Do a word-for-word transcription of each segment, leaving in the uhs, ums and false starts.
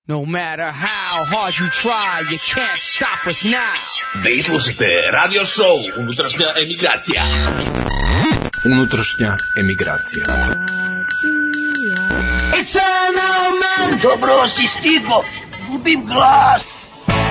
No matter how hard you try, you can't stop us now. Vi slušate radio show Unutrašnja emigracija. Unutrašnja emigracija. It's an old man. Dobro si stigo, gubim glas.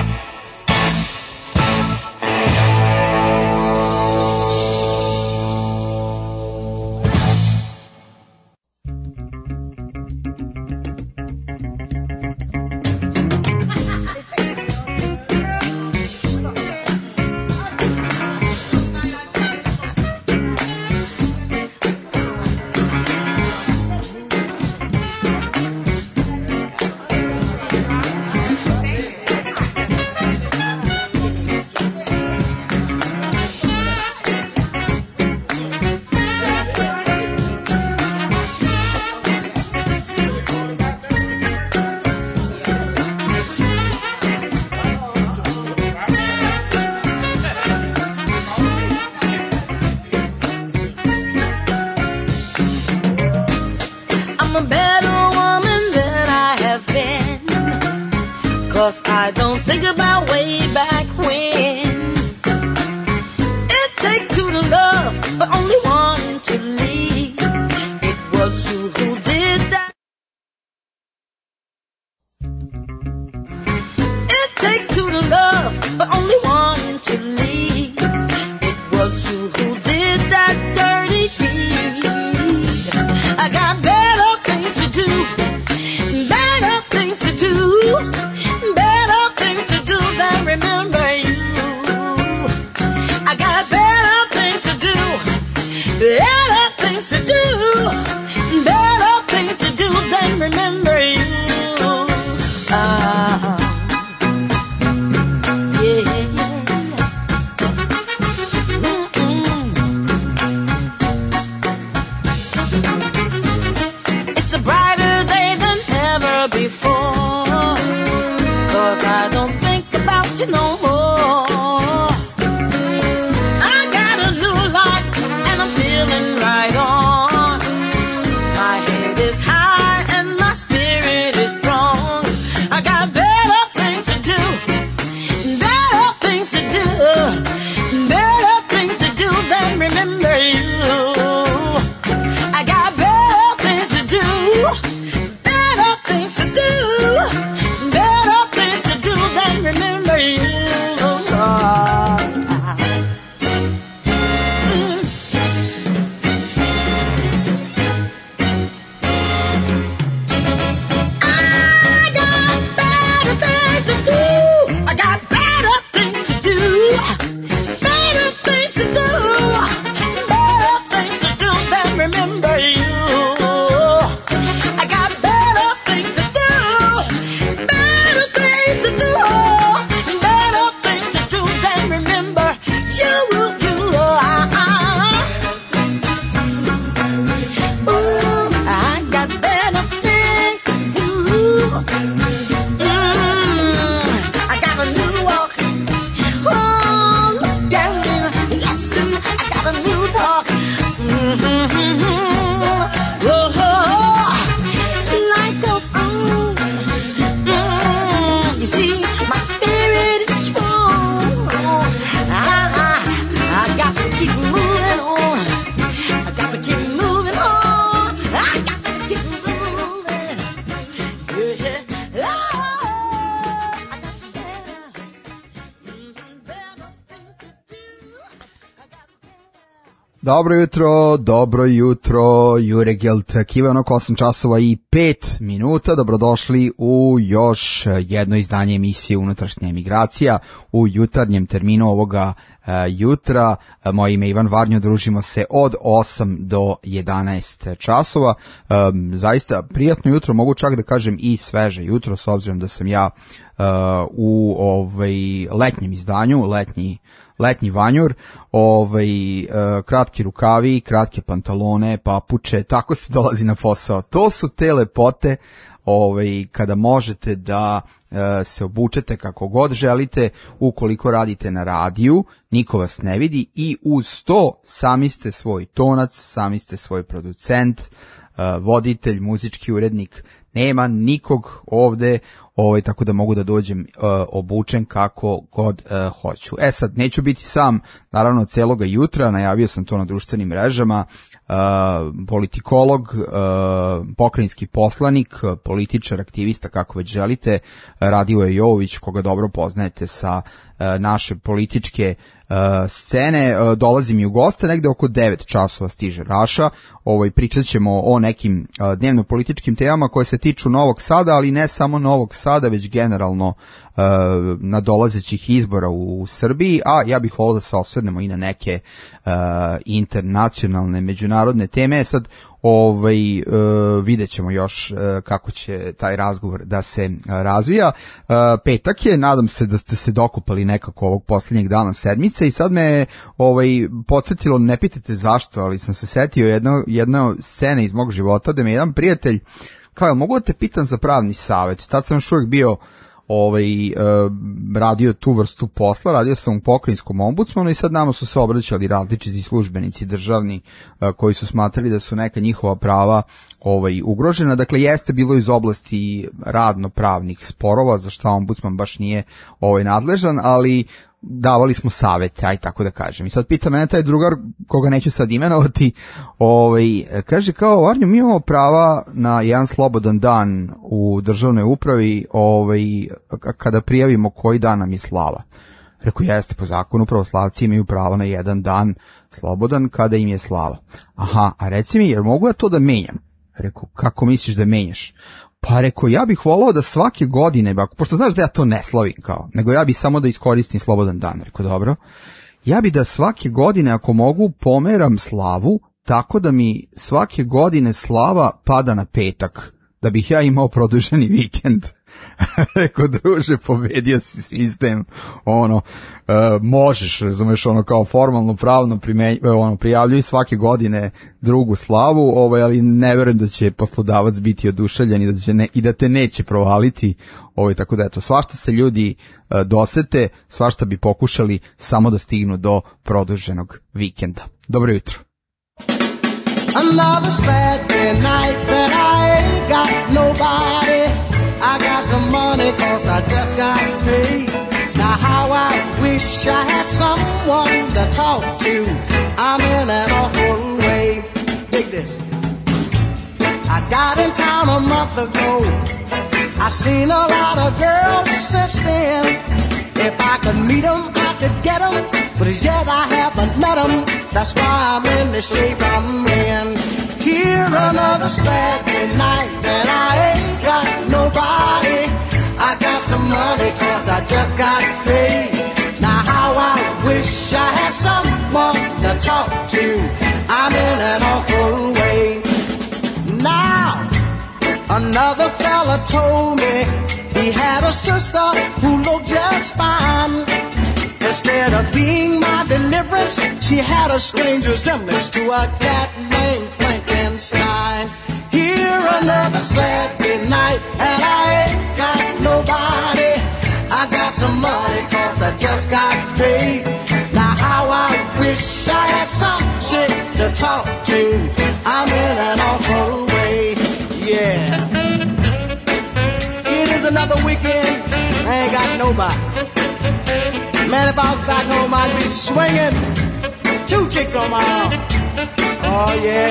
Dobro jutro, dobro jutro, Jure Geltak, Ivanok, osam časova i pet minuta, dobrodošli u još jedno izdanje emisije Unutrašnja emigracija u jutarnjem terminu ovoga uh, jutra. Moje ime je Ivan Varnjo, družimo se od osam do jedanaest časova. Um, zaista prijatno jutro, mogu čak da kažem i sveže jutro, s obzirom da sam ja uh, u ovaj letnjem izdanju, letnji letnji vanjur, ovaj, uh, kratki rukavi, kratke pantalone, papuče, tako se dolazi na posao. To su te lepote ovaj, kada možete da uh, se obučete kako god želite, ukoliko radite na radiju, niko vas ne vidi i uz to sami ste svoj tonac, sami ste svoj producent, uh, voditelj, muzički urednik, nema nikog ovde ovaj, tako da mogu da dođem uh, obučen kako god uh, hoću. E sad, neću biti sam, naravno, celoga jutra, najavio sam to na društvenim mrežama, uh, politikolog, uh, pokrajinski poslanik, političar, aktivista, kako već želite, Radivoje Jovović, koga dobro poznajete sa uh, naše političke Uh, scene, uh, dolazi mi u goste, negde oko devet časova stiže Raša, ovaj, pričat ćemo o nekim uh, dnevno-političkim temama koje se tiču Novog Sada, ali ne samo Novog Sada, već generalno uh, nadolazećih izbora u, u Srbiji, a ja bih volio da se osvrnemo i na neke uh, internacionalne, međunarodne teme. Sad, ovaj, uh, vidjet ćemo još uh, kako će taj razgovor da se uh, razvija. Uh, petak je, nadam se da ste se dokupali nekako ovog posljednjeg dana sedmice i sad me ovaj, podsjetilo, ne pitajte zašto, ali sam se setio jedno, jedno scene iz mog života da me jedan prijatelj kao, mogu da te pitam za pravni savjet? Tad sam još uvijek bio ovaj, uh, radio tu vrstu posla, radio sam u pokrajinskom ombudsmanu i sad nama su se obraćali različiti službenici državni uh, koji su smatrali da su neka njihova prava ovaj, ugrožena. Dakle, jeste bilo iz oblasti radno-pravnih sporova, za što ombudsman baš nije ovaj, nadležan, ali davali smo savete, aj tako da kažem. I sad pita mene taj drugar, koga neću sad imenovati, ovaj, kaže kao, Arnjo, mi imamo prava na jedan slobodan dan u državnoj upravi, ovaj, kada prijavimo koji dan nam je slava. Rekao, jeste, po zakonu pravoslavci imaju pravo na jedan dan slobodan kada im je slava. Aha, a reci mi, jer mogu ja to da menjam? Rekao, kako misliš da menjaš? Pa rekao, ja bih volao da svake godine, pošto znaš da ja to ne slavim kao, nego ja bih samo da iskoristim slobodan dan. Rekao, dobro. Ja bih da svake godine, ako mogu, pomeram slavu, tako da mi svake godine slava pada na petak, da bih ja imao produženi vikend. Rekao, druže, pobedio si sistem, ono, uh, možeš, razumeš, ono, kao formalno pravno primenj, ono, prijavljuj svake godine drugu slavu, ovaj, ali ne verujem da će poslodavac biti oduševljen i da, će ne, i da te neće provaliti, ovaj, tako da eto, svašta se ljudi uh, dosete, svašta bi pokušali samo da stignu do produženog vikenda. Dobro jutro. Another Saturday night that I ain't got nobody. I got some money cause I just got paid. Now how I wish I had someone to talk to. I'm in an awful way. Dig this. I got in town a month ago. I seen a lot of girls since then. If I could meet them, I could get them. But as yet I haven't met them. That's why I'm in the shape I'm in. Here another Saturday night and I ain't got nobody. I got some money cause I just got paid. Now how I wish I had someone to talk to. I'm in an awful way. Now another fella told me he had a sister who looked just fine. Instead of being my deliverance, she had a strange resemblance to a cat named Frankenstein. Here another Saturday night and I ain't got nobody. I got some money cause I just got paid. Now how I wish I had some chick to talk to. I'm in an awful way, yeah. It is another weekend, I ain't got nobody. Man, if I was back home, I'd be swinging two chicks on my arm. Oh, yeah.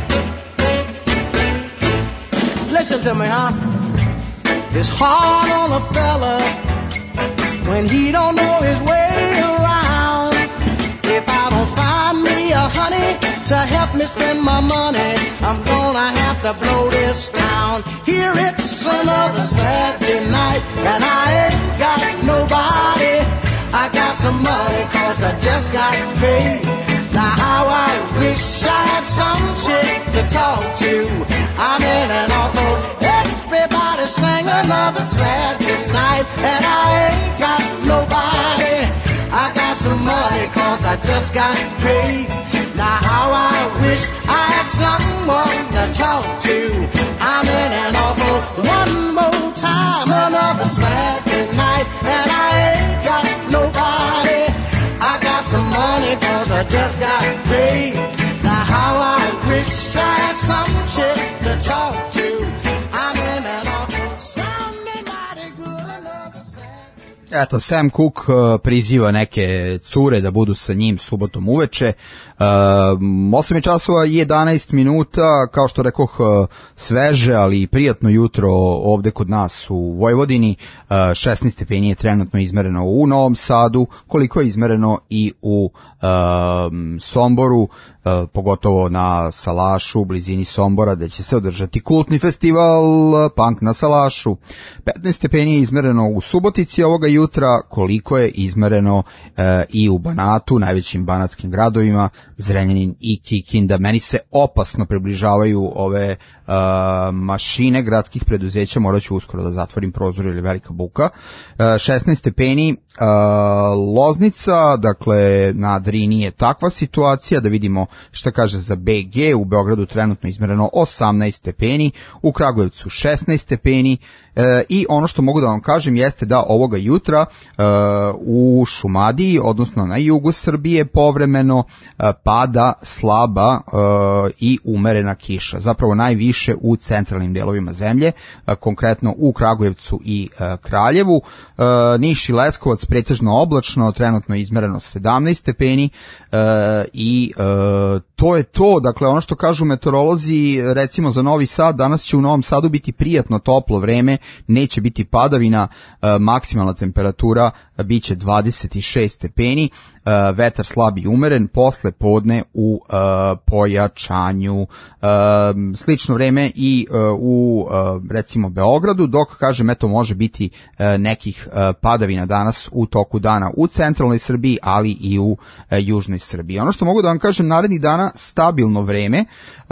Listen to me, huh? It's hard on a fella when he don't know his way around. If I don't find me a honey to help me spend my money, I'm gonna have to blow this town. Here it's another Saturday night and I ain't got nobody. I got some money cause I just got paid. Now how I wish I had some chick to talk to. I'm in an awful. Everybody sang another Saturday night and I ain't got nobody. I got some money cause I just got paid. Now how I wish I had someone to talk to. I'm in an awful. One more time another Saturday night and I ain't got nobody. I got some money cause I just got paid. Now how I wish I had some chick to talk to. I'm in an awful. Sounding mighty good. Eto, Sam Cooke uh, priziva neke cure da budu sa njim subotom uveče. Uh, osam je časova i jedanaest minuta, kao što rekoh, uh, sveže, ali i prijatno jutro ovde kod nas u Vojvodini. Uh, šesnaest stepeni je trenutno izmereno u Novom Sadu, koliko je izmereno i u uh, Somboru, uh, pogotovo na Salašu, u blizini Sombora, gde će se održati kultni festival Punk na Salašu. petnaest stepeni je izmereno u Subotici ovoga jutra, koliko je izmereno uh, i u Banatu, najvećim banatskim gradovima, Zrenjanin i Kikinda. Meni se opasno približavaju ove uh, mašine gradskih preduzeća, morat ću uskoro da zatvorim prozor ili velika buka. Uh, šesnaest stepeni uh, Loznica, dakle na Drini je takva situacija, da vidimo šta kaže za B G. U Beogradu trenutno izmereno osamnaest stepeni, u Kragujevcu šesnaest stepeni. E, i ono što mogu da vam kažem jeste da ovoga jutra e, u Šumadiji, odnosno na jugu Srbije, povremeno e, pada slaba e, i umerena kiša, zapravo najviše u centralnim delovima zemlje, e, konkretno u Kragujevcu i e, Kraljevu. e, Niš i Leskovac pretežno oblačno, trenutno izmereno sedamnaest stepeni e, i e, to je to. Dakle, ono što kažu meteorolozi, recimo za Novi Sad, danas će u Novom Sadu biti prijatno toplo vreme, neće biti padavina, maksimalna temperatura biće dvadeset šest stepeni, vetar slab i umeren, posle podne u pojačanju. Slično vreme i u recimo Beogradu, dok kažem eto može biti nekih padavina danas u toku dana u centralnoj Srbiji, ali i u južnoj Srbiji. Ono što mogu da vam kažem, narednih dana stabilno vreme,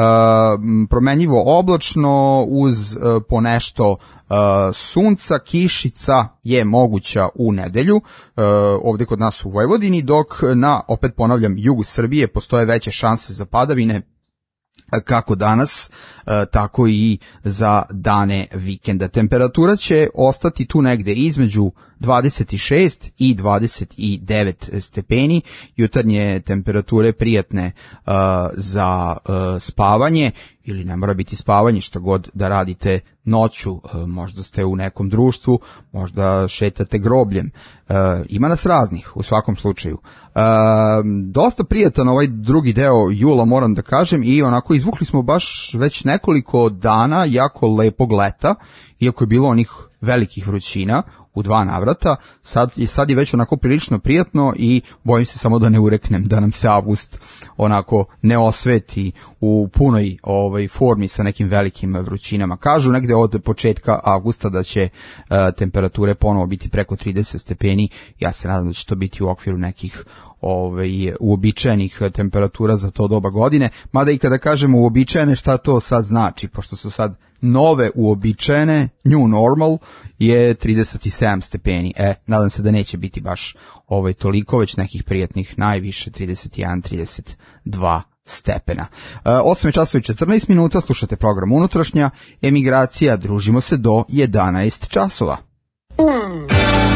promenljivo oblačno uz ponešto Uh, sunca, kišica je moguća u nedelju uh, ovde kod nas u Vojvodini, dok na, opet ponavljam, jugu Srbije postoje veće šanse za padavine kako danas, tako i za dane vikenda. Temperatura će ostati tu negde između dvadeset šest i dvadeset devet stepeni, jutarnje temperature prijatne uh, za uh, spavanje, ili ne mora biti spavanje, što god da radite noću, uh, možda ste u nekom društvu, možda šetate grobljem, uh, ima nas raznih u svakom slučaju. Uh, dosta prijatan ovaj drugi deo jula, moram da kažem, i onako izvukli smo baš već nekoliko dana jako lepog leta, iako je bilo onih velikih vrućina u dva navrata. Sad, sad je već onako prilično prijatno i bojim se samo da ne ureknem, da nam se avgust onako ne osveti u punoj ovaj, formi sa nekim velikim vrućinama. Kažu negde od početka avgusta da će uh, temperature ponovo biti preko trideset stepeni. Ja se nadam da će to biti u okviru nekih ovaj, uobičajenih temperatura za to doba godine. Mada i kada kažemo uobičajene, šta to sad znači? Pošto su sad nove uobičajene, new normal, je trideset sedam stepeni. E, nadam se da neće biti baš ovaj toliko, već nekih prijatnih najviše trideset jedan trideset dva stepena. E, osam časova i četrnaest minuta, slušate program Unutrašnja emigracija, družimo se do jedanaest časova. Mm.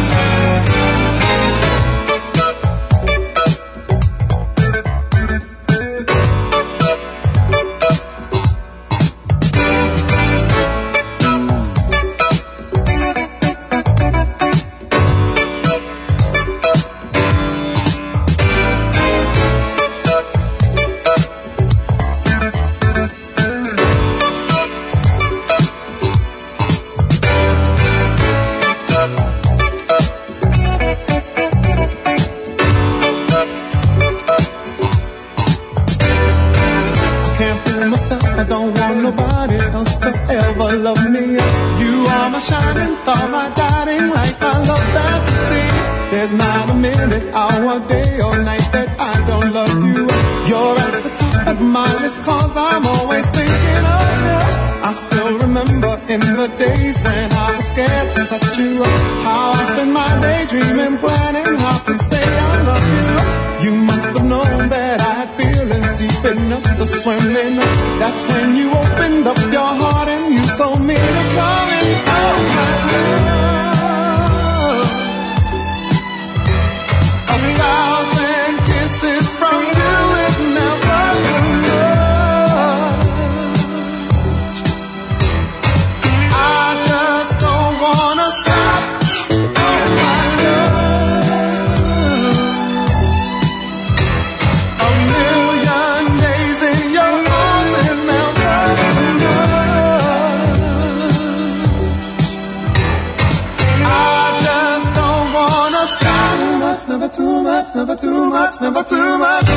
Star, my guiding light, my love fantasy. There's not a minute, hour, day or night that I don't love you. You're at the top of my list, cause I'm always thinking of you. I still remember in the days when I was scared to touch you, how I spent my day dreaming, planning how to say I love you. You must have known that I had feelings deep enough to swim in. That's when you opened up your heart and you told me to come and oh my love. A thousand kisses from you is never enough. I just don't wanna stop. Oh my love. never too much, never too much, never too much.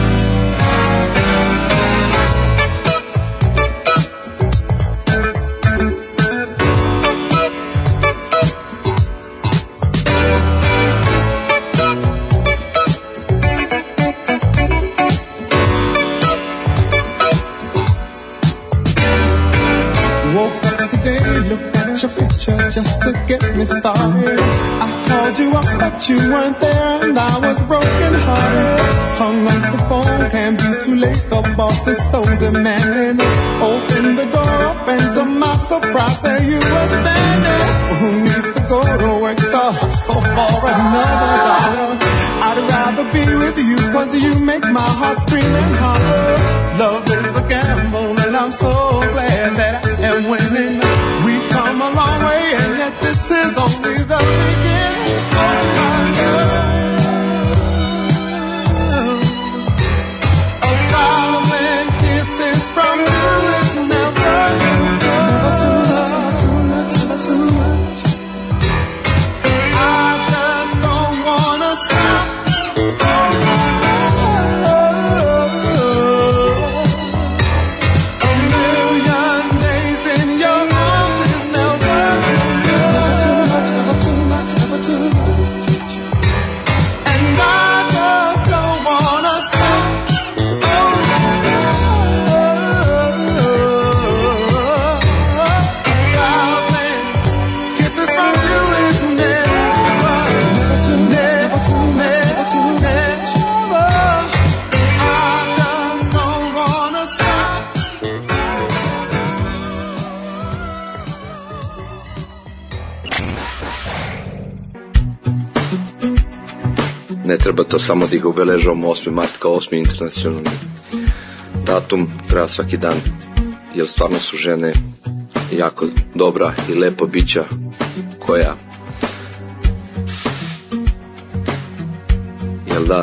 Your picture just to get me started. I called you up but you weren't there and I was broken hearted. Hung up the phone, can't be too late, the boss is so demanding. Opened the door up and to my surprise there you were standing. Who needs to go to work to hustle for another dollar? I'd rather be with you cause you make my heart scream and holler. Love is a gamble and I'm so glad that I am winning. We've come a long way and yet this is only the beginning of my love. A thousand kisses from you is never enough. Never too much, never too much, never too much. I just don't wanna stop. Ne treba to samo da ga obeležavamo osmi mart kao osmi internacionalni datum, treba svaki dan, jer stvarno su žene jako dobra i lepa bića koja, jel da,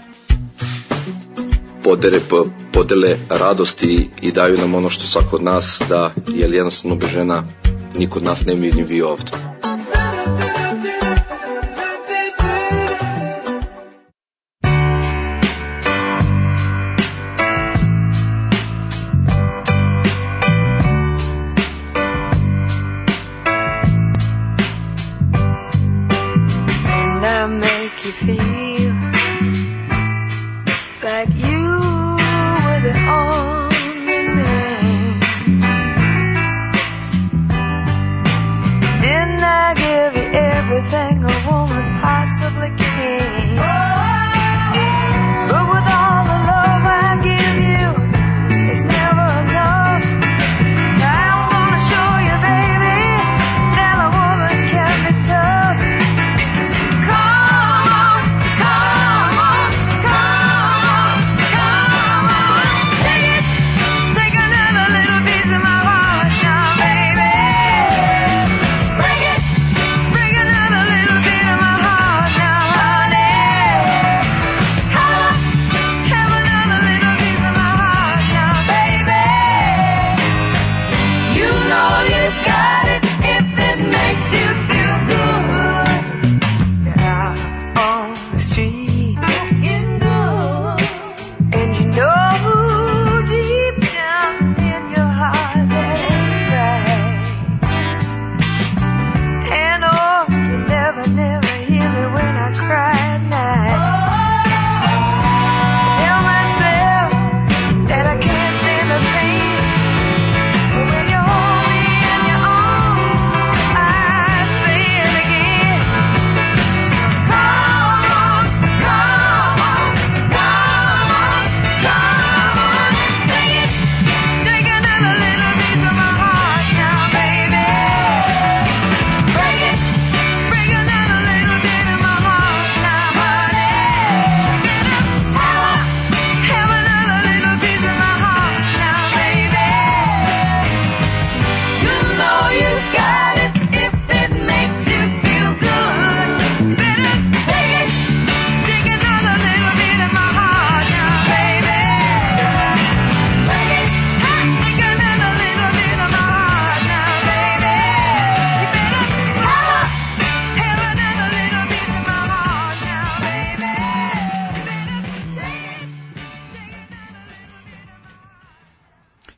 podere, podele radosti i daju nam ono što svako od nas da, jer jednostavno bez žena niko od nas ne bi ni vi ovdje. Come on, come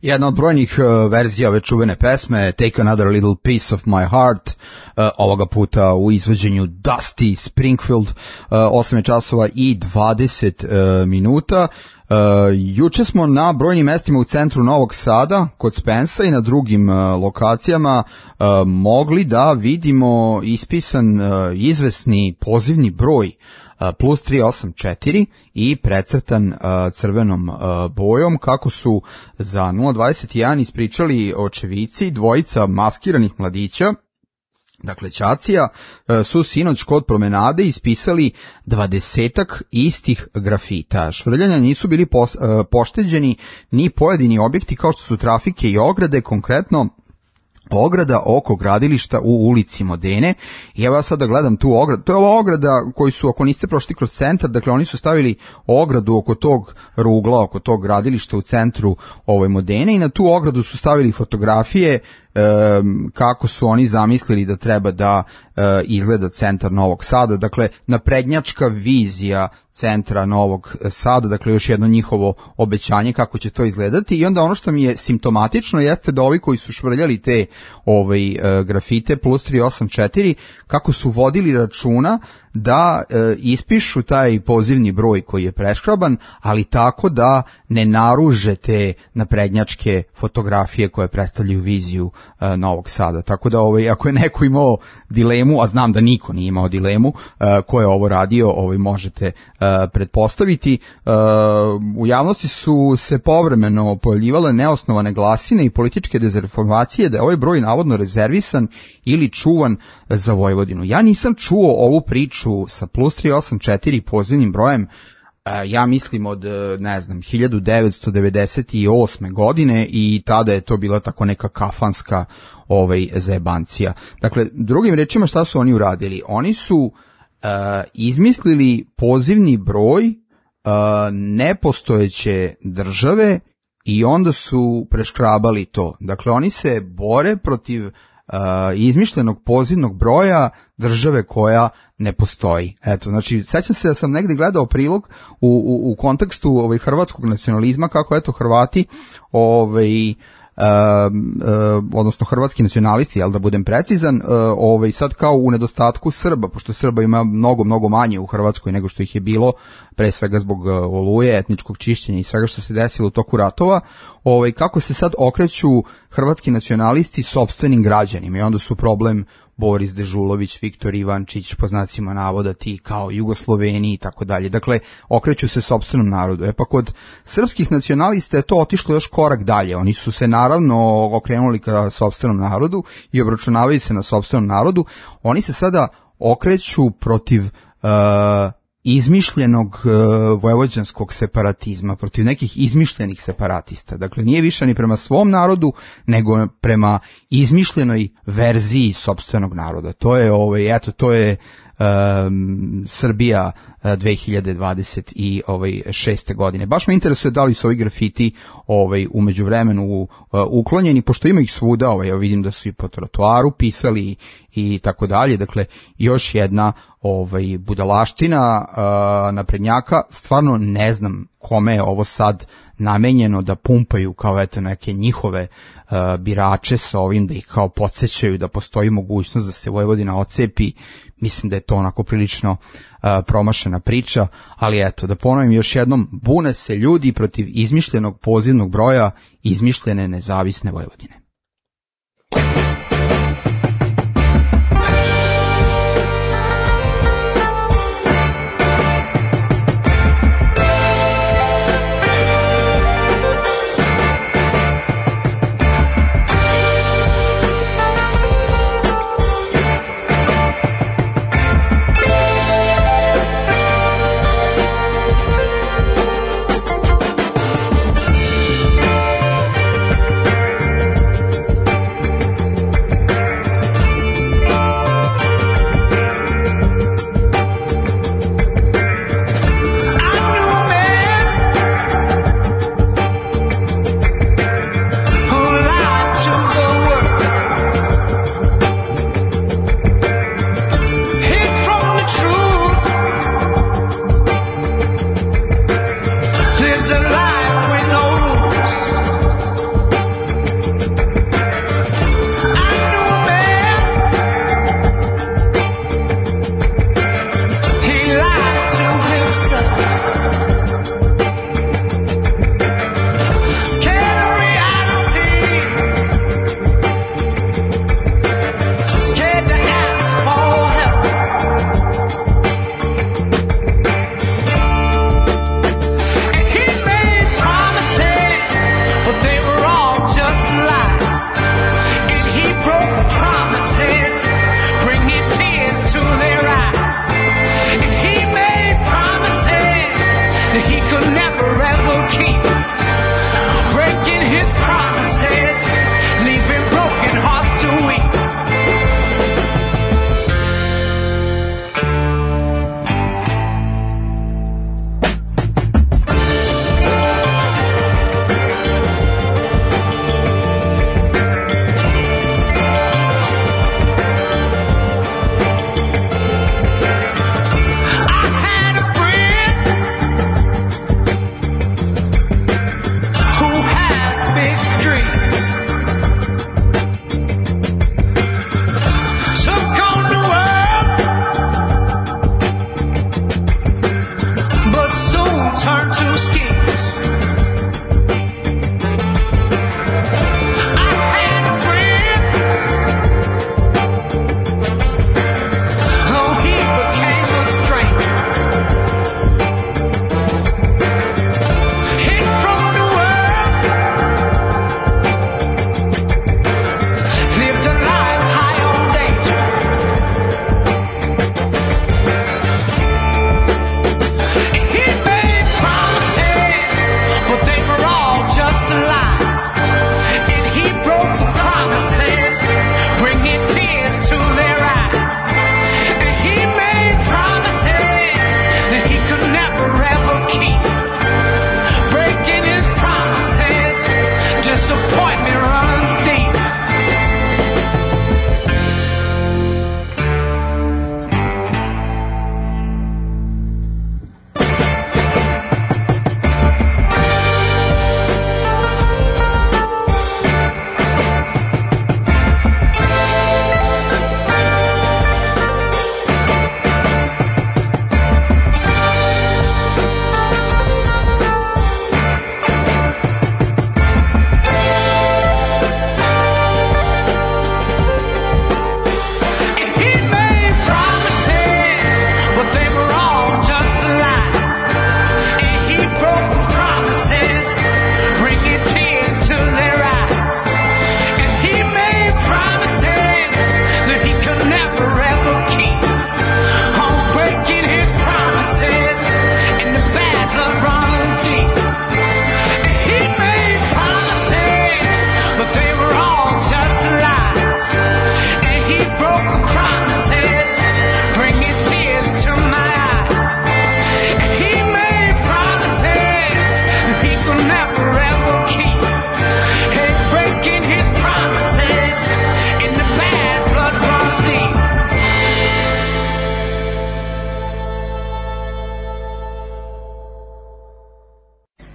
Jedna od brojnih uh, verzija ove čuvene pesme Take Another Little Piece of My Heart, uh, ovoga puta u izvođenju Dusty Springfield, uh, osam časova i dvadeset uh, minuta. Uh, juče smo na brojnim mestima u centru Novog Sada, kod Spensa i na drugim uh, lokacijama uh, mogli da vidimo ispisan uh, izvesni pozivni broj Uh, plus tri osam četiri i precrtan uh, crvenom uh, bojom, kako su za nula dvadeset jedan ispričali očevici, dvojica maskiranih mladića, dakle ćacija, uh, su sinoć kod promenade ispisali dvadesetak istih grafita. Švrljanja nisu bili pos, uh, pošteđeni ni pojedini objekti kao što su trafike i ograde, konkretno ograda oko gradilišta u ulici Modene. I evo ja sada gledam tu ogradu. To je ova ograda koji su, ako niste prošli kroz centar, dakle oni su stavili ogradu oko tog rugla, oko tog gradilišta u centru ove Modene i na tu ogradu su stavili fotografije Um, kako su oni zamislili da treba da uh, izgleda centar Novog Sada, dakle naprednjačka vizija centra Novog Sada, dakle još jedno njihovo obećanje kako će to izgledati. I onda ono što mi je simptomatično jeste da ovi koji su švrljali te ovaj, uh, grafite plus tri osam četiri, kako su vodili računa da e, ispišu taj pozivni broj koji je preškraban, ali tako da ne naruže te naprednjačke fotografije koje predstavljaju viziju e, Novog Sada. Tako da ovaj, ako je neko imao dilemu, a znam da niko nije imao dilemu e, ko je ovo radio, ovaj, možete e, pretpostaviti. E, u javnosti su se povremeno pojavljivale neosnovane glasine i političke dezinformacije da je ovaj broj navodno rezervisan ili čuvan za Vojvodinu. Ja nisam čuo ovu priču sa plus tri osam četiri pozivnim brojem, ja mislim od, ne znam, hiljadu devetsto devedeset osme godine, i tada je to bila tako neka kafanska ovaj, zajebancija. Dakle, drugim rečima, šta su oni uradili? Oni su uh, izmislili pozivni broj uh, nepostojeće države i onda su preškrabali to. Dakle, oni se bore protiv Uh, izmišljenog pozivnog broja države koja ne postoji. Eto, znači, sećam se da sam negde gledao prilog u, u, u kontekstu ovaj, hrvatskog nacionalizma, kako eto Hrvati ovaj, Uh, uh, odnosno hrvatski nacionalisti, jel da budem precizan, uh, ovaj, sad kao u nedostatku Srba, pošto Srba ima mnogo, mnogo manje u Hrvatskoj nego što ih je bilo, pre svega zbog uh, oluje, etničkog čišćenja i svega što se desilo u toku ratova, ovaj, kako se sad okreću hrvatski nacionalisti sopstvenim građanima, i onda su problem Boris Dežulović, Viktor Ivančić, po znacima navoda ti kao Jugosloveni i tako dalje. Dakle, okreću se sopstvenom narodu. E pa kod srpskih nacionalista je to otišlo još korak dalje. Oni su se naravno okrenuli ka sopstvenom narodu i obračunavaju se na sopstvenom narodu. Oni se sada okreću protiv uh, izmišljenog uh, vojvođanskog separatizma, protiv nekih izmišljenih separatista. Dakle, nije više ni prema svom narodu, nego prema izmišljenoj verziji sopstvenog naroda. To je, ovaj, eto, to je um, Srbija dve hiljade dvadeset šeste godine. Baš me interesuje da li su ovi grafiti ovaj, u međuvremenu uh, uklonjeni, pošto ima ih svuda, ovaj, ja vidim da su i po trotoaru pisali i tako dalje. Dakle, još jedna ovaj, budalaština uh, naprednjaka. Stvarno ne znam kome je ovo sad namenjeno, da pumpaju kao eto neke njihove uh, birače sa ovim, da ih kao podsjećaju da postoji mogućnost da se Vojvodina odcepi. Mislim da je to onako prilično uh, promašena priča, ali eto, da ponovim još jednom, bune se ljudi protiv izmišljenog pozivnog broja izmišljene nezavisne Vojvodine.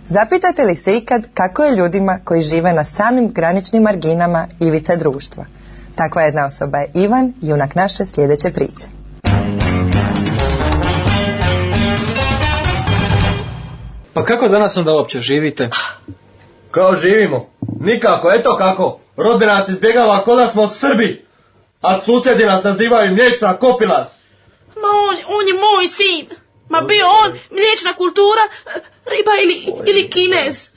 Zapitate li se ikad kako je ljudima koji žive na samim graničnim marginama ivice društva? Takva jedna osoba je Ivan, junak naše sljedeće priče. Pa kako danas onda uopće živite? Kao živimo? Nikako, eto kako. Rodbina nas izbjegava ko da smo Srbi, a susjedi nas nazivaju mliječna kopila. Ma on, on je moj sin. Ma bio on mliječna kultura, riba ili, ili Kinez.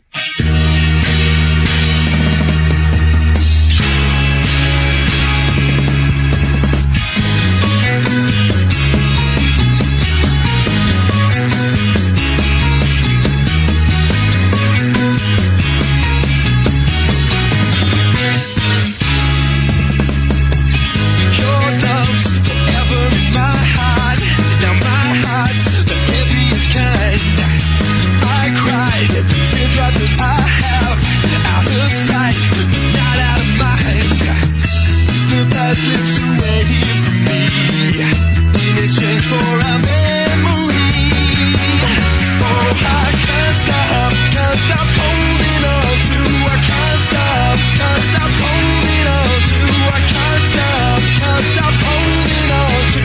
Slips away from me in exchange for a memory. Oh, I can't stop, can't stop holding on to. I can't stop, can't stop holding on to. I can't stop, can't stop holding on to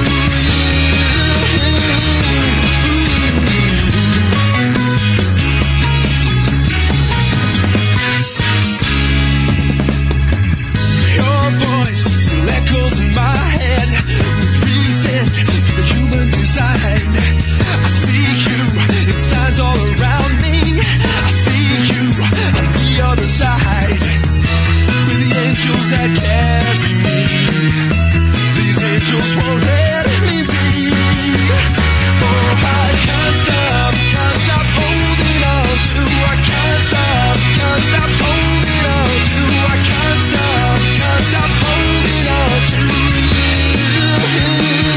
Your voice still echoes in my head with resent for the human design. I see you in signs all around me. I see you on the other side with the angels that carry me. These angels won't let me be. Oh, I can't stop, can't stop holding on to. I can't stop, can't stop holding on to. I can't stop, can't stop holding on to you.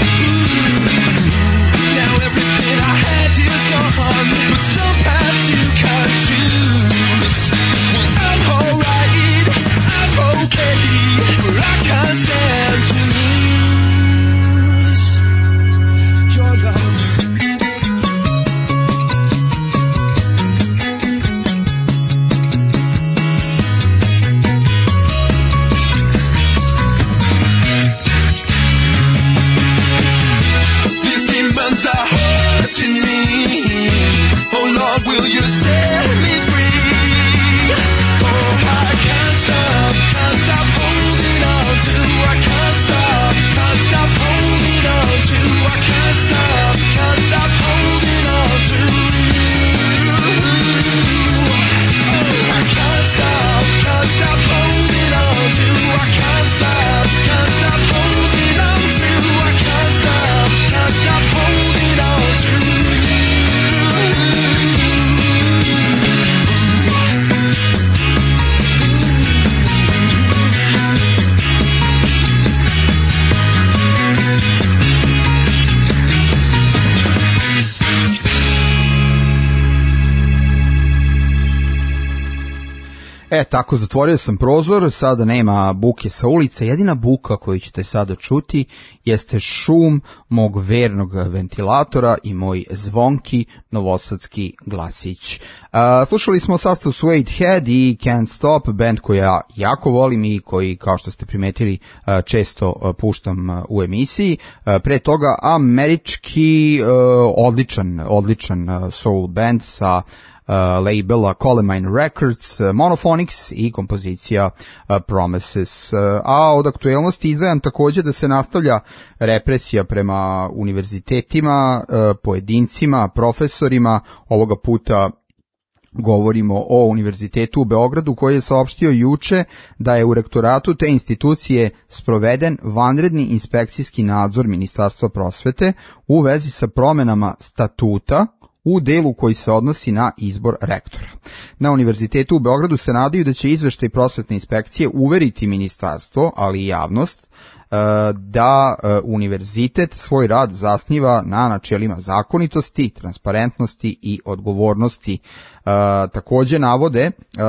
Now everything I had is gone, but some paths you can't choose. Well, I'm alright, I'm okay, but I can't stand to lose your love. These demons are hurting me. Oh Lord, will you set me free? Oh, I can't stop, can't stop holding on to. I can't stop, can't stop holding on to. I can't stop, can't stop holding on to you. Oh, I can't stop, can't stop holding on to. I can't stop, can't stop holding on to. I can't stop, can't stop holding on to you. E, tako, zatvorio sam prozor, sada nema buke sa ulice, jedina buka koju ćete sada čuti jeste šum mog vernog ventilatora i moj zvonki novosadski glasić. A, slušali smo sastav Suede Head i Can't Stop, band koji ja jako volim i koji, kao što ste primetili, često puštam u emisiji. Pre toga američki odličan, odličan soul band sa Uh, labela Colemine Records, uh, Monophonics i kompozicija uh, Promises. Uh, a od aktuelnosti izdvajam također da se nastavlja represija prema univerzitetima, uh, pojedincima, profesorima. Ovoga puta govorimo o Univerzitetu u Beogradu koji je saopštio juče da je u rektoratu te institucije sproveden vanredni inspekcijski nadzor Ministarstva prosvete u vezi sa promenama statuta u delu koji se odnosi na izbor rektora. Na Univerzitetu u Beogradu se nadaju da će izveštaj prosvetne inspekcije uveriti ministarstvo, ali i javnost, da univerzitet svoj rad zasniva na načelima zakonitosti, transparentnosti i odgovornosti. takođe navode uh,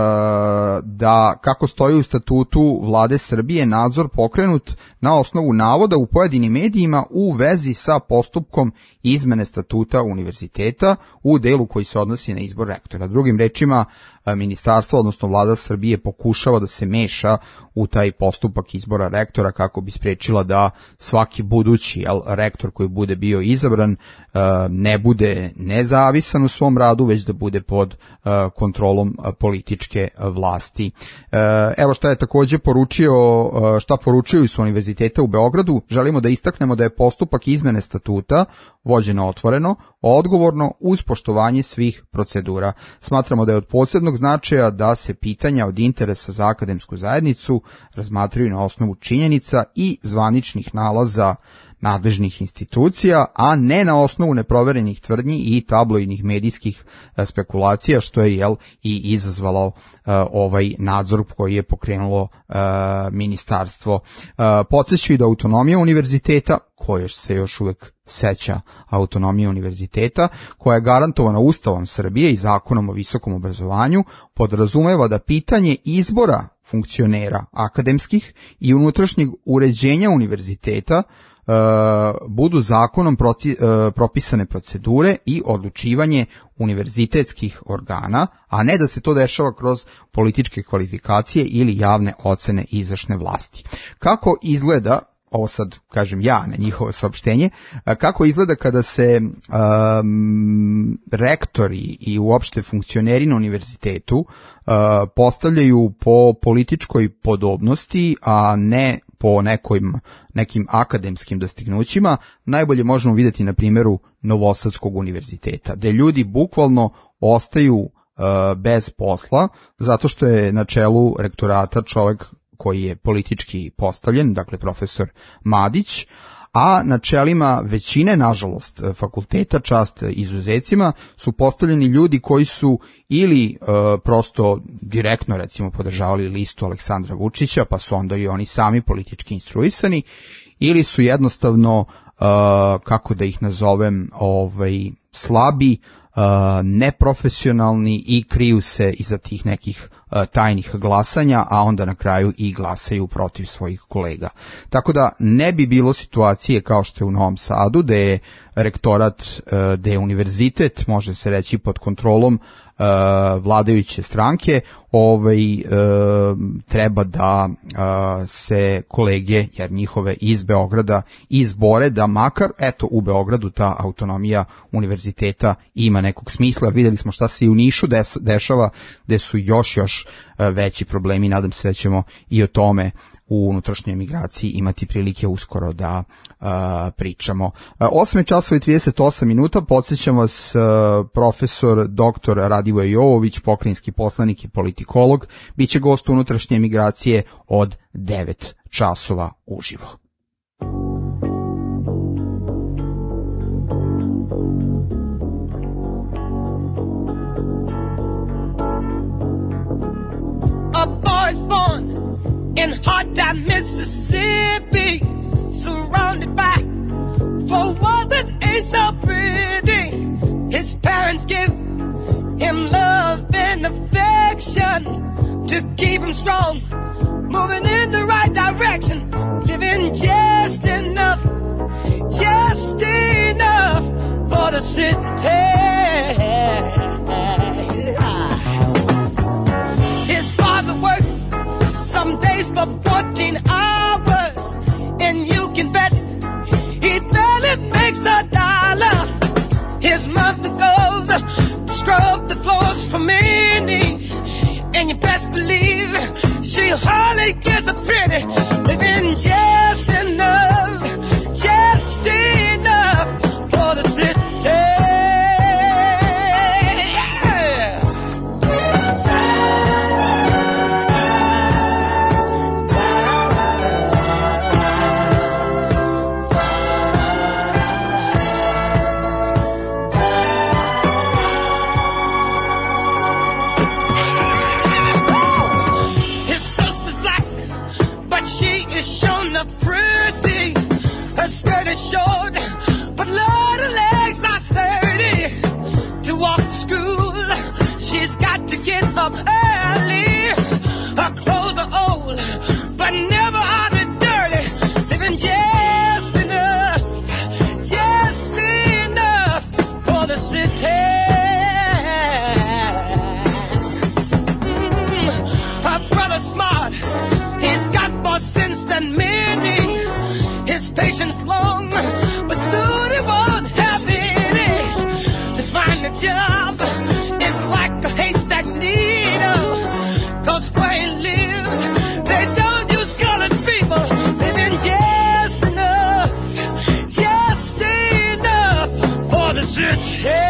da kako stoji u statutu Vlade Srbije nadzor pokrenut na osnovu navoda u pojedinim medijima u vezi sa postupkom izmene statuta univerziteta u delu koji se odnosi na izbor rektora. Drugim rečima, ministarstvo, odnosno Vlada Srbije pokušava da se meša u taj postupak izbora rektora kako bi sprečila da svaki budući jel, rektor koji bude bio izabran ne bude nezavisan u svom radu, već da bude pod kontrolom političke vlasti. Evo šta je takođe poručio, šta poručuju su univerziteta u Beogradu. Želimo da istaknemo da je postupak izmene statuta vođeno otvoreno, odgovorno uz poštovanje svih procedura. Smatramo da je od posebnog značaja da se pitanja od interesa za akademsku zajednicu razmatraju na osnovu činjenica i zvaničnih nalaza nadležnih institucija, a ne na osnovu neproverenih tvrdnji i tabloidnih medijskih spekulacija, što je jel i izazvalo uh, ovaj nadzor koji je pokrenulo uh, ministarstvo. Uh, Podsjećaju da autonomija univerziteta, koja se još uvek seća autonomije univerziteta, koja je garantovana Ustavom Srbije i Zakonom o visokom obrazovanju, podrazumeva da pitanje izbora funkcionera akademskih i unutrašnjeg uređenja univerziteta Uh, budu zakonom proci, uh, propisane procedure i odlučivanje univerzitetskih organa, a ne da se to dešava kroz političke kvalifikacije ili javne ocene izvršne vlasti. Kako izgleda, ovo sad kažem ja na njihovo saopštenje, kako izgleda kada se um, rektori i uopšte funkcioneri na univerzitetu uh, postavljaju po političkoj podobnosti, a ne po nekim, nekim akademskim dostignućima, najbolje možemo vidjeti na primjeru Novosadskog univerziteta, gde ljudi bukvalno ostaju uh, bez posla, zato što je na čelu rektorata čovjek koji je politički postavljen, dakle profesor Madić, a na čelima većine, nažalost, fakulteta, čast izuzecima, su postavljeni ljudi koji su ili e, prosto direktno, recimo, podržavali listu Aleksandra Vučića, pa su onda i oni sami politički instruisani, ili su jednostavno, e, kako da ih nazovem, ovaj, slabi, Uh, neprofesionalni i kriju se iza tih nekih uh, tajnih glasanja, a onda na kraju i glasaju protiv svojih kolega. Tako da ne bi bilo situacije kao što je u Novom Sadu, da je rektorat, uh, da je univerzitet, može se reći, pod kontrolom uh, vladajuće stranke, ovaj, uh, treba da uh, se kolege, jer njihove iz Beograda, izbore da makar, eto, u Beogradu ta autonomija univerziteta ima nekog smisla. Vidjeli smo šta se i u Nišu des, dešava, gde su još, još uh, veći problemi. Nadam se da ćemo i o tome u unutrašnjoj emigraciji imati prilike uskoro da uh, pričamo. Uh, osam časova i trideset osam minuta, podsjećam vas, uh, profesor doktor Radivoje Jovović, pokrajinski poslanik i politikolog, bit će gost unutrašnje emigracije od devet časova uživo. A boy's born in hot time, Mississippi, surrounded by four walls that ain't so pretty. His parents give him love and affection to keep him strong, moving in the right direction, living just enough, just enough for the city. His father works some days for fourteen hours, and you can bet he barely makes a dollar. His mother goes to scrub the floors for many, and you best believe she hardly gets a penny, living just enough, just enough for the city. Short, but Lord, her legs are sturdy. To walk to school, she's up early. Her clothes are old, but never are they dirty. Living just enough, just enough for the city. Mm, her brother's smart, he's got more sense than many. His patience long, but soon he won't have any. To find a job is like a haystack needle, 'cause where he lives, they don't use colored people. Living just enough, just enough for the city.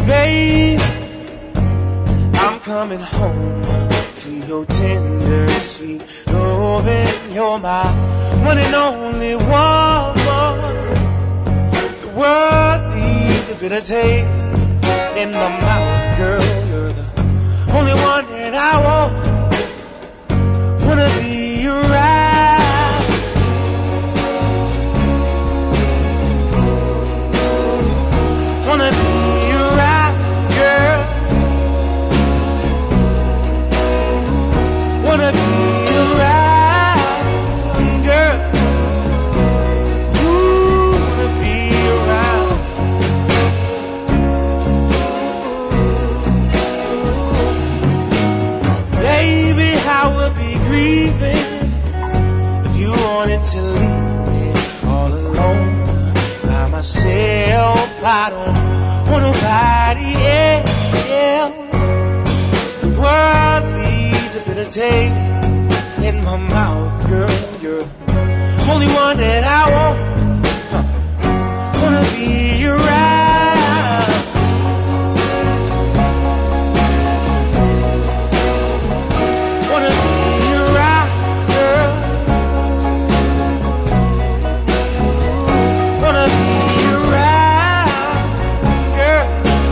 babe, I'm coming home to your tender, sweet loving. You're my one and only woman. The world needs a bitter taste in my mouth, girl. You're the only one that I want. Wanna be around. Wanna be around, girl. Wanna be around, girl. Ooh, wanna be around. Baby, I would be grieving if you wanted to leave me all alone by myself. I don't want nobody else. The world leaves a bitter taste in my mouth, girl. You're the only one that I want. Huh. Wanna be around. Wanna be around, girl. Wanna be around, girl.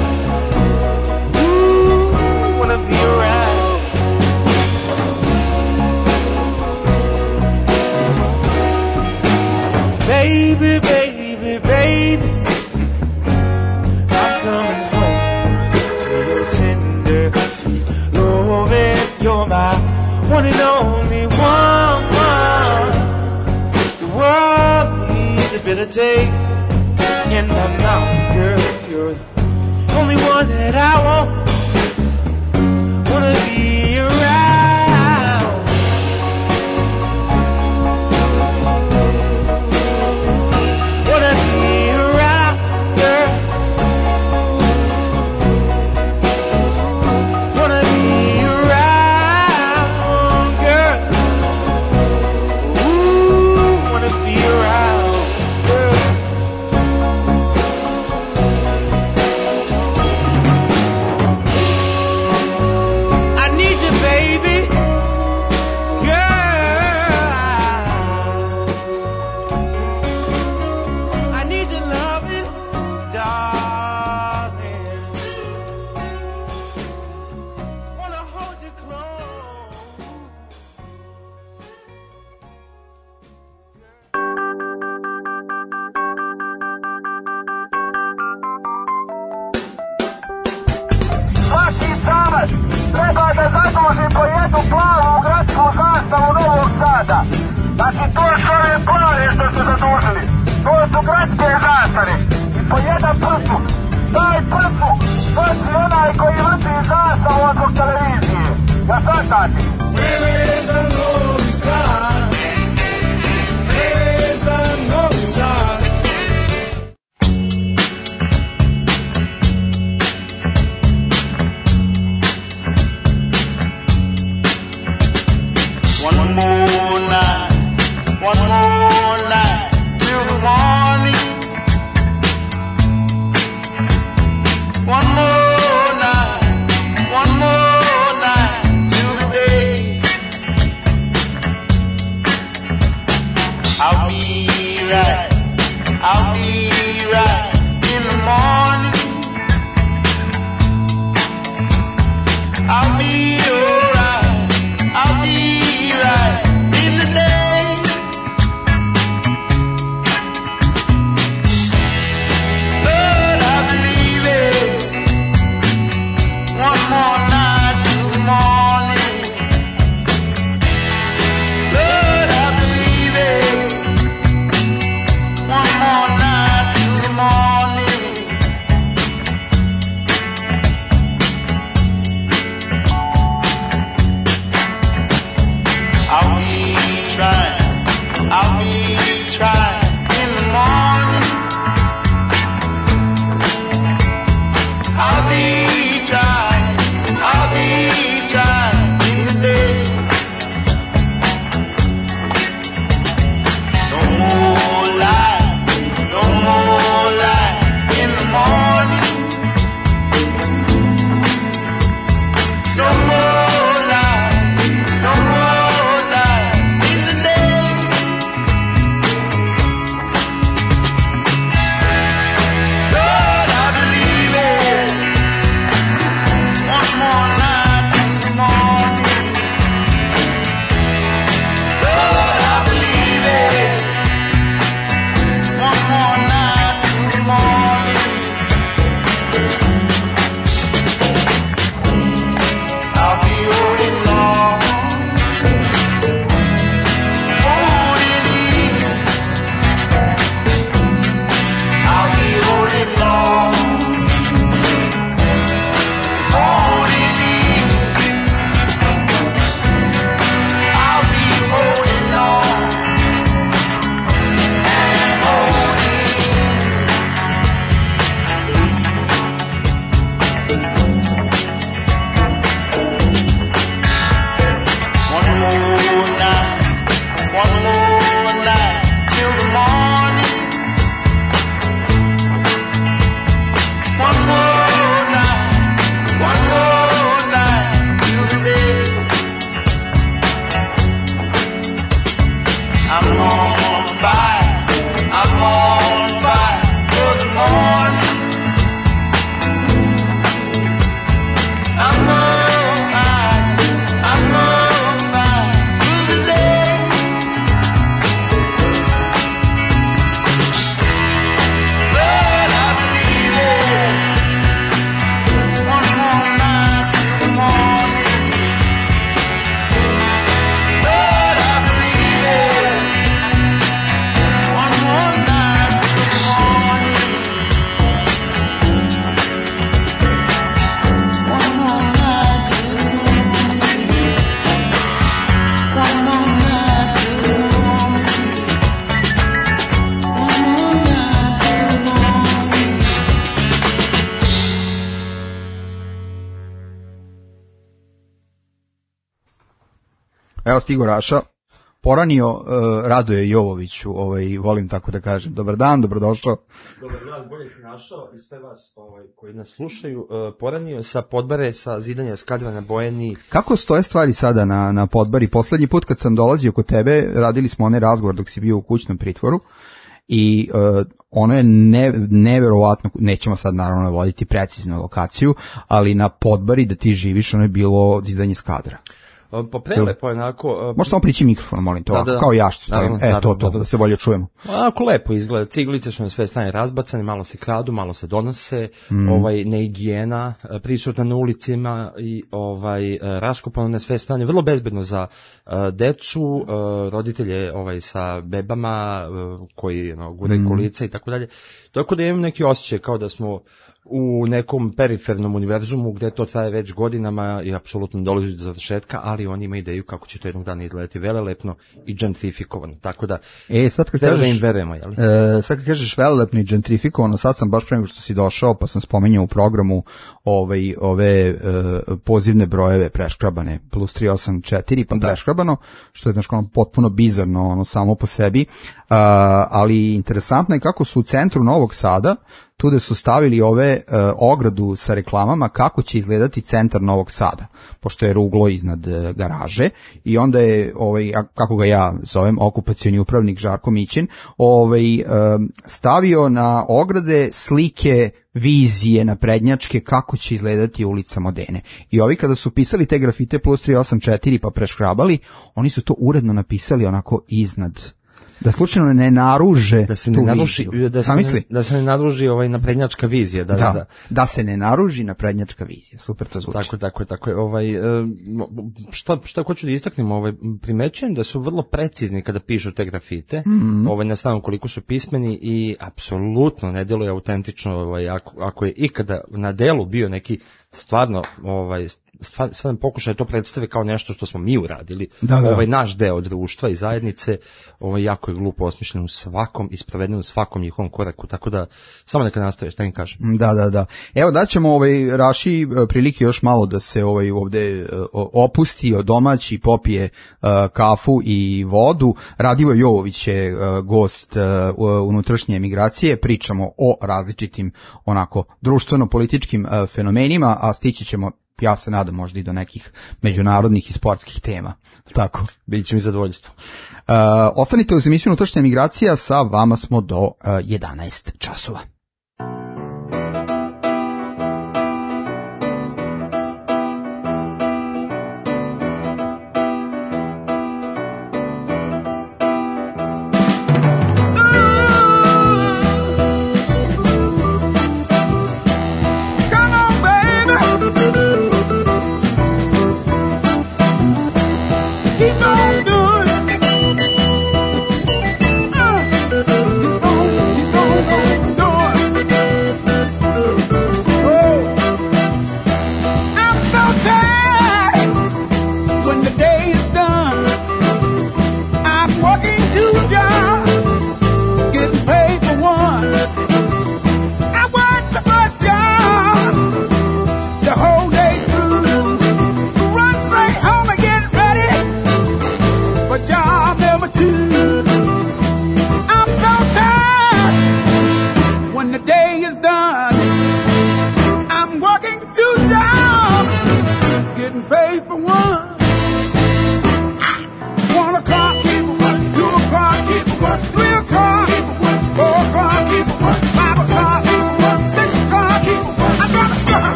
Ooh, wanna be around. Baby, baby, baby, I'm coming home to your tender, sweet loving. You're my one and only woman. The world needs a bitter taste in my mouth, girl. You're the only one that I want. Wanna be around. Wanna be around, girl. Wanna be around, girl. Ooh, wanna be around, girl. I need you, baby, girl. I need your loving, darling. Wanna hold you close. Svaki samac treba da zaduži po jednu plavu gradsku zastavu Novog Sada. Znači to su ove plave što su zadužili. To su gradske zastave. I po jedan prfuk. Taj prfuk nosi onaj koji vrti zastavu od televizije. Ja sad tati. Vreme je za Novi Sad. Vreme je za Novi Sad. One more night, one more night till the morning. One more night, one more night till the day. Evo stigo Raša. Poranio uh, Radoje Jovoviću, ovaj, volim tako da kažem. Dobar dan, dobrodošao. Dobar dan, bolje ti našao i sve vas ovaj, koji nas slušaju. Uh, poranio sa Podbare, sa zidanja skadra na Bojani. Kako stoje stvari sada na, na Podbari? Poslednji put kad sam dolazio kod tebe, radili smo onaj razgovor dok si bio u kućnom pritvoru i uh, ono je ne, neverovatno, nećemo sad naravno voditi preciznu lokaciju, ali na Podbari da ti živiš, ono je bilo zidanje skadra. Pa prelepo je onako... Možeš samo prići mikrofon, molim te, da, da, kao ja što stojim. Naravno, e, naravno, to, to, da, da se bolje čujemo. Onako lepo izgleda, ciglice su na sve strane razbacane, malo se kradu, malo se donose, mm. ovaj, nehigijena, prisutna na ulicima i ovaj, raskopano na sve strane, vrlo bezbedno za uh, decu, uh, roditelje ovaj, sa bebama uh, koji no, guraju mm. kolica i tako dalje. Tako da imam neki osjećaj kao da smo u nekom perifernom univerzumu gde to traje već godinama i apsolutno dolazi do završetka, ali oni imaju ideju kako će to jednog dana izgledati velelepno i gentrifikovano. Tako da, e, sad kad treba kažeš, im verujemo, jel? E, sad kad kažeš velelepno i gentrifikovano, sad sam baš pre nego što si došao, pa sam spomenuo u programu ovaj, ove e, pozivne brojeve preškrabane, plus tri osam četiri, pa da. Preškrabano, što je znači, ono, potpuno bizarno ono, samo po sebi, a, ali interesantno je kako su u centru Novog Sada tu da su stavili ove uh, ogradu sa reklamama kako će izgledati centar Novog Sada, pošto je ruglo iznad uh, garaže i onda je, ovaj, kako ga ja zovem, okupacioni upravnik Žarko Mićin, ovaj, uh, stavio na ograde slike vizije naprednjačke kako će izgledati ulica Modene. I ovi kada su pisali te grafite plus tri osam četiri pa preškrabali, oni su to uredno napisali onako iznad, da slučajno ne naruže da se ne naruži, da se ne, da se ne naruži ovaj naprednjačka vizija, da, da, da, da se ne naruži naprednjačka vizija. Super to zvuči. Tako, tako, tako. Ovaj šta šta hoću da istaknem, ovaj primećujem da su vrlo precizni kada pišu te grafite. Mm-hmm. Ovaj ne znam koliko su pismeni i apsolutno ne deluje autentično, ovaj ako, ako je ikada na delu bio neki stvarno ovaj stvarno stvar pokušaj to predstave kao nešto što smo mi uradili, da, da. ovaj naš deo društva i zajednice, ovaj jako je glupo osmišljeno u svakom i sprovedeno u svakom njihovom koraku, tako da samo neka nastaviš, šta im kažem. Da, da, da. Evo daćemo ovaj Raši prilike još malo da se ovaj ovde opusti, odomaći, popije uh, kafu i vodu. Radivoje Jovović je uh, gost uh, unutrašnje emigracije, pričamo o različitim onako društveno-političkim uh, fenomenima, a stići ćemo, ja se nadam, možda i do nekih međunarodnih i sportskih tema. Tako. Biće mi zadovoljstvo. Uh, ostanite uz emisiju Unutrašnja emigracija, sa vama smo do uh, jedanaest časova.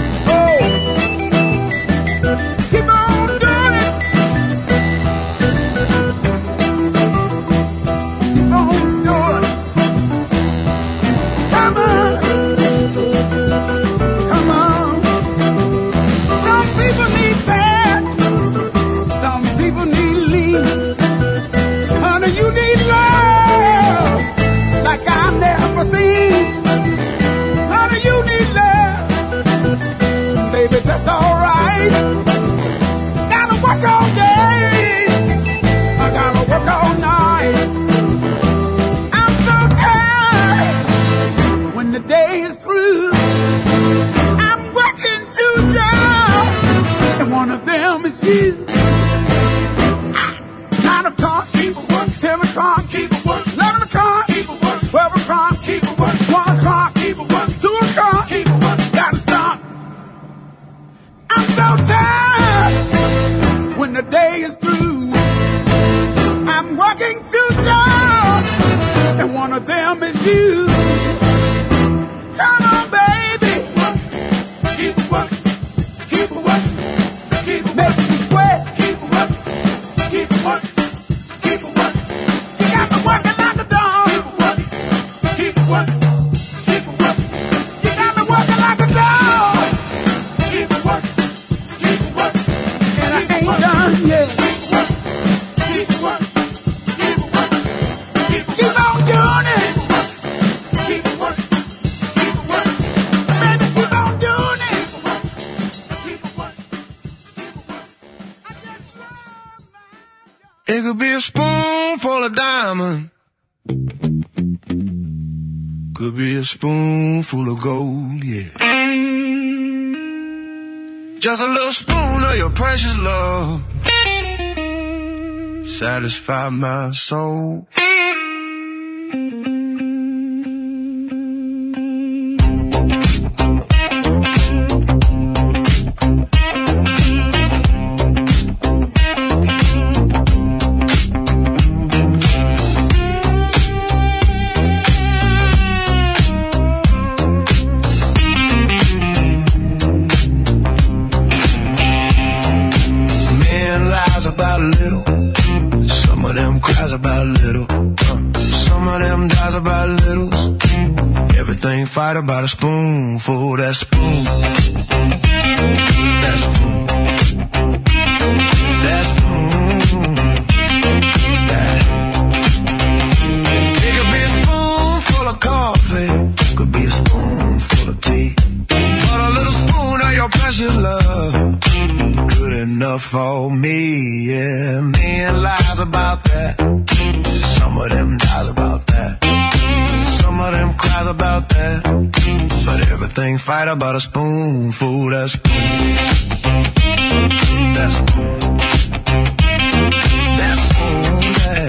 Keep on doing it. is you. Nine o'clock, keep it work. Ten o'clock, keep it work. Eleven o'clock, keep it work. Twelve o'clock, keep it work. One o'clock, keep it work. Two o'clock, keep it work. Gotta stop. I'm so tired. When the day is through, I'm working two jobs, and one of them is you. Come on, baby. Keep it working. Keep it working. Keep it making me sweat. Keep it working. Keep it working. Keep it working. You got me working like a dog. Keep it working. Keep it working. Keep it working. You got me working like a dog. Keep it working. Keep it working. And I ain't done yet. Keep it working. Keep it working. Keep it working. Keep on doing it. Keep it working. Keep it working. Baby, keep on doing it. Keep it working. It could be a spoonful of diamond, could be a spoonful of gold, yeah. Just a little spoon of your precious love, satisfy my soul. Fight about a spoonful, that spoon, that spoon, that spoon, that. It could be a spoonful of coffee, could be a spoonful of tea, but a little spoon of your precious love, good enough for me, yeah. Men lies about that, some of them lies about that. Some of them cries about that, but everything fight about a spoonful, that spoon, that spoon, that spoon, that.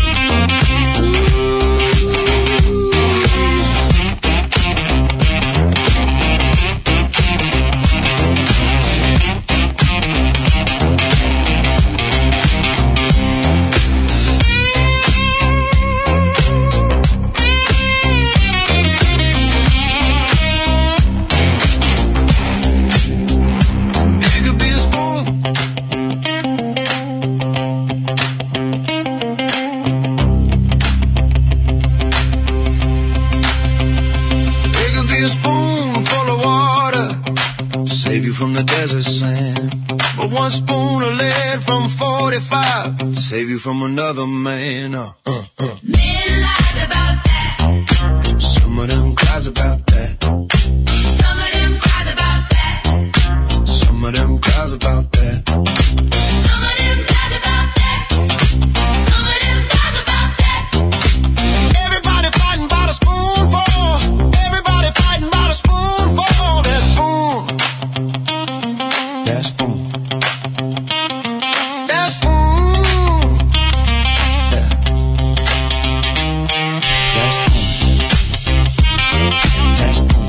From the desert sand, but one spoon of lead from forty-five save you from another man. Uh, uh, uh. Men lies about that. Some of them cries about that. Some of them cries about that. Some of them cries about that. Some of them cries about that. Some of them cries about that. Everybody fighting by the spoonful. Everybody fighting by the spoonful. That spoon. That spoon. That spoon. Yeah. That spoon. That spoon.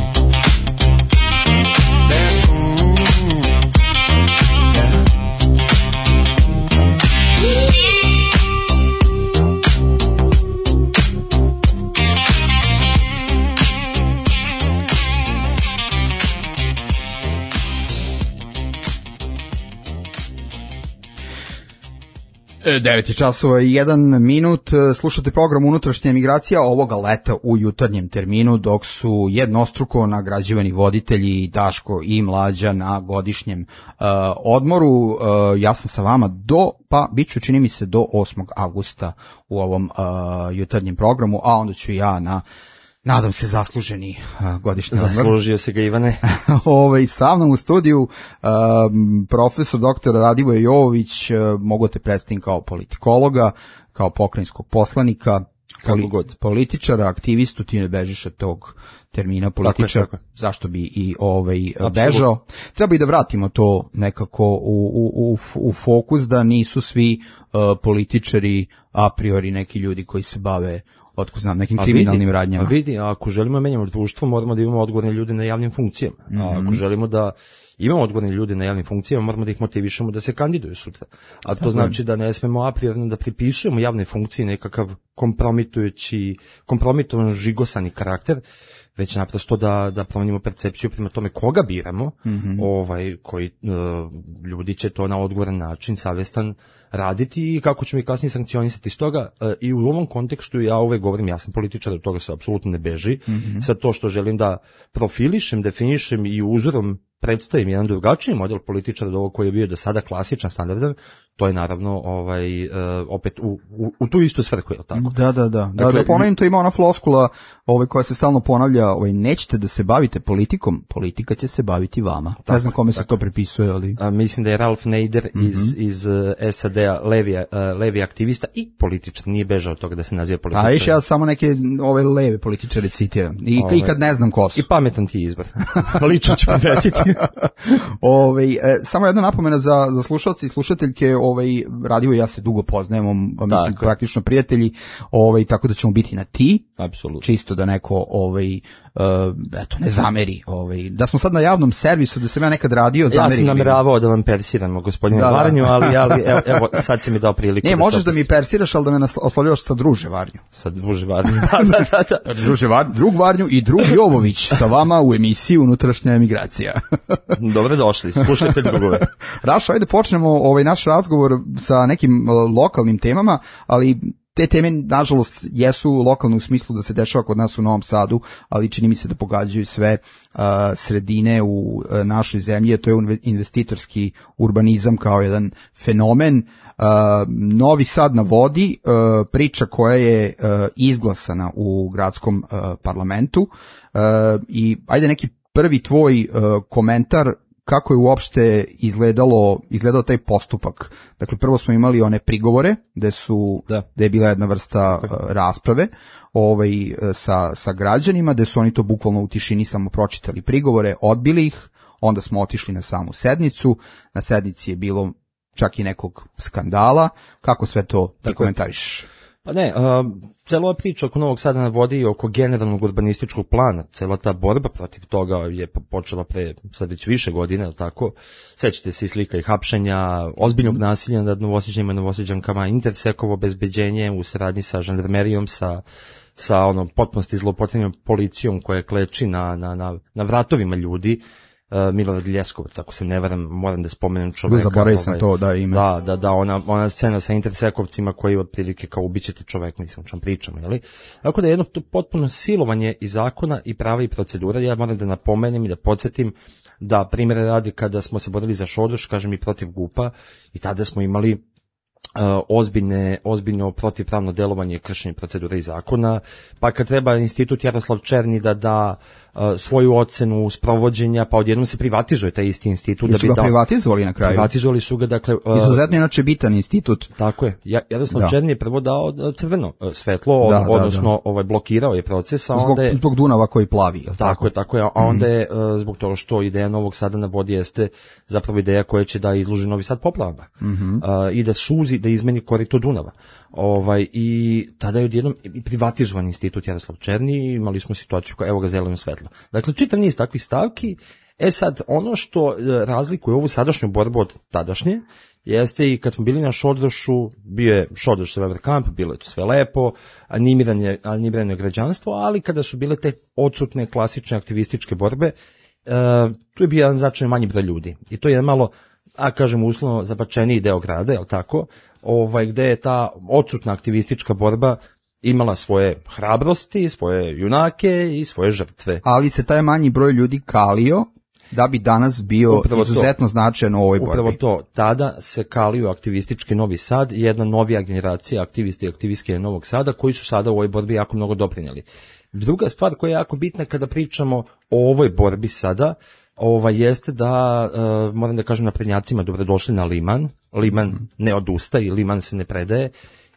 That spoon. Yeah. devet časova i jedan minut, slušate program Unutrašnja emigracija ovoga leta u jutarnjem terminu, dok su jednostruko nagrađivani voditelji Daško i Mlađa na godišnjem uh, odmoru. Uh, ja sam sa vama do, pa bit ću čini mi se do osmog avgusta u ovom uh, jutarnjem programu, a onda ću ja na nadam se zasluženi uh, godišnji odmor. Zaslužio se ga, Ivane. Ove, sa mnom u studiju um, profesor doktor Radivoje Jovović, uh, mogu te predstaviti kao politikologa, kao pokrajinskog poslanika, Poli, političara, aktivistu, ti ne bežiš od tog termina političar, tako je, tako je. Zašto bi i ovaj Absolut. bežao. Treba i da vratimo to nekako u, u, u, u fokus, da nisu svi uh, političari a priori neki ljudi koji se bave otko znam, nekim kriminalnim vidi, radnjama. A vidi, ako želimo menjamo društvo, moramo da imamo odgovorne ljude na javnim funkcijama. Mm-hmm. A ako želimo da imamo odgovorne ljude na javnim funkcijama, moramo da ih motivišemo da se kandiduju sutra. A to Tako znači je. da ne smemo apriorno da pripisujemo javne funkcije nekakav kompromitujući, kompromitovan žigosani karakter, već naprosto da, da promenimo percepciju prema tome koga biramo, mm-hmm. ovaj, koji uh, ljudi će to na odgovoran način, savjestan raditi i kako ćemo i kasnije sankcionisati. Stoga uh, i u ovom kontekstu ja uvek govorim, ja sam političar, od toga se apsolutno ne beži, mm-hmm. sad to što želim da profilišem, definišem i uzorom predstavim jedan drugačiji model političara od ovog koji je bio do sada klasičan, standardan, to je naravno ovaj uh, opet u, u, u tu istu svrhu, je li tako? Da, da, da. Dakle, da, da ponovim, to ima ona floskula ovaj, koja se stalno ponavlja, ovaj, nećete da se bavite politikom, politika će se baviti vama. Tako, ne znam kome tako. se to pripisuje, ali... A, mislim da je Ralph Nader mm-hmm. iz, iz uh, S A D-a levi, uh, levi aktivista i političar, nije bežao od toga da se naziva političar. A iš, ja samo neke ove leve političare citiram. I, ove, i kad ne znam ko su. I pametan ti izbor. Lično ću primetiti. Ove, e, samo jedna napomena za, za slušalce i slušateljke, ovaj, Radio i ja se dugo poznajemo, mi smo praktično prijatelji, ovaj, tako da ćemo biti na ti. Apsolutno. Čisto da neko ovaj, uh, eto, ne zameri. Ovaj. Da smo sad na javnom servisu, da sam ja nekad radio, zameri. Ja sam nameravao da vam persiramo, gospodine da, Varnju, da. ali, ali evo, evo, sad si mi dao priliku. Ne, da možeš da mi persiraš, ali da me oslovljaš sa druže Varnju. Sa druže Varnju, da, da, da. da. Druže Varnju, drug Varnju i drug Jovović sa vama u emisiji Unutrašnja emigracija. Dobro došli, slušajte drugove. Rašo, ajde počnemo ovaj naš razgovor sa nekim lokalnim temama, ali te teme, nažalost, jesu lokalne u smislu da se dešava kod nas u Novom Sadu, ali čini mi se da pogađaju sve uh, sredine u uh, našoj zemlji, to je investitorski urbanizam kao jedan fenomen. Uh, Novi Sad na vodi, uh, priča koja je uh, izglasana u gradskom uh, parlamentu uh, i ajde neki prvi tvoj uh, komentar kako je uopšte izgledalo, izgledao taj postupak. Dakle, prvo smo imali one prigovore, gde su, da, gde je bila jedna vrsta uh, rasprave ovaj, sa, sa građanima, gde su oni to bukvalno u tišini samo pročitali prigovore, odbili ih, onda smo otišli na samu sednicu, na sednici je bilo čak i nekog skandala. Kako sve to ti komentariš? Pa ne, uh, cela ova priča oko Novog Sada na vodi i oko generalnog urbanističkog plana, cela ta borba protiv toga je počela pre sad već više godine, je li tako? Sećate se i slika i hapšenja, ozbiljnog nasilja nad Novosađanima i Novosađankama, Intersekovo obezbeđenje u saradnji sa žandarmerijom, sa sa ono potpunosti zloupotrebnom policijom koja kleči na, na, na, na vratovima ljudi. Uh, Milorad Ljeskovac, ako se ne varam, moram da spomenem čoveka. Zaboravio sam ovaj, to, da, ime. Da, da, da, ona, ona scena sa Intersekovcima koji otprilike kao ubićete čovek, mislim, o čem pričamo, jeli? Tako da je jedno to potpuno silovanje i zakona i prava i procedura. Ja moram da napomenem i da podsjetim da primjere radi kada smo se borili za Šodoš, kažem i protiv GUP-a, i tada smo imali Uh, ozbiljne, ozbiljno protivpravno delovanje i kršenje procedura i zakona, pa kad treba institut Jaroslav Černi da da uh, svoju ocenu sprovođenja, pa odjednom se privatizuje taj isti institut. I da su bi ga dao, privatizovali na kraju. Privatizovali su ga, dakle... Uh, Izuzetno inače bitan institut. Tako je. Ja, Jaroslav da. Černi je prvo dao crveno uh, svetlo, da, od, odnosno da, da. Ovaj, blokirao je proces, a zbog, onda je... Zbog Dunava koji plavi. Tako, tako je, tako je, a onda je uh, zbog toga što ideja Novog Sada na vodi jeste zapravo ideja koja će da izluži Novi Sad poplavama. Mm-hmm. Uh, i da suzi, da izmeni korito Dunava. Ovaj, i tada je odjednom privatizovan institut Jaroslav Černi i imali smo situaciju koja evo ga zeleno svetlo. Dakle, čitav niz takvih stavki. E sad, ono što razlikuje ovu sadašnju borbu od tadašnje, jeste i kad smo bili na Šodrošu, bio je Šodroš Sever Kamp, bilo je to sve lepo, animiranje, animiranje građanstvo, ali kada su bile te odsutne klasične aktivističke borbe, uh, tu je bio jedan značajno manji broj ljudi. I to je malo, a kažem uslovno, zabačeniji deo grada, je li tako? Ovaj, gde je ta odsutna aktivistička borba imala svoje hrabrosti, svoje junake i svoje žrtve. Ali se taj manji broj ljudi kalio da bi danas bio upravo izuzetno to, značajan u ovoj borbi. Upravo to, tada se kalio aktivistički Novi Sad i jedna novija generacija aktivisti i aktivistke Novog Sada koji su sada u ovoj borbi jako mnogo doprinijeli. Druga stvar koja je jako bitna kada pričamo o ovoj borbi sada, Ova jeste da, uh, moram da kažem naprednjacima, dobrodošli na Liman. Liman ne odustaje, Liman se ne predaje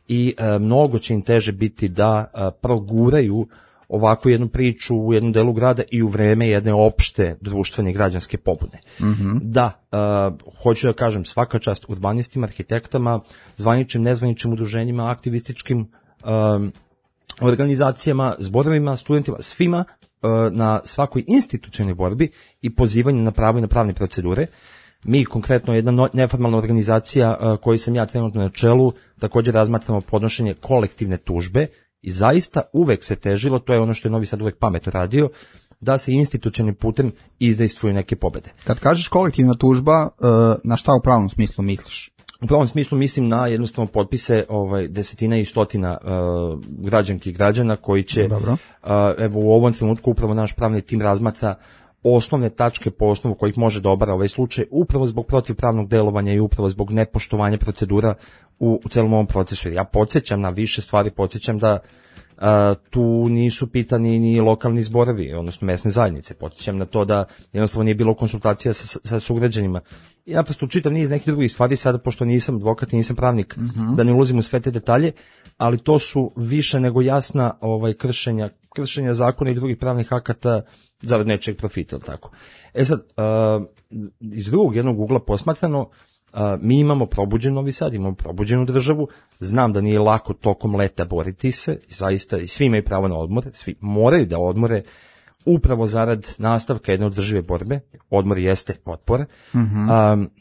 i e, mnogo će im teže biti da e, proguraju ovakvu jednu priču u jednom delu grada i u vreme jedne opšte društvene i građanske pobune. Mm-hmm. Da, uh, hoću da kažem svaka čast urbanistima, arhitektama, zvaničnim, nezvaničnim udruženjima, aktivističkim um, organizacijama, zborovima, studentima, svima uh, na svakoj institucionalnoj borbi i pozivanju na pravo i na pravne procedure. Mi konkretno jedna no, neformalna organizacija uh, koju sam ja trenutno na čelu, također razmatramo podnošenje kolektivne tužbe. I zaista uvek se težilo, to je ono što je Novi Sad uvek pametno radio, da se institucionalnim putem izdejstvuju neke pobede. Kad kažeš kolektivna tužba, na šta u pravom smislu misliš? U pravom smislu mislim na jednostavno potpise ovaj, desetina i stotina uh, građanki i građana koji će, Dobro. Uh, evo u ovom trenutku upravo naš pravni tim razmatra osnovne tačke po osnovu kojih može da obara ovaj slučaj, upravo zbog protivpravnog delovanja i upravo zbog nepoštovanja procedura u, u celom ovom procesu. Ja podsjećam na više stvari, podsjećam da a, tu nisu pitani ni lokalni zborovi, odnosno mesne zajednice. Podsjećam na to da jednostavno nije bilo konsultacija sa, sa sugrađanima. I naprosto čitam niz nekih drugih stvari, sada pošto nisam advokat i nisam pravnik, mm-hmm. da ne ulazim u sve te detalje, ali to su više nego jasna ovaj, kršenja, kršenja zakona i drugih pravnih akata zarad nečeg profita, ili tako. E sad, uh, iz drugog jednog ugla posmatrano, uh, mi imamo probuđen Novi Sad, imamo probuđenu državu, znam da nije lako tokom leta boriti se, zaista i svi imaju pravo na odmor, svi moraju da odmore, upravo zarad nastavka jedne održive borbe, odmor jeste otpor, Mm-hmm. um,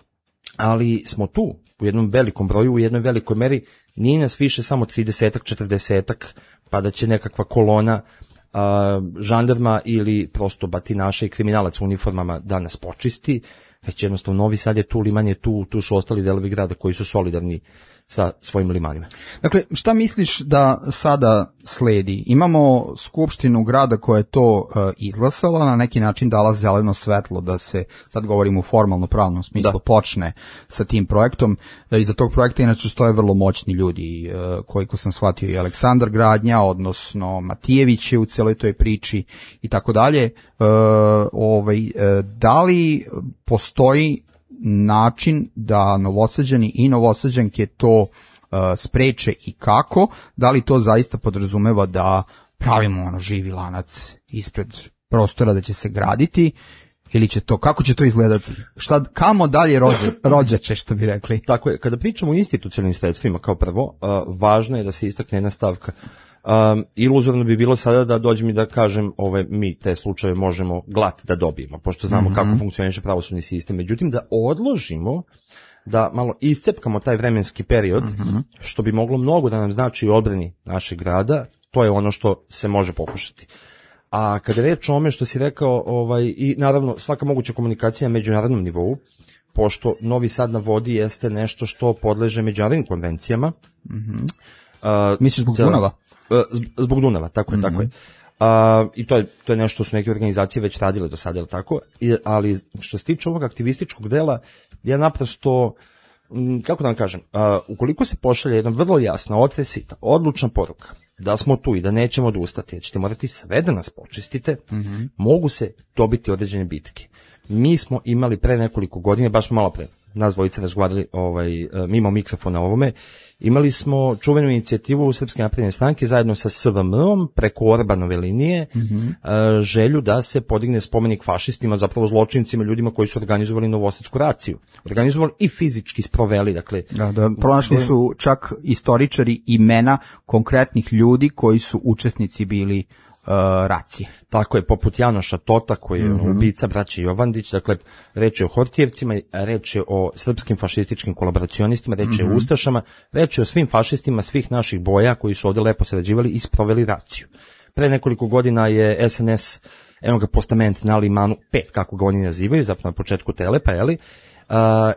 ali smo tu u jednom velikom broju, u jednoj velikoj meri, nije nas više samo tridesetak, četrdesetak, pa da će nekakva kolona Uh, žandarma ili prosto batinaša i kriminalac u uniformama da nas počisti, već jednostavno Novi Sad je tu, Liman je tu, tu su ostali delovi grada koji su solidarni sa svojim limanima. Dakle, šta misliš da sada sledi? Imamo skupštinu grada koja je to uh, izglasala, na neki način dala zeleno svetlo da se, sad govorimo u formalno pravnom smislu, da. počne sa tim projektom. Da iza tog projekta inače stoje vrlo moćni ljudi, uh, koliko sam shvatio i Aleksandar Gradnja, odnosno Matijević je u celoj toj priči i tako dalje. Uh, ovaj, uh, da li postoji način da Novosađani i Novosađanke to uh, spreče i kako, da li to zaista podrazumeva da pravimo ono živi lanac ispred prostora da će se graditi, ili će to, kako će to izgledati? Šta, kamo dalje rođe, rođače, što bi rekli? Tako je, kada pričamo o institucionalnim sredstvima kao prvo, uh, važno je da se istakne jedna stavka. Um, iluzorno bi bilo sada da dođem i da kažem ove, mi te slučaje možemo glat da dobijemo, pošto znamo mm-hmm. kako funkcioniše pravosudni sistem. Međutim, da odložimo, da malo iscepkamo taj vremenski period, mm-hmm. što bi moglo mnogo da nam znači u odbrani našeg grada, to je ono što se može pokušati. A kada reč o ome što si rekao, ovaj, i naravno svaka moguća komunikacija na međunarodnom nivou, pošto Novi Sad na vodi jeste nešto što podleže međunarodnim konvencijama. Mm-hmm. Uh, Misliš zbog cel... Dunava? Zbog Dunava, tako je, mm-hmm. tako je. Uh, I to je, to je nešto što su neke organizacije već radile do sada, ili tako? I, ali što se tiče ovog aktivističkog dela, ja naprosto, m, kako da vam kažem, uh, ukoliko se pošalje jedna vrlo jasna, otresita, odlučna poruka, da smo tu i da nećemo odustati, jer ćete morati sve da nas počistite, mm-hmm. mogu se dobiti određene bitke. Mi smo imali pre nekoliko godina, baš malo pre, nas dvojice razgovarali ovaj, mimo mikrofona ovome, imali smo čuvenu inicijativu Srpske napredne stranke zajedno sa S V M-om preko Orbanove linije, mm-hmm. želju da se podigne spomenik fašistima, zapravo zločincima, ljudima koji su organizovali novosadsku raciju. Organizovali i fizički sproveli, dakle... Da, da, pronašli su čak istoričari imena konkretnih ljudi koji su učesnici bili Uh, racije. Tako je, poput Janoša Tota, koji je mm-hmm. ubica braće Jovandić, dakle, reč je o Hortijevcima, reč je o srpskim fašističkim kolaboracionistima, reč je mm-hmm. o Ustašama, reč je o svim fašistima svih naših boja koji su ovde lepo sarađivali i sproveli raciju. Pre nekoliko godina je S N S, eno ga postament na Limanu, pet, kako ga oni nazivaju, zapravo na početku Telepa, jeli, Uh,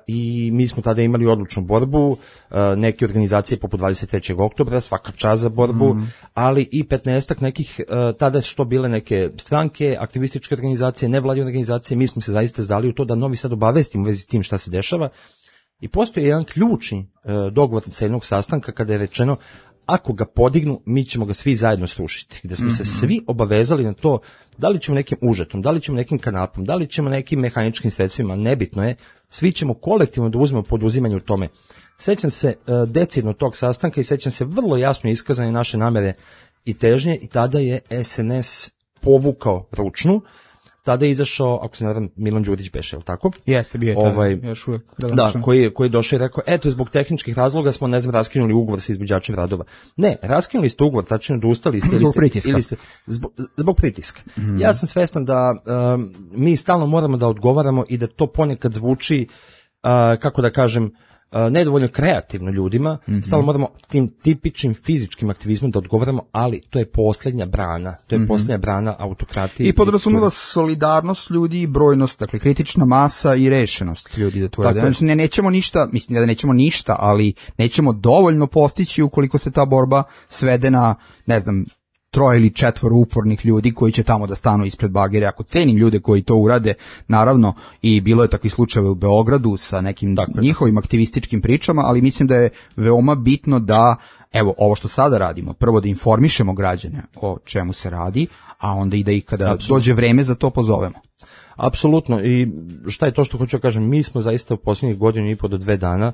i mi smo tada imali odlučnu borbu, uh, neke organizacije poput dvadeset trećeg oktobra, svaka čast za borbu, mm. ali i petnaestak nekih, uh, tada što bile neke stranke, aktivističke organizacije, nevladine organizacije, mi smo se zaista zdali u to da Novi Sad obavestimo u vezi s tim šta se dešava. I postoji jedan ključni uh, dogovor sa jednog sastanka kada je rečeno, ako ga podignu, mi ćemo ga svi zajedno srušiti. Gde smo mm-hmm. se svi obavezali na to, da li ćemo nekim užetom, da li ćemo nekim kanapom, da li ćemo nekim mehaničkim sredstvima, nebitno je, svi ćemo kolektivno da uzmemo poduzimanje u tome. sećam se uh, decidno tog sastanka i sećam se vrlo jasno iskazane naše namere i težnje i tada je S N S povukao ručnu. Tada je izašao, ako se ne varam, Milan Đurić beše, je li tako? Jeste, bio je ovaj, tada, još uvijek. Da, koji je, koji je došao i rekao, eto, zbog tehničkih razloga smo, ne znam, raskinuli ugovor sa izvođačem radova. Ne, raskinuli ste ugovor, tačno odustali ste. Zbog pritiska. Ili ste, zbog, zbog pritiska. Mm. Ja sam svestan da um, mi stalno moramo da odgovaramo i da to ponekad zvuči, uh, kako da kažem, nedovoljno kreativno ljudima, mm-hmm. stalno moramo tim tipičnim fizičkim aktivizmom da odgovaramo, ali to je posljednja brana, to je mm-hmm. posljednja brana autokratije. I podrazumeva solidarnost ljudi i brojnost, dakle kritična masa i rešenost ljudi da to rade. Znači ne, nećemo ništa, mislim da nećemo ništa, ali nećemo dovoljno postići ukoliko se ta borba svede na, ne znam, troje ili četvoro upornih ljudi koji će tamo da stanu ispred bagere. Ako cenim ljude koji to urade, naravno, i bilo je takvih slučajeva u Beogradu sa nekim dakle, njihovim aktivističkim pričama, ali mislim da je veoma bitno da, evo, ovo što sada radimo, prvo da informišemo građane o čemu se radi, a onda i da ih kada Absolutno. Dođe vreme za to pozovemo. Apsolutno. I šta je to što hoću da kažem, mi smo zaista u posljednjih godinu i po do dve dana,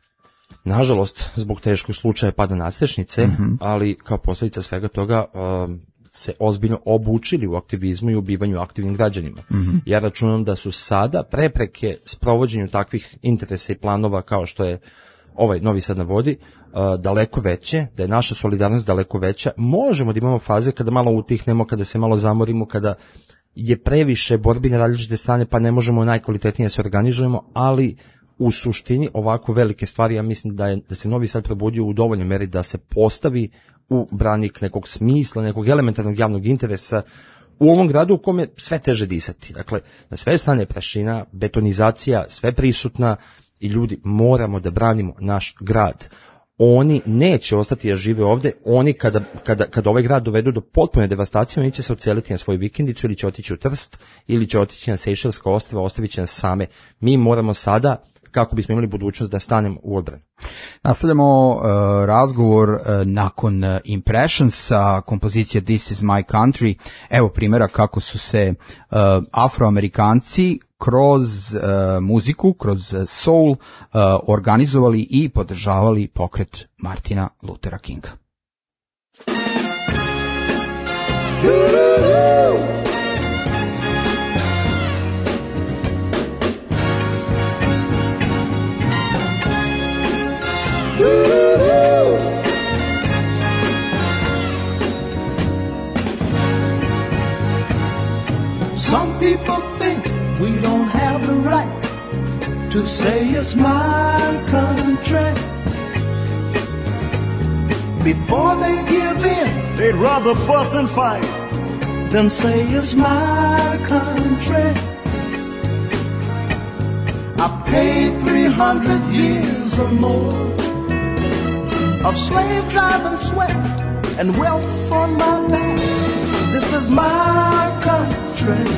nažalost, zbog teškog slučaja pada nadstrešnice, mm-hmm. ali kao posljedica svega toga uh, se ozbiljno obučili u aktivizmu i ubivanju aktivnim građanima. Mm-hmm. Ja računam da su sada prepreke sprovođenju takvih interesa i planova kao što je ovaj Novi Sad na vodi uh, daleko veće, da je naša solidarnost daleko veća. Možemo da imamo faze kada malo utihnemo, kada se malo zamorimo, kada je previše borbi na različite strane pa ne možemo najkvalitetnije se organizujemo, ali u suštini ovako velike stvari, ja mislim da, je, da se Novi Sad probudio u dovoljnoj meri da se postavi u branik nekog smisla, nekog elementarnog javnog interesa u ovom gradu u kome sve teže disati. Dakle, na sve strane prašina, betonizacija, sve prisutna i ljudi moramo da branimo naš grad. Oni neće ostati da žive ovde, oni kada, kada, kada ovaj grad dovedu do potpune devastacije, oni će se oceliti na svoju vikendicu ili će otići u Trst ili će otići na Sejšelska ostrva, ostavit će nas same. Mi moramo sada, kako bismo imali budućnost, da stanemo u odbranu. Nastavljamo uh, razgovor uh, nakon uh, Impressionsa, kompozicija This is my country. Evo primjera kako su se uh, Afroamerikanci kroz uh, muziku, kroz uh, soul uh, organizovali i podržavali pokret Martina Luthera Kinga. Some people think we don't have the right to say it's my country. Before they give in, they'd rather fuss and fight than say it's my country. I paid three hundred years or more of slave driving sweat and wealth on my back. This is my country.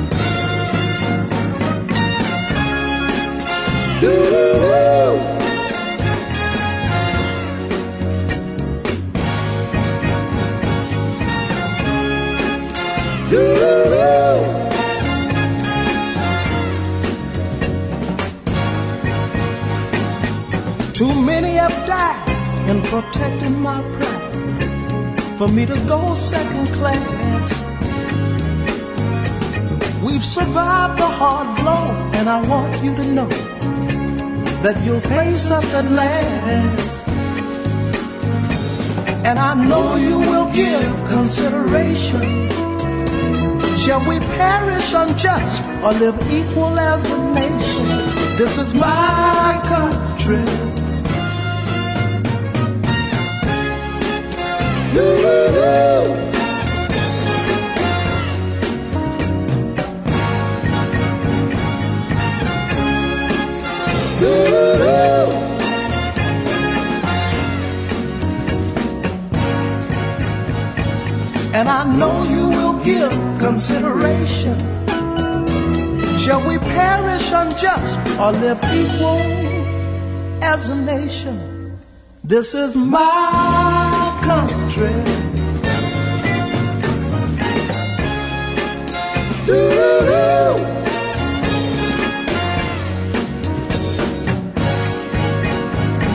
Doo-doo-doo. Doo-doo-doo. Too many have died in protecting my pride, for me to go second class. We've survived the hard blow, and I want you to know that you'll face us at last. And I know you will give consideration. Shall we perish unjust or live equal as a nation? This is my country. Doo-doo-doo. Doo-doo-doo. And I know you will give consideration. Shall we perish unjust or live equal as a nation? This is my country. Doo-doo-doo.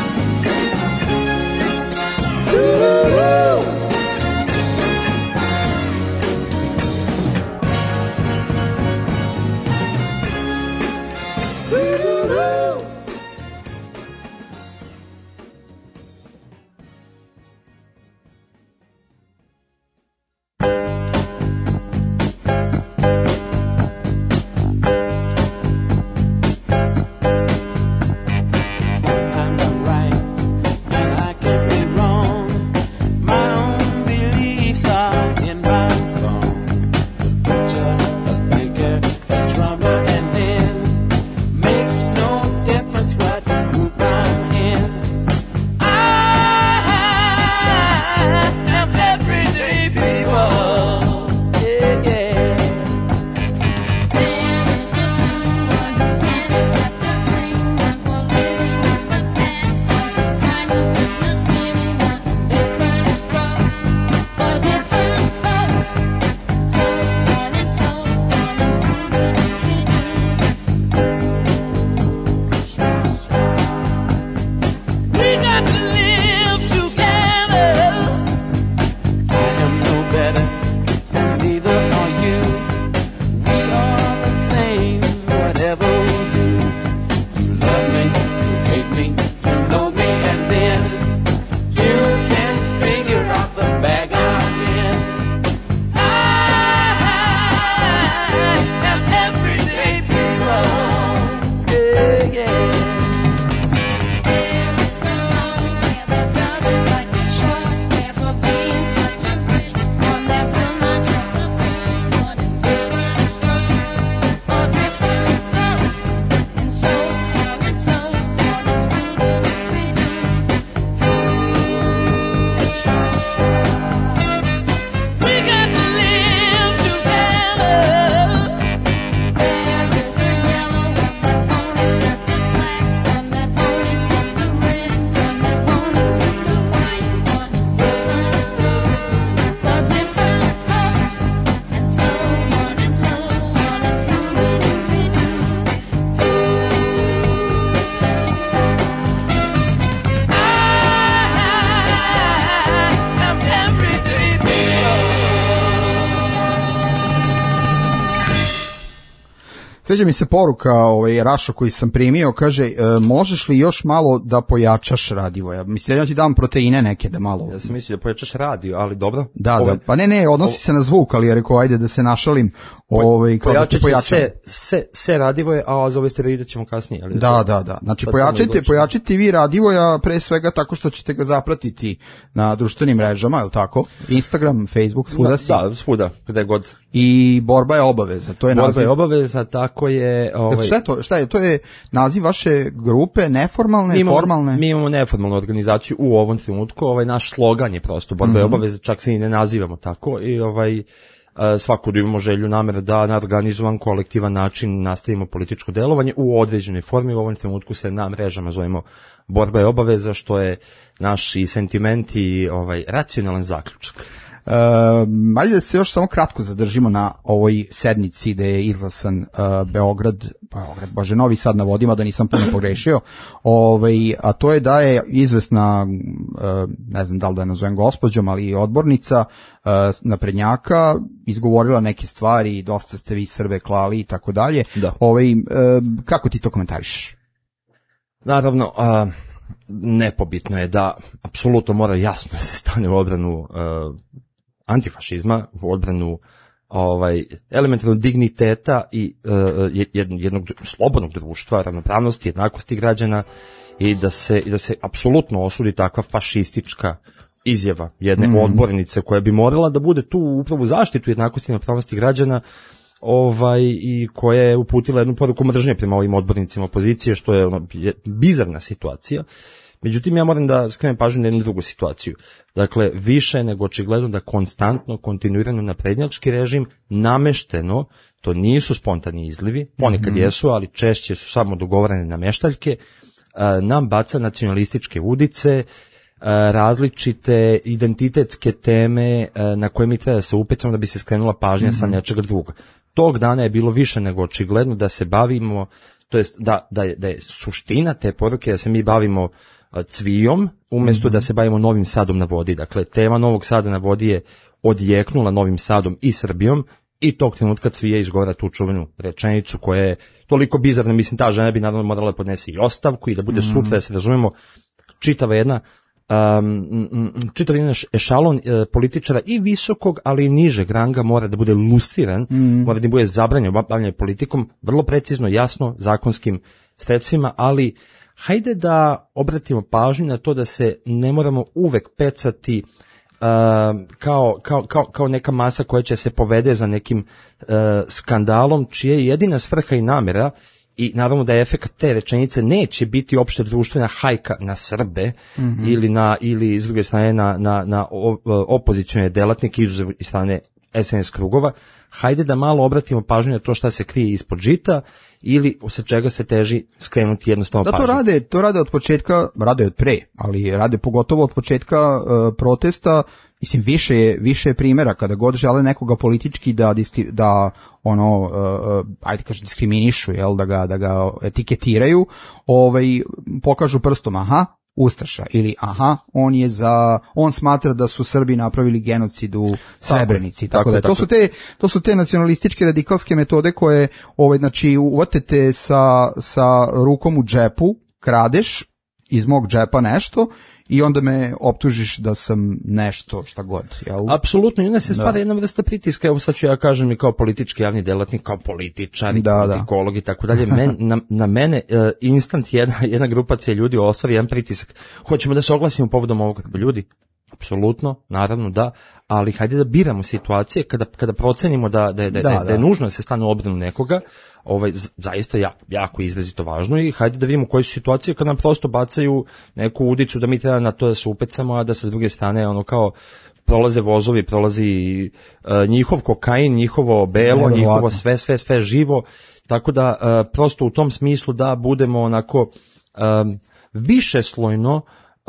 Sveđa mi se poruka ovaj, Rašo koji sam primio, kaže, e, možeš li još malo da pojačaš Radivoja? Mislim, ja ti dam proteine neke da malo... Ja sam mislio da pojačaš radio, ali dobro. Da, Ove... da, pa ne, ne, odnosi ovo... se na zvuk, ali ja rekao, ajde da se našalim. Ovaj, pojačat će se, se, se Radivoje, a za ove steroide ćemo kasnije. Ali da, da, da. Znači, pojačajte, pojačajte vi Radivoja pre svega tako što ćete ga zapratiti na društvenim mrežama, je li tako? Instagram, Facebook, svuda si. Da, svuda, gde god. I borba je obaveza, to je borba naziv. Borba je obaveza, tako je... Ovaj... Šta je to? Šta je? To je naziv vaše grupe, neformalne, mi imamo, formalne? Mi imamo neformalnu organizaciju u ovom trenutku, ovaj naš slogan je prosto borba mm-hmm. je obaveza, čak se i ne nazivamo tako i ovaj svako da imamo želju namera da na organizovan kolektivan način nastavimo političko delovanje u određenoj formi. U ovom trenutku se na mrežama zovemo borba je obaveza, što je naš i sentiment i ovaj racionalan zaključak. Uh, ajde da se još samo kratko zadržimo na ovoj sednici gde je izglasan uh, Beograd, Beograd, bože, Novi Sad navodimo da nisam puno pogrešio, ovaj, a to je da je izvesna, uh, ne znam da li da je nazovem gospođom, ali i odbornica uh, naprednjaka izgovorila neke stvari, dosta ste vi Srbe klali i tako dalje. Ovaj, uh, kako ti to komentariš? Naravno, uh, nepobitno je da apsolutno mora jasno da se stane u odbranu uh, antifašizma, u odbranu ovaj elementarnog digniteta i uh, jednog, jednog slobodnog društva, ravnopravnosti, jednakosti građana i da se i da se apsolutno osudi takva fašistička izjava jedne mm. odbornice koja bi morala da bude tu upravo u zaštitu jednakosti i ravnopravnosti građana, ovaj i koja je uputila jednu poruku mržnje prema ovim odbornicima opozicije, što je ono, bizarna situacija. Međutim, ja moram da skrenem pažnju na jednu drugu situaciju. Dakle, više nego očigledno da konstantno, kontinuirano naprednjački režim namešteno, to nisu spontani izlivi, ponekad mm-hmm. jesu, ali češće su samo dogovorene nameštaljke, nam baca nacionalističke udice, različite identitetske teme na koje mi treba da se upecamo da bi se skrenula pažnja mm-hmm. sa nečega druga. Tog dana je bilo više nego očigledno da se bavimo, to jest da, da, je, da je suština te poruke da se mi bavimo Cvijom, umjesto mm-hmm. da se bavimo Novim Sadom na vodi. Dakle, tema Novog Sada na vodi je odjeknula Novim Sadom i Srbijom i tog trenutka Cvija izgovara tu čuvenu rečenicu koja je toliko bizarna, mislim, ta žena bi naravno morala podnesi i ostavku i da bude mm-hmm. sutra, da se razumemo, čitava jedna Um, čitav jedan ešalon uh, političara i visokog, ali i nižeg ranga mora da bude lustriran, mm. mora da bude zabranjen bavljanje politikom, vrlo precizno, jasno, zakonskim sredstvima, ali hajde da obratimo pažnju na to da se ne moramo uvek pecati uh, kao, kao, kao, kao neka masa koja će se povede za nekim uh, skandalom, čija je jedina svrha i namjera. I naravno da je efekt te rečenice neće biti opšte društvena hajka na Srbe mm-hmm. ili na ili s druge strane na na na opozicione delatnike izuzev iz strane es en es krugova. Hajde da malo obratimo pažnju na to šta se krije ispod žita ili sa čega se teži skrenuti jednostavno da, pažnju. Da, to rade, to rade od početka, rade od pre, ali rade pogotovo od početka uh, protesta. Mislim, više je, više je primjera kada god žele nekoga politički da, da ono, uh, ajde kažem, diskriminišu, jel, da ga, da ga etiketiraju, ovaj, pokažu prstom, aha, Ustaša, ili aha, on je za, on smatra da su Srbi napravili genocid u Srebrenici, tako, tako da, tako. To su te, to su te nacionalističke radikalske metode koje, ovaj, znači, uvatete sa, sa rukom u džepu, kradeš iz mog džepa nešto, i onda me optužiš da sam nešto, šta god. Jel? Apsolutno, i onda se stvara jedna vrsta pritiska, evo sad ću ja kažem i kao politički javni delatnik, kao političar, da, politikolog i tako dalje. Men, na, na mene uh, instant jedna, jedna grupacija ljudi ostvari jedan pritisak. Hoćemo da se oglasimo povodom ovog, ljudi, apsolutno, naravno da, ali hajde da biramo situacije kada, kada procenimo da, da, da, da, da, da je nužno da se stane u obranu nekoga, ovaj, zaista jako, jako izrazito važno i hajde da vidimo koje su situacije kada nam prosto bacaju neku udicu da mi treba na to da se upecamo, a da sa druge strane ono kao prolaze vozovi, prolazi uh, njihov kokain, njihovo belo, ne, njihovo sve, sve, sve živo, tako da uh, prosto u tom smislu da budemo onako uh, višeslojno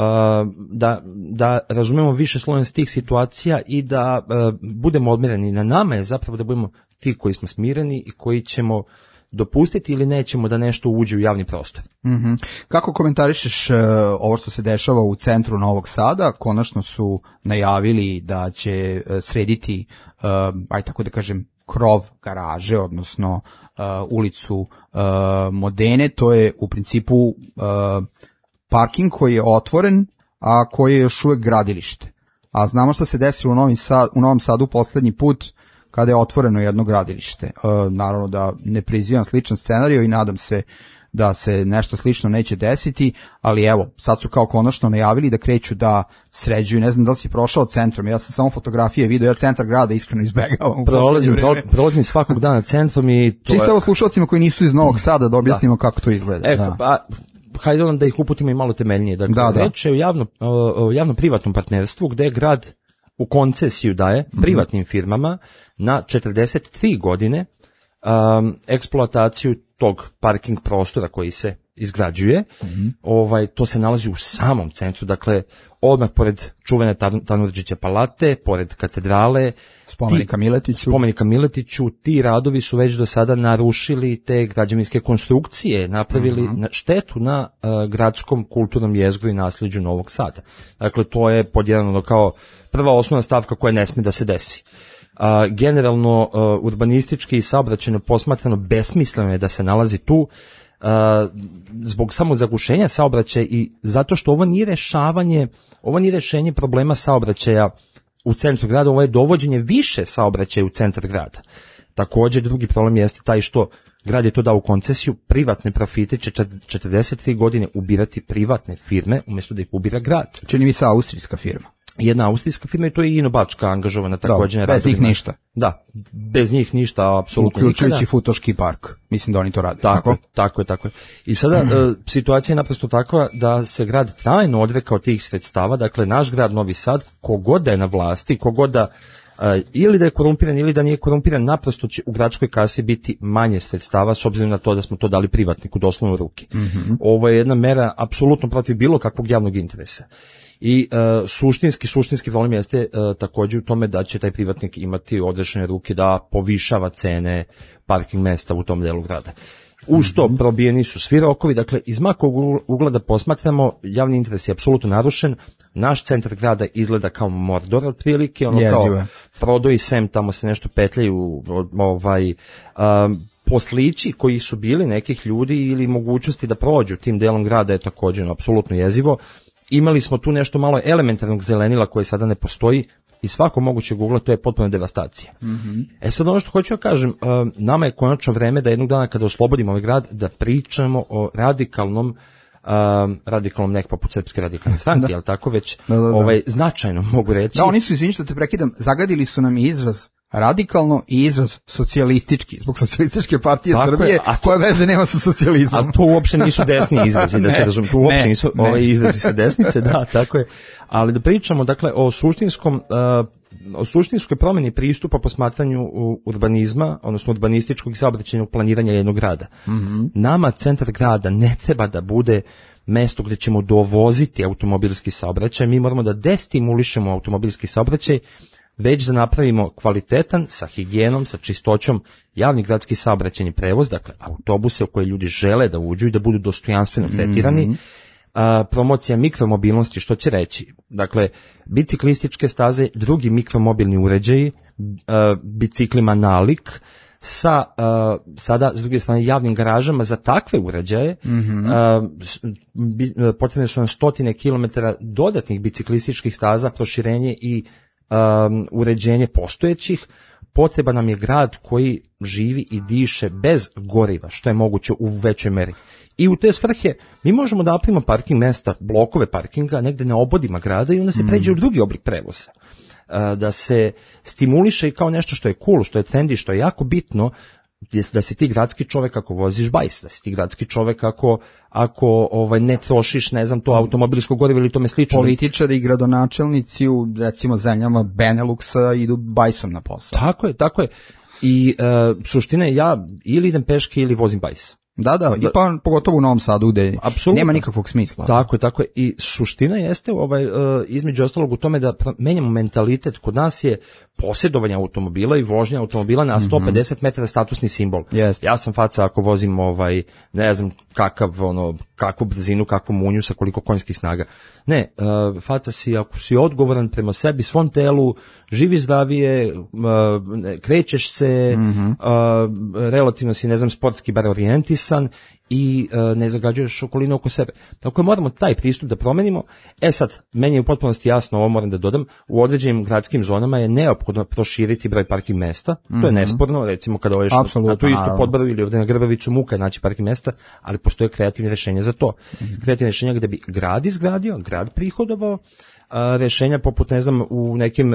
da, da razumemo više slojnost tih situacija i da uh, budemo odmereni. Na nama je zapravo da budemo ti koji smo smireni i koji ćemo dopustiti ili nećemo da nešto uđe u javni prostor. Mm-hmm. Kako komentarišeš uh, ovo što se dešava u centru Novog Sada? Konačno su najavili da će uh, srediti, uh, aj tako da kažem, krov garaže, odnosno uh, ulicu uh, Modene. To je u principu uh, parking koji je otvoren, a koji je još uvek gradilište. A znamo što se desilo u, Novom Sadu, u Novom Sadu poslednji put kada je otvoreno jedno gradilište. E, naravno da ne prizivam sličan scenario i nadam se da se nešto slično neće desiti, ali evo, sad su kao konačno najavili da kreću da sređuju, ne znam da li si prošao centrom, ja sam samo fotografije video, ja centar grada iskreno izbegavam. Prolazim, prolazim svakog dana centrom i to čisto ovo slušalcima koji nisu iz Novog Sada da objasnimo da. Kako to izgleda. E, da. pa, hajde onda da ih uputimo i malo temeljnije. Dakle, da, da. Reč je o javno, o javno-privatnom partnerstvu gde je grad u koncesiju daje mm-hmm. privatnim firmama na četrdeset tri godine um, eksploataciju tog parking prostora koji se izgrađuje. Mm-hmm. Ovaj, to se nalazi u samom centru, dakle odmah pored čuvene Tanurdžića palate, pored katedrale, spomenika Miletiću. Spomenika Miletiću, ti radovi su već do sada narušili te građevinske konstrukcije, napravili uh-huh. na štetu na uh, gradskom kulturnom jezgru i nasljeđu Novog Sada. Dakle, to je podjedano kao prva osnovna stavka koja ne sme da se desi. Uh, generalno, uh, urbanistički i saobraćajno posmatrano besmisleno je da se nalazi tu, Uh, zbog samo zagušenja saobraćaja i zato što ovo nije rešavanje, ovo nije rešenje problema saobraćaja u centru grada, ovo je dovođenje više saobraćaja u centar grada. Također drugi problem jeste taj što grad je to dao u koncesiju, privatne profite će četrdeset tri godine ubirati privatne firme umjesto da ih ubira grad. Čini mi se austrijska firma. Jedna austrijska firma i to je Inobačka angažovana također. Bez njih ništa. Da, bez njih ništa, apsolutno nikada. Uključujući Futoški park, mislim da oni to rade. Tako, tako? tako je, tako je. I sada uh, situacija je naprosto takva da se grad trajno odrekao tih sredstava, dakle naš grad Novi Sad, kogod da je na vlasti, kogod da uh, ili da je korumpiran ili da nije korumpiran, naprosto će u gradskoj kasi biti manje sredstava s obzirom na to da smo to dali privatniku doslovno u ruke. Mm-hmm. Ovo je jedna mera apsolutno protiv bilo kakvog javnog interesa. I uh, suštinski, suštinski problem jeste uh, također u tome da će taj privatnik imati odrešene ruke da povišava cene parking mesta u tom delu grada. uz to probijeni su svi rokovi, dakle iz makog ugla da posmatramo, javni interes je apsolutno narušen, naš centar grada izgleda kao Mordor otprilike, ono Jezivo kao je. Frodo i Sam tamo se nešto petljaju, ovaj, um, poslići koji su bili nekih ljudi ili mogućnosti da prođu tim delom grada je također no, apsolutno jezivo. Imali smo tu nešto malo elementarnog zelenila koje sada ne postoji, iz svakog mogućeg ugla to je potpuno devastacija. Mhm. E sad ono što hoću da kažem, uh, nama je konačno vreme da jednog dana kada oslobodimo ovaj grad, da pričamo o radikalnom, uh, radikalnom nek poput Srpske radikalne stranke, Da. jel tako već, Da, da, da. ovaj, značajno mogu reći. Da, oni su, izvini što te prekidam, zagadili su nam izraz radikalno i izraz socijalistički, zbog socijalističke partije Tako je, Srbije, a to- koja veze nema sa socijalizmom. A to uopšte nisu desni izrazi, da se Ne, razumije, to uopšte ne, nisu ne. ovaj izrazi sa desnice, da, tako je. Ali da pričamo, dakle, o suštinskom, uh, o suštinskoj promjeni pristupa posmatranju u- urbanizma, odnosno urbanističkog i saobraćajnog planiranja jednog grada. Mhm. Nama centar grada ne treba da bude mesto gdje ćemo dovoziti automobilski saobraćaj, mi moramo da destimulišemo automobilski saobraćaj, već da napravimo kvalitetan, sa higijenom, sa čistoćom, javni gradski saobraćajni prevoz, dakle autobuse u koje ljudi žele da uđu i da budu dostojanstveno tretirani, Mhm. a, promocija mikromobilnosti, što će reći, dakle, biciklističke staze, drugi mikromobilni uređaji, a, biciklima nalik, sa a, sada s druge strane javnim garažama za takve uređaje. Mhm. a, s- bi- potrebne su nam stotine kilometara dodatnih biciklističkih staza, proširenje i um, uređenje postojećih. Potreba nam je grad koji živi i diše bez goriva, što je moguće u većoj meri. I u te svrhe mi možemo da napravimo parking mesta, blokove parkinga negde na obodima grada i onda se pređe u drugi oblik prevoza. Uh, da se stimuliše i kao nešto što je cool, što je trendy, što je jako bitno, gdje s- da si ti gradski čovek ako voziš bajs, da si ti gradski čovek ako, ako ovaj, ne trošiš, ne znam, to automobilsko gorivo ili tome slično. Političari i gradonačelnici u, recimo, zemljama Beneluxa idu bajsom na posao. Tako je, tako je. I uh, suština je ja ili idem peške ili vozim bajs. Da, da, i pa pogotovo u Novom Sadu gde Apsolutno. nema nikakvog smisla. Tako je, tako je. I suština jeste ovaj, uh, između ostalog u tome da pra- menjamo mentalitet. Kod nas je posjedovanje automobila i vožnja automobila na sto pedeset metara statusni simbol. Jeste. Ja sam faca ako vozim ovaj, ne znam kakav, ono, kakvu brzinu, kakvu munju, sa koliko konjskih snaga. Ne, uh, faca si ako si odgovoran prema sebi, svom telu, živi zdravije, uh, krećeš se, uh, relativno si, ne znam, sportski bar orijentisan i uh, ne zagađuješ okolinu oko sebe. Tako je, moramo taj pristup da promenimo. E sad, meni je u potpunosti jasno, ovo moram da dodam, u određenim gradskim zonama je neophodno proširiti broj parking mesta, to je Mhm. nesporno, recimo kada odeš na- Apsolutno, na tu istu naravno. Podbaru ili ovdje na Grbavicu, muka je naći parking mesta, ali postoje kreativne rješenja za to. Kreativne rješenja gdje bi grad izgradio, grad prihodovao, a, rješenja poput, ne znam, u nekim uh,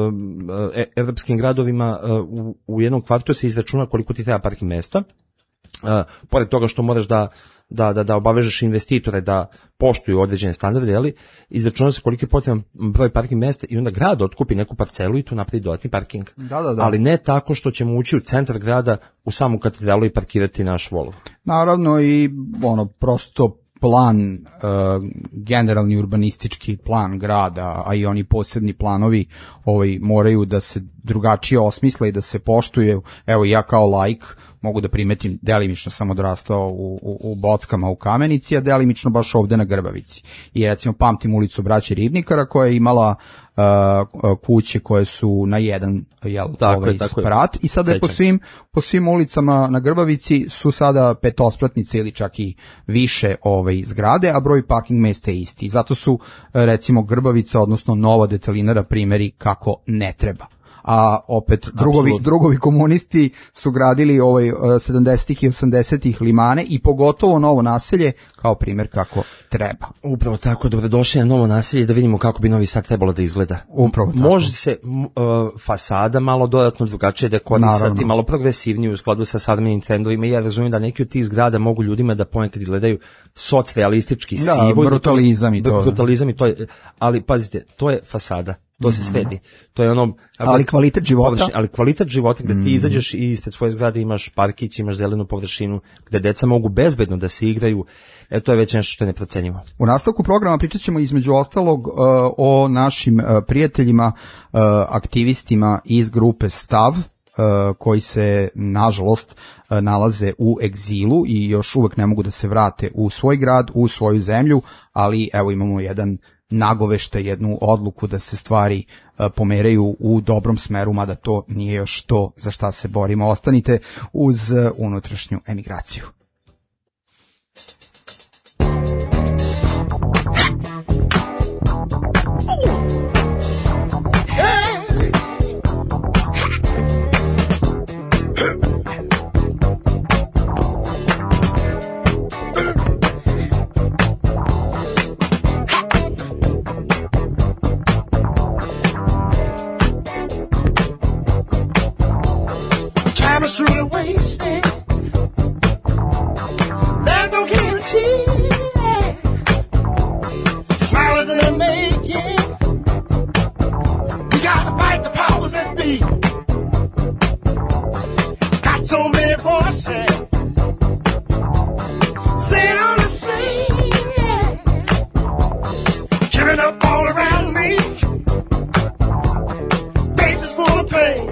e- evropskim gradovima uh, u, u jednom kvartu se izračuna koliko ti treba parking mesta. Uh, pored toga što moraš da da da da obavežeš investitore da poštuju određene standarde, ali izračuna se koliki je potreban broj parking mesta i onda grad otkupi neku parcelu i tu napravi dodatni parking. Da, da, da. Ali ne tako što ćemo ući u centar grada u samu katedralu i parkirati naš Volvo. Naravno i ono prosto plan, uh, generalni urbanistički plan grada, a i oni posebni planovi ovaj, moraju da se drugačije osmisle i da se poštuje. Evo ja kao laik mogu da primetim, delimično sam odrastao u, u, u Bockama u Kamenici, a delimično baš ovde na Grbavici. I recimo pamtim ulicu Braće Ribnikara koja je imala uh, kuće koje su na jedan jel, Tako ovaj, je, tako je. sprat i sada je po Sećam se. svim, po svim ulicama na Grbavici su sada petosplatnice ili čak i više ovaj, zgrade, a broj parking mesta je isti. Zato su e, recimo Grbavica, odnosno Nova Detelinara primjeri kako ne treba. A opet drugovi, Apsolutno. drugovi komunisti su gradili ovaj e, sedamdesetih i osamdesetih limane i pogotovo novo naselje kao primjer kako treba. Upravo tako, dobrodošli na novo naselje da vidimo kako bi Novi Sad trebalo da izgleda. Upravo tako. Može se m, uh, fasada malo dodatno drugačije dekorisati, Naravno. malo progresivnije u skladu sa savremenim trendovima i ja razumijem da neki od tih zgrada mogu ljudima da ponekad izgledaju socrealistički, Da, sivo. i da brutalizam i to. Brutalizam i to je, ali pazite, to je fasada. To se svedi. To je ono... Ali kvalitet života? Površin- ali kvalitet života gde ti Mhm. izađeš i ispred svoje zgrade imaš parkić, imaš zelenu površinu, gde deca mogu bezbedno da se igraju. E, to je već nešto što je neprocenjivo. U nastavku programa pričat ćemo između ostalog uh, o našim uh, prijateljima, uh, aktivistima iz grupe Stav, koji se nažalost nalaze u egzilu i još uvek ne mogu da se vrate u svoj grad, u svoju zemlju, ali evo imamo jedan nagovešte, jednu odluku da se stvari pomeraju u dobrom smeru, mada to nije još to za šta se borimo. Ostanite uz unutrašnju emigraciju. Time is truly wasted. There's no guarantee. Smile is in the making. We gotta fight the powers that be. Got so many voices saying all the same. Giving up all around me. Faces full of pain.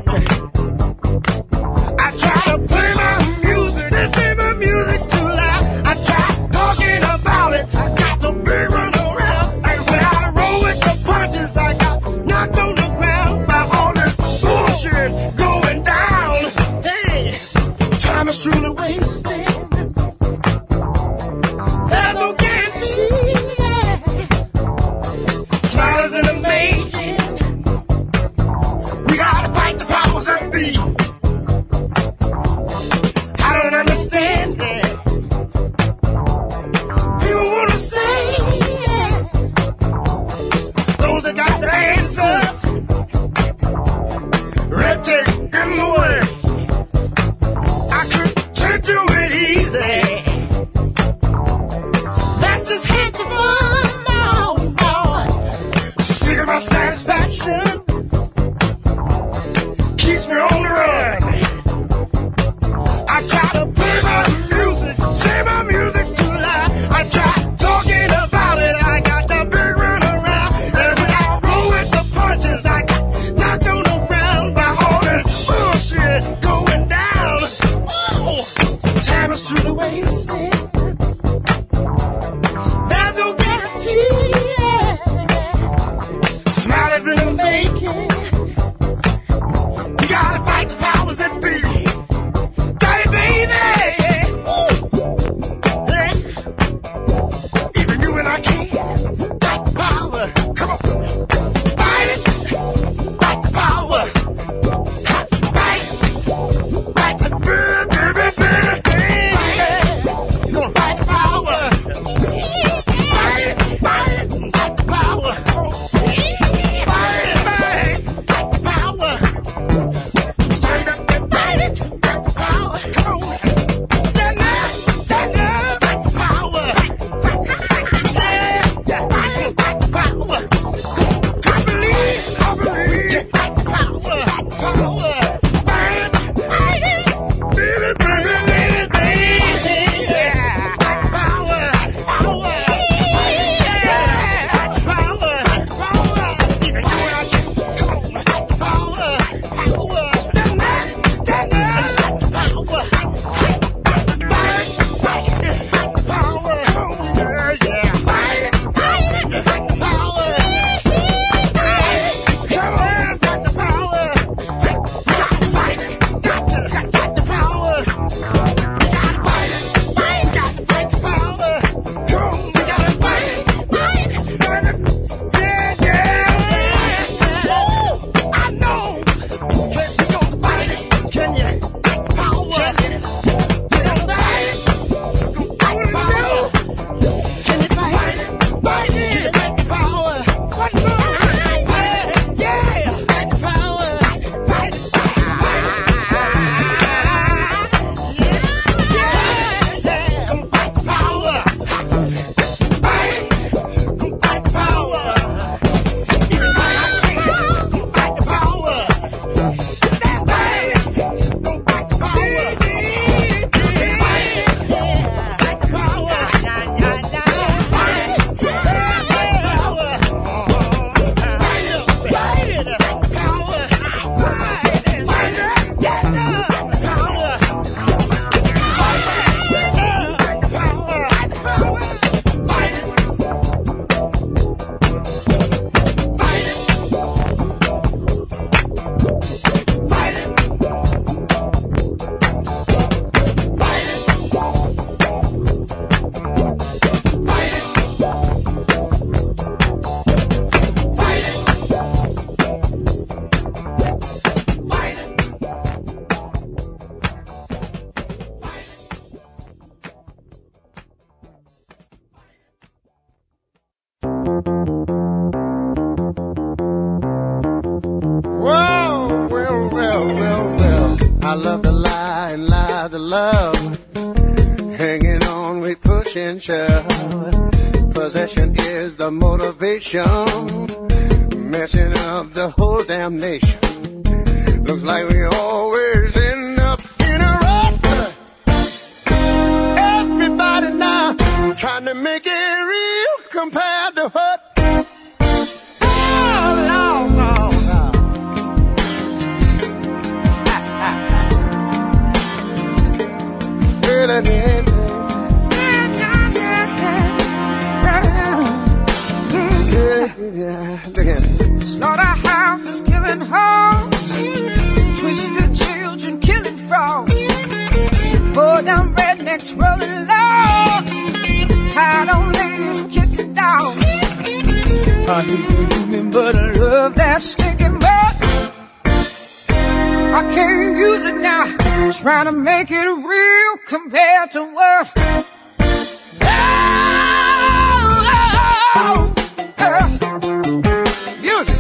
Truly wasted. There's no guarantee. Smile is in the making. We gotta fight the powers that be. I don't understand it. People wanna say those that got the answers. Red tape in the way. Do it easy. That's just half the fun. No, no. Sick of my satisfaction. Keeps me on the run. I try to play my music, say my music's too loud. I try talking about it. I got the big run around. And when I roll with the punches, I got knocked on the ground by all this bullshit going down. Oh. Time is truly wasted. There's no guarantee. Smile is in the making. We gotta fight the powers that be. Dirty baby. Hey. Even you and I can't fight the power. Come on. Fight it. Fight the power. Fight it. Fight the baby, baby, baby. You're gonna fight the power. Fight it, fight it, fight the power. Fight it, fight it. Well, well, well, well, well. I love to lie and lie to love. Hanging on, we push and shove. Possession is the motivation. Messing up the whole damn nation. Looks like we always end up in a rut. Everybody now trying to make it real compared to what? Oh, Lord, Lord, Lord. Well, at the end, slaughterhouses killing hogs, twisted children killing frogs, poor down rednecks rolling logs, tied on ladies kissing dogs. I hate the human, but I love that stinking butt. I can't use it now, trying to make it real compared to what? Oh, oh, oh. Music.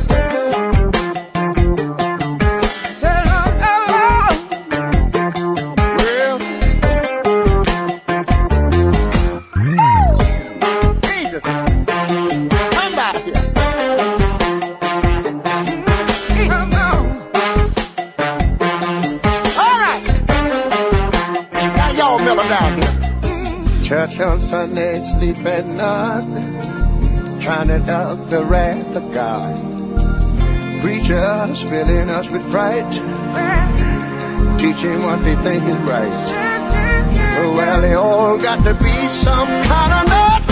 Church on Sunday, sleep at night, trying to duck the wrath of God. Preachers filling us with fright, teaching what they think is right. Well, they all got to be some kind of nut.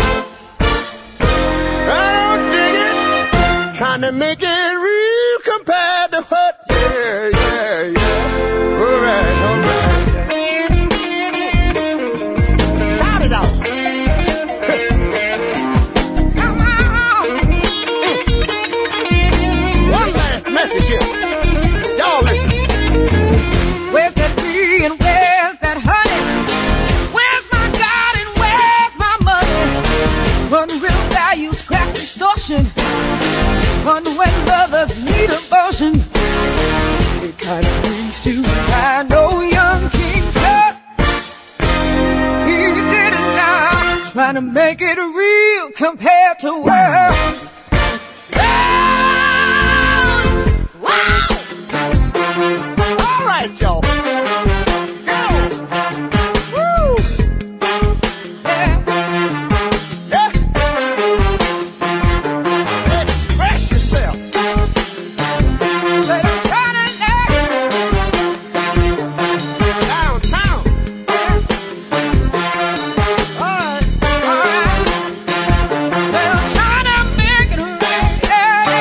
I don't dig it, trying to make it real compared to what? Yeah, yeah, yeah. All right, all right. Message here. Y'all listen. Where's that bee and where's that honey? Where's my God and where's my money? Unreal values, craft distortion. Wonder when brothers need abortion. It kind of brings to mind no young King Tut. He did it now, trying to make it real compared to what? All right, y'all. Go. Woo. Yeah. Yeah. Express yourself. Downtown. All right. All right. So I'm trying to make it right. Yeah.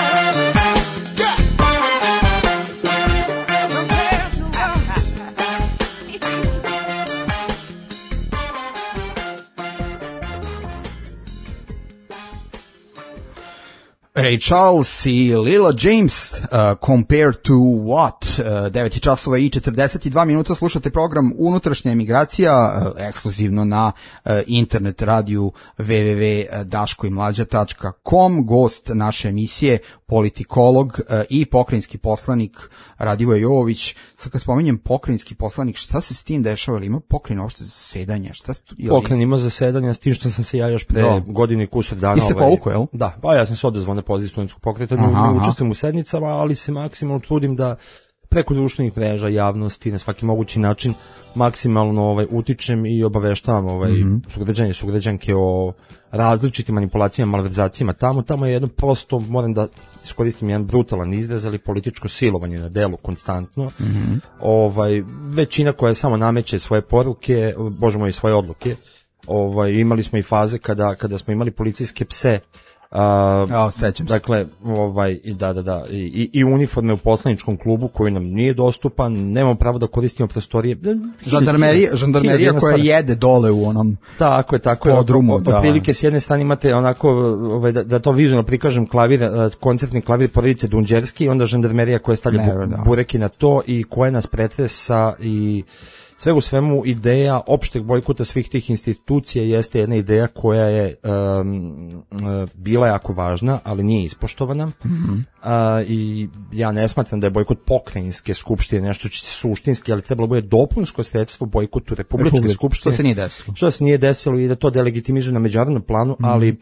Ray Charles i Lila James, uh, Compared to What? Uh, devet časova i četrdeset dva minuta, slušate program Unutrašnja emigracija, uh, ekskluzivno na uh, internet radiju w w w tačka daško i mlađa tačka com. Gost naše emisije, politikolog uh, i pokrajinski poslanik Radivoje Jovović. Sad kad spominjem pokrajinski poslanik, šta se s tim dešava? Ili ima pokrajina uopšte zasedanja? Šta stu, ili... Pokrajina ima zasedanja, s tim što sam se ja još pre no. godine kusur dana... I se ovaj, povuku, jel? Da, pa ja sam se odazvao na poziv studentskog pokreta, ne učestvujem u sednicama, ali se maksimalno trudim da preko društvenih mreža, javnosti, na svaki mogući način maksimalno ovaj, utičem i obaveštavam ovaj, mm-hmm. sugrađanje i sugrađanke o različitim manipulacijama, malverzacijama. Tamo, tamo je jedno prosto, moram da iskoristim jedan brutalan izraz, ali političko silovanje na delu konstantno. Mm-hmm. Ovaj, većina koja samo nameće svoje poruke, bože moj, svoje odluke. Ovaj, imali smo i faze kada, kada smo imali policijske pse. Uh, oh, sećam se. Dakle, ovaj, da, da, da, i, i uniforme u poslaničkom klubu koji nam nije dostupan, nemamo pravo da koristimo prostorije. Žandarmerija, žandarmerija koja jede dole u onom tako je, tako je, podrumu. Da. Otprilike s jedne strane imate onako, ovaj, da, da to vizualno prikažem, klavir, koncertni klavir porodice Dunđerski i onda žandarmerija koja stavlja bu, bureki na to i koja nas pretresa i sve u svemu ideja opšteg bojkota svih tih institucija jeste jedna ideja koja je um, bila jako važna, ali nije ispoštovana. Mhm. Uh, i ja ne smatram da je bojkot pokrajinske skupštine nešto će se suštinski, ali trebalo bude dopunsko sredstvo bojkotu republičke Republike. skupštine. Što se nije desilo. Što se nije desilo i da to delegitimizuje na međunarodnom planu, Mhm. ali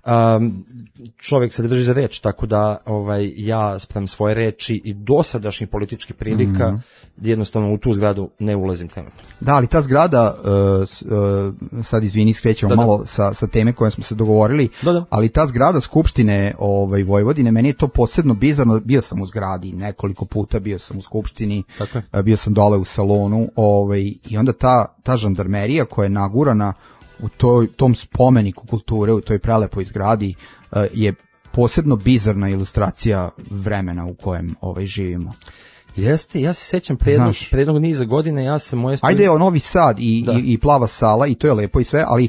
um, čovjek se drži za reč, tako da ovaj, ja sprem svoje reči i dosadašnjih političkih prilika Mhm. jednostavno u tu zgradu ne ulazim trenutno. Da, ali ta zgrada, uh, s- uh, sad izvini, skrećemo Da, da. malo sa, sa teme koje smo se dogovorili, Da, da. ali ta zgrada Skupštine ovaj, Vojvodine, meni je to posebno bizarno, bio sam u zgradi nekoliko puta, bio sam u Skupštini, Tako je. uh, bio sam dole u salonu, ovaj, i onda ta, ta žandarmerija koja je nagurana u toj, tom spomeniku kulture, u toj prelepoj zgradi, uh, je posebno bizarna ilustracija vremena u kojem ovaj, živimo. Jeste, ja se sećam pre jednog, Znaš. pre jednog niza godina, ja sam moje... Ajde, evo Novi Sad i, Da. i, i plava sala i to je lepo i sve, ali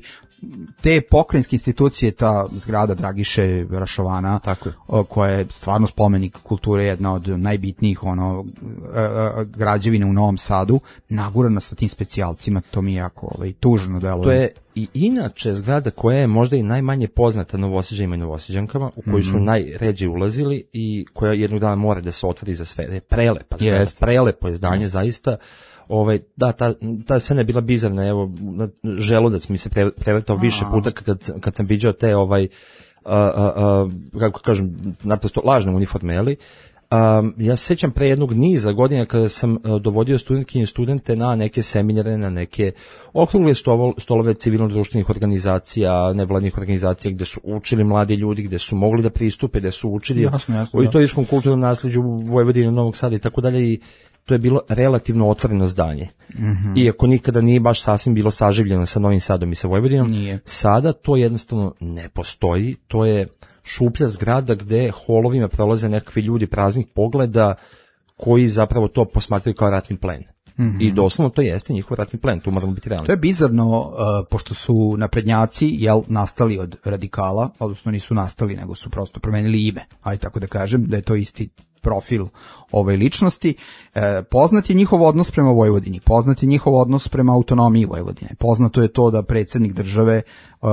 te pokrajinske institucije, ta zgrada Dragiše Rašovana, Tako je. o, koja je stvarno spomenik kulture, jedna od najbitnijih ono e, e, građevina u Novom Sadu, nagurana sa tim specijalcima, to mi je jako ovaj, tužno deluje. To je i inače zgrada koja je možda i najmanje poznata Novosađanima i Novosađankama, u koju su Mhm. najređe ulazili i koja jednog dana mora da se otvori za sve. Da je prelepa zgrada, Jeste. prelepo je zdanje, zaista. Ovaj, da, ta, ta scena je bila bizarna, evo, na- želudac mi se pre, prevrtao više A. puta kad, kad sam viđao te, ovaj, a, a, a, kako kažem, naprosto lažne uniforme, jeli? Um, ja se sjećam pre jednog niza godina kada sam uh, dovodio studentkinje i studente na neke seminare, na neke okrugle stolo- stolove civilno-društvenih organizacija, nevladnih organizacija gde su učili mladi ljudi, gde su mogli da pristupe, gde su učili Jasno, jasno, o da. istorijskom kulturnom nasljeđu Vojvodine, Novog Sada i tako dalje, i to je bilo relativno otvoreno zdanje. Mhm. Iako nikada nije baš sasvim bilo saživljeno sa Novim Sadom i sa Vojvodinom, Nije. sada to jednostavno ne postoji, to je šuplja zgrada gde holovima prolaze nekakvi ljudi praznih pogleda koji zapravo to posmatraju kao ratni plen. Mhm. I doslovno to jeste njihov ratni plen, tu moramo biti realni. To je bizarno, uh, pošto su naprednjaci jel, nastali od radikala, odnosno nisu nastali, nego su prosto promenili ime, aj tako da kažem, da je to isti profil ove ličnosti. E, poznat je njihov odnos prema Vojvodini, poznat je njihov odnos prema autonomiji Vojvodine, poznato je to da predsjednik države uh,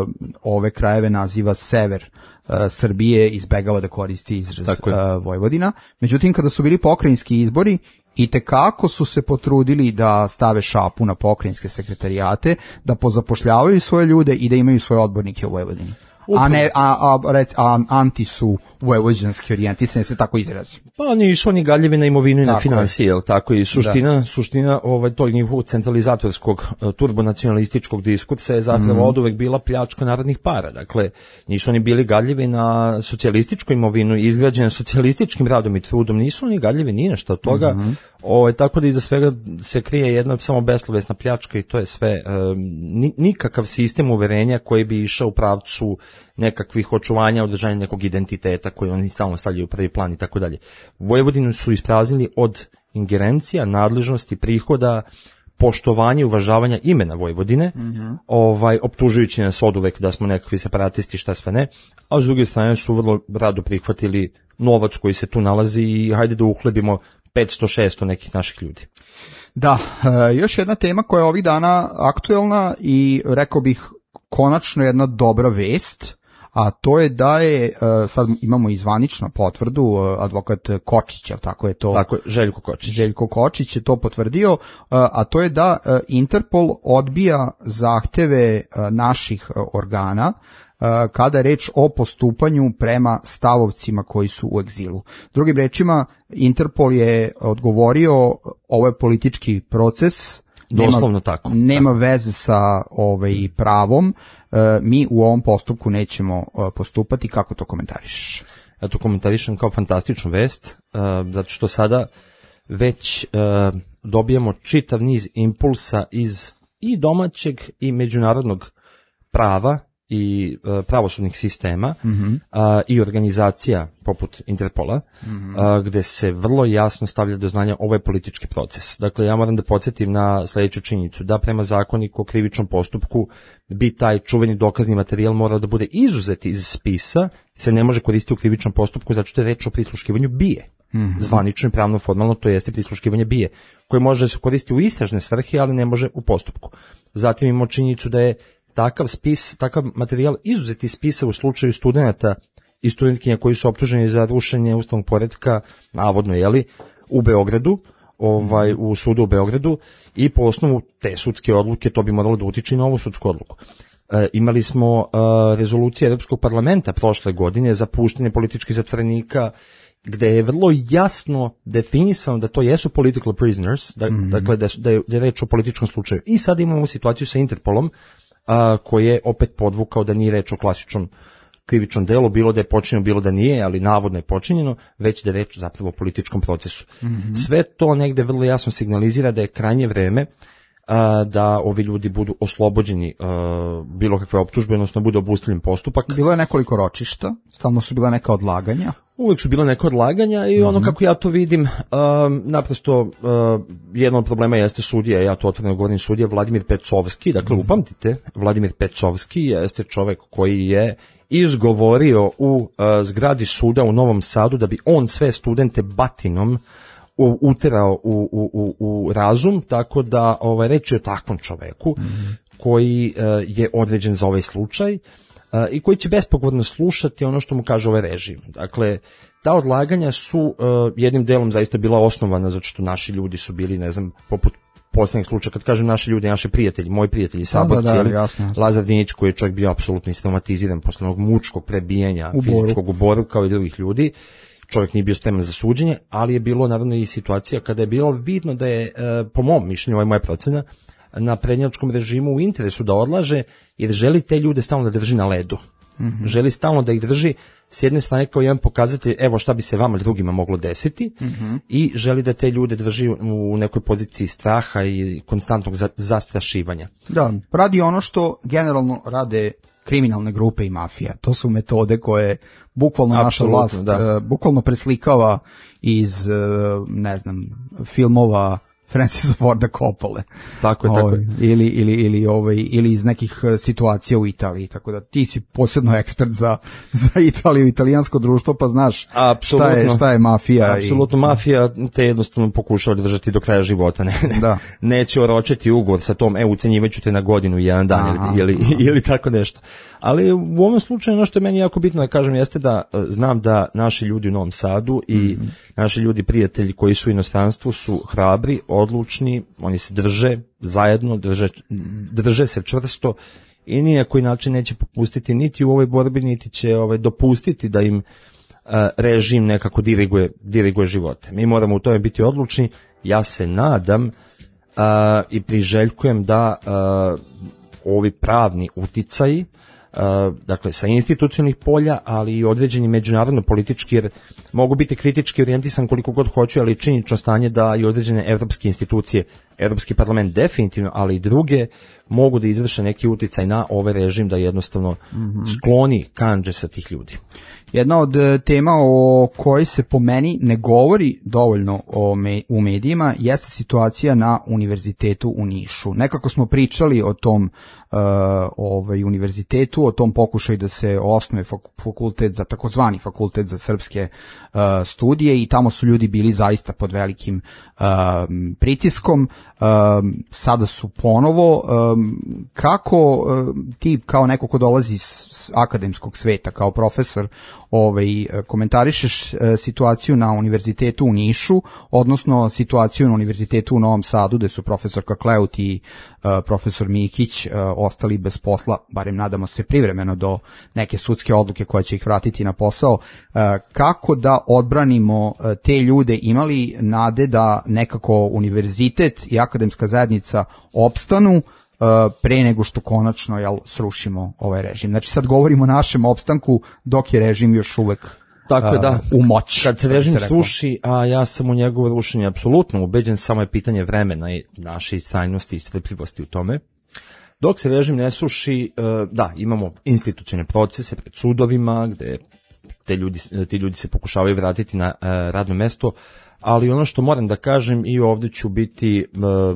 ove krajeve naziva sever uh, Srbije, izbegava da koristi izraz Tako je. uh, Vojvodina. Međutim, kada su bili pokrajinski izbori, i tekako su se potrudili da stave šapu na pokrajinske sekretarijate, da pozapošljavaju svoje ljude i da imaju svoje odbornike u Vojvodini. A ne, a, a, rec, a anti su vojvođanski orijentisani, se tako izrazim. Pa nisu oni galjevi na imovinu i na Tako je. financije, jel tako? I suština, suština ovaj, tog njihovog centralizatorskog eh, turbonacionalističkog diskursa je zapravo Mhm. oduvek bila pljačka narodnih para. Dakle, nisu oni bili galjevi na socijalističku imovinu izgrađene socijalističkim radom i trudom, nisu oni galjevi ni na što od toga. Mhm. Ovaj, tako da iza svega se krije jedna samo beslovesna pljačka i to je sve. eh, ni- nikakav sistem uverenja koji bi išao u pravcu nekakvih očuvanja, održanja nekog identiteta koji oni stalno stavljaju u prvi plan i tako dalje. Vojvodinu su ispraznili od ingerencija, nadležnosti, prihoda, poštovanja i uvažavanja imena Vojvodine, Mhm. ovaj, optužujući nas oduvek da smo nekakvi separatisti, šta sve ne, a s druge strane su vrlo rado prihvatili novac koji se tu nalazi i hajde da uhlebimo petsto šesto nekih naših ljudi. Da, e, još jedna tema koja je ovih dana aktuelna i rekao bih konačno jedna dobra vest, a to je da je, e, sad imamo i zvaničnu potvrdu, e, advokat Kočić, jel tako je to? Tako je, Željko Kočić. Željko Kočić je to potvrdio, e, a to je da e, Interpol odbija zahteve e, naših e, organa e, kada je reč o postupanju prema stavovcima koji su u egzilu. Drugim rečima, Interpol je odgovorio, ovo je politički proces, Doslovno nema, tako. nema veze sa ovaj pravom, e, mi u ovom postupku nećemo e, postupati. Kako to komentariš? Ja to komentarišem kao fantastičnu vest, uh, zato što sada već uh, dobijamo čitav niz impulsa iz i domaćeg i međunarodnog prava i uh, pravosudnih sistema Mhm. uh, i organizacija poput Interpola, Mhm. uh, gde se vrlo jasno stavlja do znanja ovaj politički proces. Dakle, ja moram da podsjetim na sljedeću činjenicu, da prema zakoniku o krivičnom postupku bi taj čuveni dokazni materijal morao da bude izuzet iz spisa, se ne može koristiti u krivičnom postupku zato što je reč o prisluškivanju bije. Mm-hmm. Zvanično i pravno formalno to jeste prisluškivanje B I A, koje može se koristiti u istražne svrhe, ali ne može u postupku. Zatim imamo činjenicu da je takav spis, takav materijal izuzeti spisa u slučaju studenta i studentkinja koji su optuženi za rušenje ustavnog poretka, navodno, jeli, u Beogradu, ovaj, u sudu u Beogradu, i po osnovu te sudske odluke to bi moralo da utiče na ovu sudsku odluku. E, imali smo e, rezolucije Europskog parlamenta prošle godine za puštanje političkih zatvorenika, gde je vrlo jasno definisano da to jesu political prisoners, da, mm-hmm. dakle da, da, je, da je reč o političkom slučaju. I sad imamo situaciju sa Interpolom, a, koji je opet podvukao da nije reč o klasičnom krivičnom delu, bilo da je počinjeno, bilo da nije, ali navodno je počinjeno, već da je reč zapravo o političkom procesu. Mm-hmm. Sve to negde vrlo jasno signalizira da je krajnje vreme a, da ovi ljudi budu oslobođeni a, bilo kakve optužbe, odnosno bude obustavljen postupak. Bilo je nekoliko ročišta, stalno su bila neka odlaganja. Uvijek su bila neka odlaganja i ono, mm-hmm. kako ja to vidim, um, naprosto uh, jedan od problema jeste sudija, ja to otvoreno govorim, sudija Vladimir Pecovski, dakle mm-hmm. upamtite, Vladimir Pecovski jeste čovek koji je izgovorio u uh, zgradi suda u Novom Sadu da bi on sve studente batinom u, uterao u, u, u, u razum, tako da ovaj, reći o takvom čoveku mm-hmm. koji uh, je određen za ovaj slučaj, Uh, i koji će bespogovorno slušati ono što mu kaže ovaj režim. Dakle, ta odlaganja su uh, jednim delom zaista bila osnovana zato što naši ljudi su bili, ne znam, poput poslednjeg slučaja, kad kažem naši ljudi, naši prijatelji, moji prijatelji, saborci, da, da, jasno, jasno. Lazar Dinić koji je čovjek bio apsolutno traumatiziran posle onog mučkog prebijanja u fizičkog u boru kao i drugih ljudi. Čovjek nije bio spreman za suđenje, ali je bilo naravno i situacija kada je bilo vidno da je, uh, po mom mišljenju, ovo je moja procena, na prednjačkom režimu u interesu da odlaže, jer želi te ljude stalno da drži na ledu. Mm-hmm. Želi stalno da ih drži s jedne strane kao jedan pokazatelj, evo šta bi se vama drugima moglo desiti, mm-hmm. i želi da te ljude drži u nekoj poziciji straha i konstantnog za, zastrašivanja. Da, radi ono što generalno rade kriminalne grupe i mafija. To su metode koje bukvalno Absolutno, naša vlast da. uh, bukvalno preslikava iz, uh, ne znam, filmova Francisa Forda Coppole. Tako je, tako je. Ili, ili, ili, ovaj, ili iz nekih situacija u Italiji, tako da ti si posebno ekspert za, za Italiju, italijansko društvo, pa znaš šta je, šta je mafija. Apsolutno, i... mafija te jednostavno pokušava držati do kraja života. Ne, ne, da. Neće oročiti ugovor sa tom, e, ucenjivaću te na godinu, jedan dan, aha, ili, ili, ili tako nešto. Ali u ovom slučaju ono što je meni jako bitno da kažem jeste da znam da naši ljudi u Novom Sadu i mm-hmm. naši ljudi prijatelji koji su u inostranstvu su hrabri, odlučni, oni se drže zajedno, drže, drže se čvrsto i ni na koji način neće popustiti niti u ovoj borbi, niti će ovaj, dopustiti da im uh, režim nekako diriguje, diriguje živote. Mi moramo u tome biti odlučni. Ja se nadam uh, i priželjkujem da uh, ovi pravni uticaji, Uh, dakle, sa institucionalnih polja, ali i određeni međunarodno politički, jer mogu biti kritički orijentisan koliko god hoću, ali činjenično stanje da i određene evropske institucije, Evropski parlament definitivno, ali i druge, mogu da izvrše neki uticaj na ovaj režim da jednostavno mm-hmm. skloni kandže sa tih ljudi. Jedna od tema o kojoj se po meni ne govori dovoljno o me, u medijima jeste situacija na univerzitetu u Nišu. Nekako smo pričali o tom uh, ovaj, univerzitetu, o tom pokušaju da se osnuje fakultet za takozvani fakultet za srpske uh, studije i tamo su ljudi bili zaista pod velikim uh, pritiskom. Um, sada su ponovo. Um, kako um, ti kao neko ko dolazi iz akademskog sveta, kao profesor, ovaj, komentarišeš uh, situaciju na univerzitetu u Nišu, odnosno situaciju na univerzitetu u Novom Sadu, gde su profesorka Kleut i uh, profesor Mikić uh, ostali bez posla, barem nadamo se privremeno do neke sudske odluke koja će ih vratiti na posao. Uh, kako da odbranimo uh, te ljude? Imali nade da nekako univerzitet i akademska zajednica opstanu uh, pre nego što konačno jel, srušimo ovaj režim? Znači sad govorimo o našem opstanku dok je režim još uvek Tako je, da. u moći. Kad se režim sruši, a ja sam u njegovo rušenje apsolutno ubeđen, samo je pitanje vremena i naše istrajnosti i strpljivosti u tome. Dok se režim ne sruši, da, imamo institucionalne procese pred sudovima, gde te ljudi, ti ljudi se pokušavaju vratiti na radno mesto, ali ono što moram da kažem i ovdje ću biti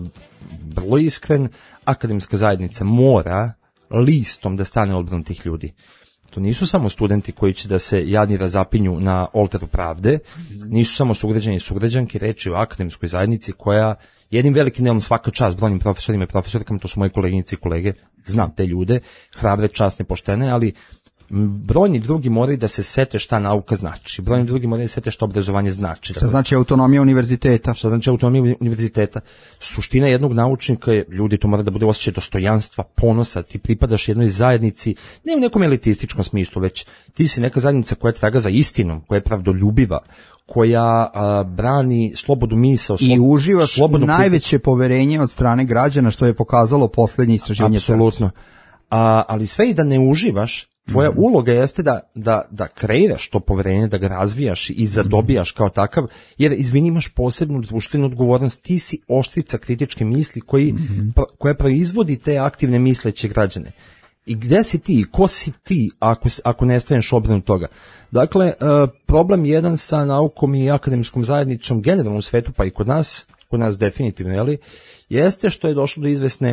vrlo iskren, akademska zajednica mora listom da stane odbranu tih ljudi. To nisu samo studenti koji će da se jadni razapinju na oltaru pravde, nisu samo sugrađani i sugrađanke, reč je o akademskoj zajednici koja jednim velikim delom svaka čast brojnim profesorima i profesorkama, to su moji koleginici i kolege, znam te ljude, hrabre, časne, poštene, ali brojni drugi moraju da se sete šta nauka znači. Brojni drugi moraju da se sete šta obrazovanje znači. Šta znači autonomija univerziteta? Šta znači autonomija univerziteta? Suština jednog naučnika je, ljudi, to mora da bude osjećaj dostojanstva, ponosa, ti pripadaš jednoj zajednici, ne u nekom elitističkom smislu, već ti si neka zajednica koja traga za istinom, koja je pravdoljubiva, koja a, brani slobodu misao. I uživaš najveće poverenje od strane građana, što je pokazalo poslednje istraživanje. Apsolutno. A, ali sve i da ne uživaš, tvoja mm-hmm. uloga jeste da, da, da kreiraš to poverenje, da ga razvijaš i zadobijaš kao takav, jer izvini, imaš posebnu društvenu odgovornost, ti si oštrica kritičke misli koji, mm-hmm. pro, koja proizvodi te aktivne misleće građane. I gde si ti, ko si ti ako, ako ne staneš obranu toga? Dakle, problem jedan sa naukom i akademskom zajednicom generalno u svetu, pa i kod nas, kod nas definitivno, jeli, jeste što je došlo do izvesne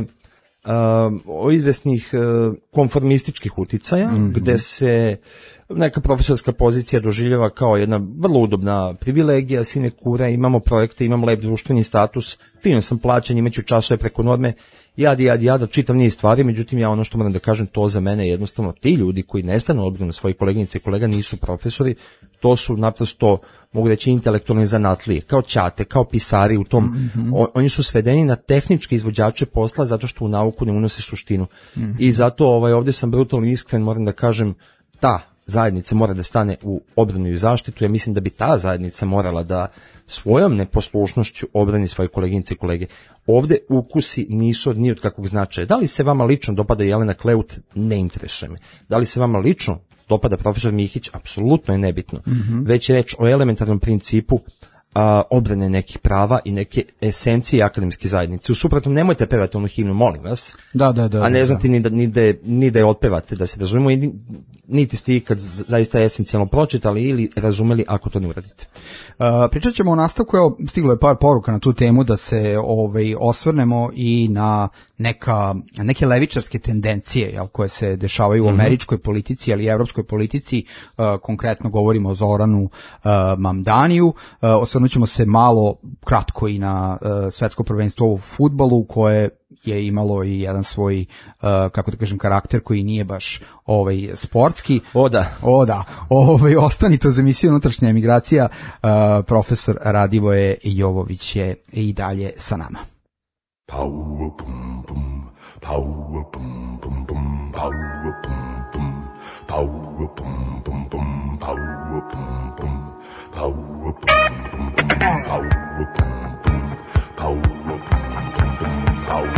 o izvesnih konformističkih uticaja, mm-hmm. gde se neka profesorska pozicija doživljava kao jedna vrlo udobna privilegija, sinekura, imamo projekte, imam lep društveni status, fino sam plaćen, imaću časove preko norme, jadi, jadi, jada, čitav niz stvari, međutim ja ono što moram da kažem, to za mene je jednostavno ti ljudi koji ne stanu odbranu svojih koleginice i kolega nisu profesori, to su naprosto, mogu reći, intelektualni zanatlije, kao ćate, kao pisari u tom, mm-hmm. o, oni su svedeni na tehničke izvođače posla zato što u nauku ne unose suštinu. Mm-hmm. I zato ovaj, ovdje sam brutalno iskren, moram da kažem, ta zajednica mora da stane u obranu i zaštitu, ja mislim da bi ta zajednica morala da svojom neposlušnošću obrani svoje koleginice i kolege. Ovde ukusi nisu od ni od kakvog značaja. Da li se vama lično dopada Jelena Kleut? Ne interesuje me. Da li se vama lično dopada profesor Mihić? Apsolutno je nebitno. Mm-hmm. Već je reč o elementarnom principu a, odbrane nekih prava i neke esencije akademske zajednice. U suprotnom, nemojte pevati onu himnu, molim vas. Da, da, da. A ne da, znate da. ni da, ni da, ni da je otpevate, da se razumemo, i niti ste ikad zaista esencijalno pročitali ili razumeli ako to ne uradite. Uh, pričat ćemo o nastavku, evo, stiglo je par poruka na tu temu da se ovaj, osvrnemo i na neka, neke levičarske tendencije, jel, koje se dešavaju u američkoj politici, ali i evropskoj politici, uh, konkretno govorimo o Zoranu uh, Mamdaniju, uh, osvrnut ćemo se malo kratko i na uh, svetsko prvenstvo u fudbalu koje je imalo i jedan svoj, uh, kako da kažem, karakter koji nije baš ovaj sportski. O da. O da. Ovaj, ostanite uz emisiju Unutrašnja emigracija. Uh, profesor Radivoje Jovović je i dalje sa nama. Power pum pum, power pum pum pum, power pum pum, power pum pum pum, power pum pum, power pum pum pum, power pum pum, power pum pum pum, power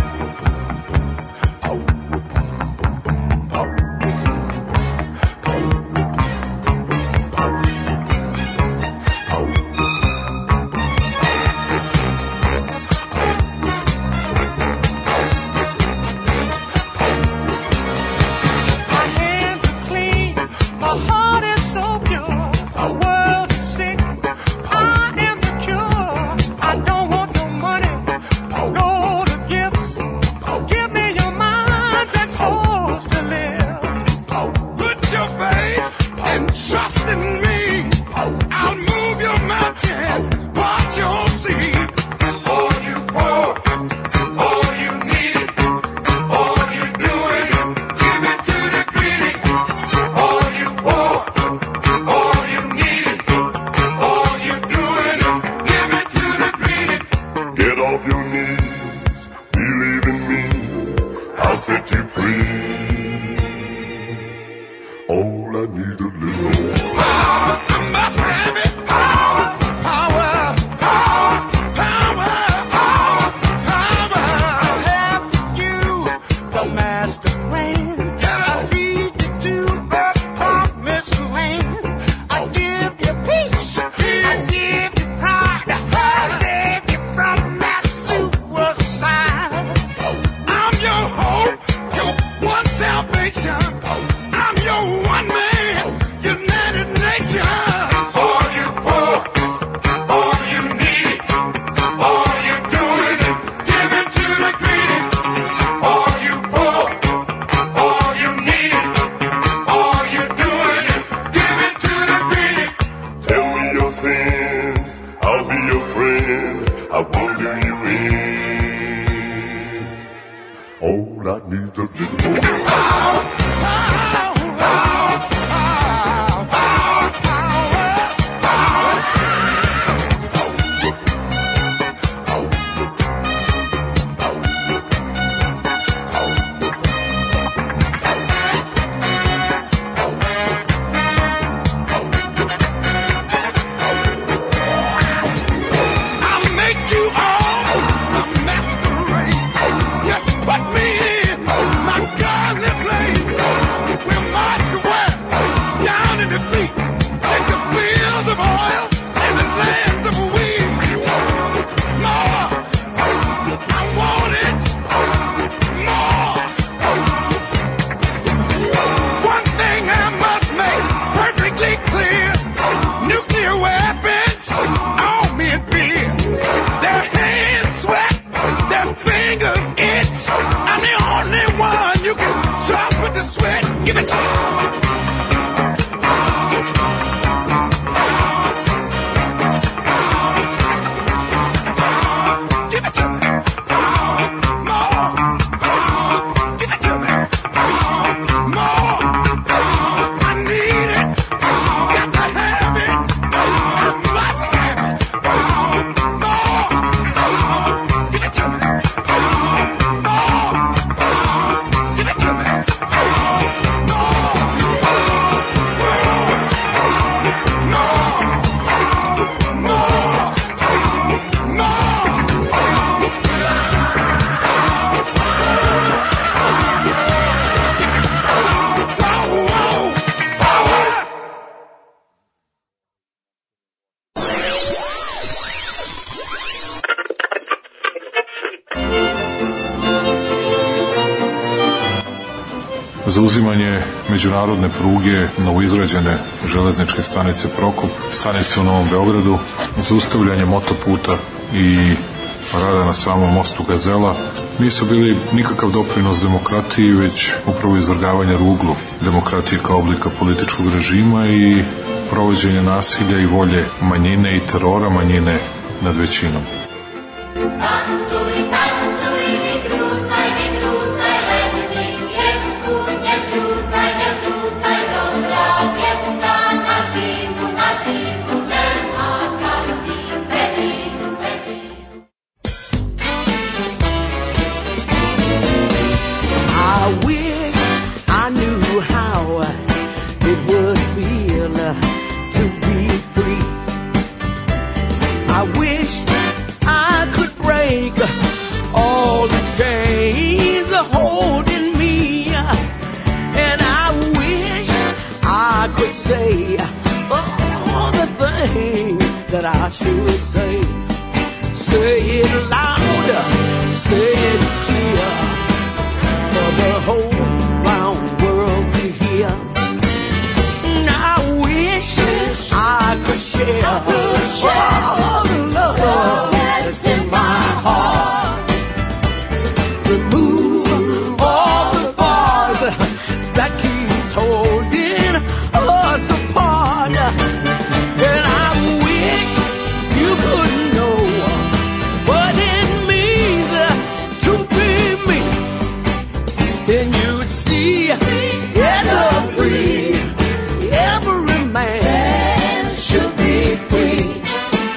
Money Zauzimanje međunarodne pruge novoizgrađene železničke stanice Prokop, stanice u Novom Beogradu, zaustavljanje motoputa i rada na samom mostu Gazela nisu bili nikakav doprinos demokratiji, već upravo izvrgavanje ruglu demokratije kao oblika političkog režima i provođenje nasilja i volje manjine i terora manjine nad većinom. That I should say, say it louder, say it clear, for the whole round world to hear. And I wish I could share, I could share all the love that's in my heart. Remove all the bars that keeps holding us apart. And I you couldn't know what it means to be me. Then you'd see every, every man should be free.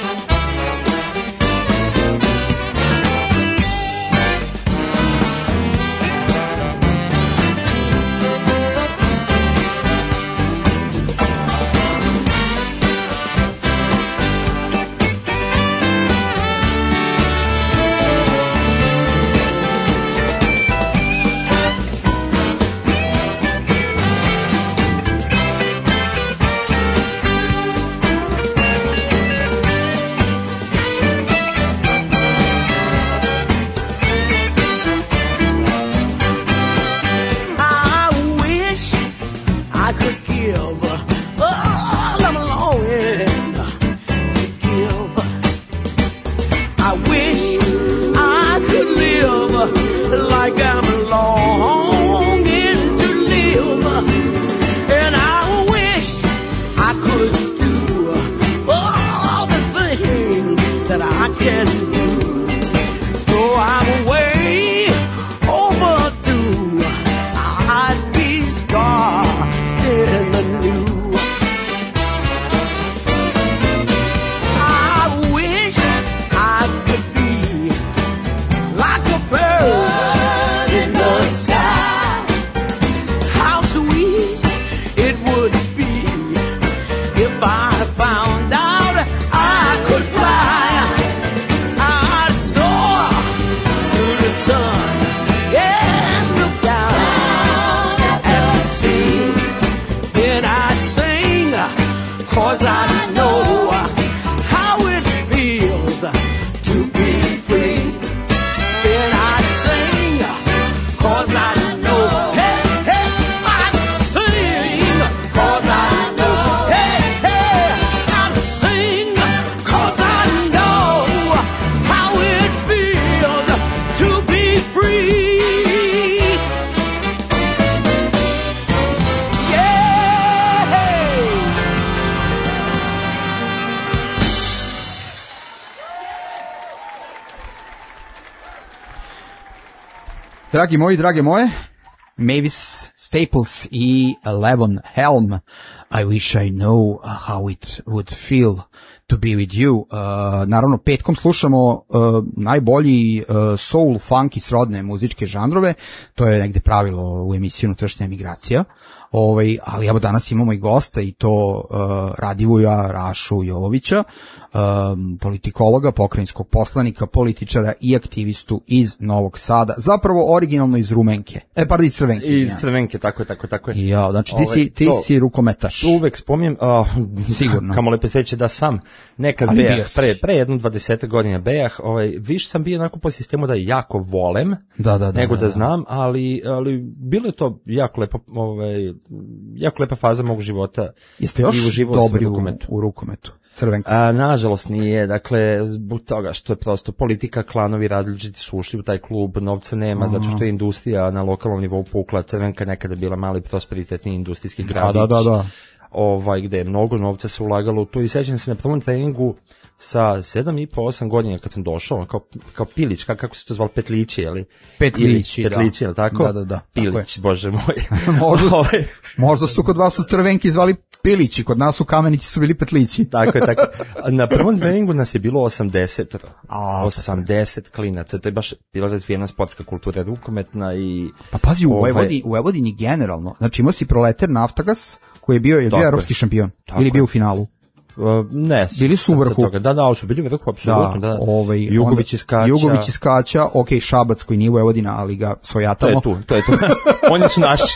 Dragi moji, drage moje, Mavis Staples i Levon Helm, I wish I know how it would feel to be with you. Uh, naravno, petkom slušamo uh, najbolji uh, soul, funk i srodne muzičke žanrove, to je negde pravilo u emisiji Unutrašnja emigracija, ovaj, ali evo danas imamo i gosta i to uh, Radivoja Rašu Jovovića, um, politikologa, pokrajinskog poslanika, političara i aktivistu iz Novog Sada, zapravo originalno iz Rumenke, e pardon, iz Crvenke. Iz Crvenke, tako je, tako je, tako je. Ja, znači ti, si, ti si rukometaš. Uvek spominjem, uh, sigurno. Kamo lepe sreće da sam nekad Ali bejah, bio si. pre, pre jednu dvadesetak godina bejah, ovaj, više sam bio onako po sistemu da jako volem, da, da, da, nego da, da, da znam, ali, ali bilo je to jako lepa, ovaj, jako lepa faza mog života. Jeste još dobri u rukometu? U rukometu? Crvenka? A, nažalost nije, dakle, zbog toga što je prosto politika, klanovi različiti su ušli u taj klub, novca nema, zato što je industrija na lokalnom nivou pukla, Crvenka nekada bila mali prosperitetni industrijski gradić, da, da, da. Ovaj, gde je mnogo novca se ulagalo u to i sećam se na prvom treningu sa sedam i po, osam godina kad sam došao, kao, kao Pilić, kako, kako se to zvalo, Petlići, jeli? Petlići, da. Petlići, jel tako? Da, da, da. Pilić, bože moj. možda, možda su kod vas u Crvenki zvali Pilići, kod nas u Kamenici su bili Petlići. Tako je, tako. Na prvom treningu nas je bilo osamdeset, osamdeset klinaca, to je baš bila razvijena sportska kultura rukometna i... Pa pazi, u ovaj, Vojvodini, u Vojvodini generalno, znači imao si Proleter Naftagas, koji je bio, je bio evropski šampion, ili bio u finalu? Uh, ne, bili su u vrhu. Da, da, ali su bili u vrhu, apsolutno. Da, da. Ovaj, Jugović iskača. Jugović iskača, ok, Šabac koji nije Vojvodina, ali ga svojatamo. To je tu, to je tu. Oni su naši.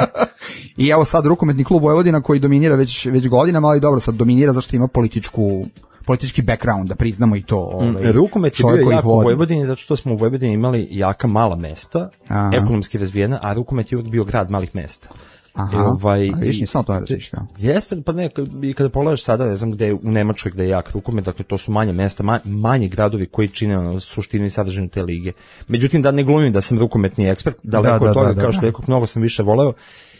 I evo sad rukometni klub Vojvodina koji dominira već, već godinama, ali dobro, sad dominira zašto ima političku politički background, da priznamo i to. Ovaj, mm, rukomet je bio jako u Vojvodini, zato što smo u Vojvodini imali jaka mala mesta, aha, ekonomski razvijena, a rukomet je uvijek bio grad malih mesta. Aha, ovaj, a viš nisam o tome različio. Jeste, pa ne, i kada pogledaš sada, ne znam gde je, u Nemačkoj gde je jak rukomet, dakle to su manje mesta, man, manji gradovi koji čine ono, suštinu i sadržinu te lige. Međutim, da ne glumim da sam rukometni ekspert, daleko da, od toga, da, da, kao što rekao, mnogo sam više voleo.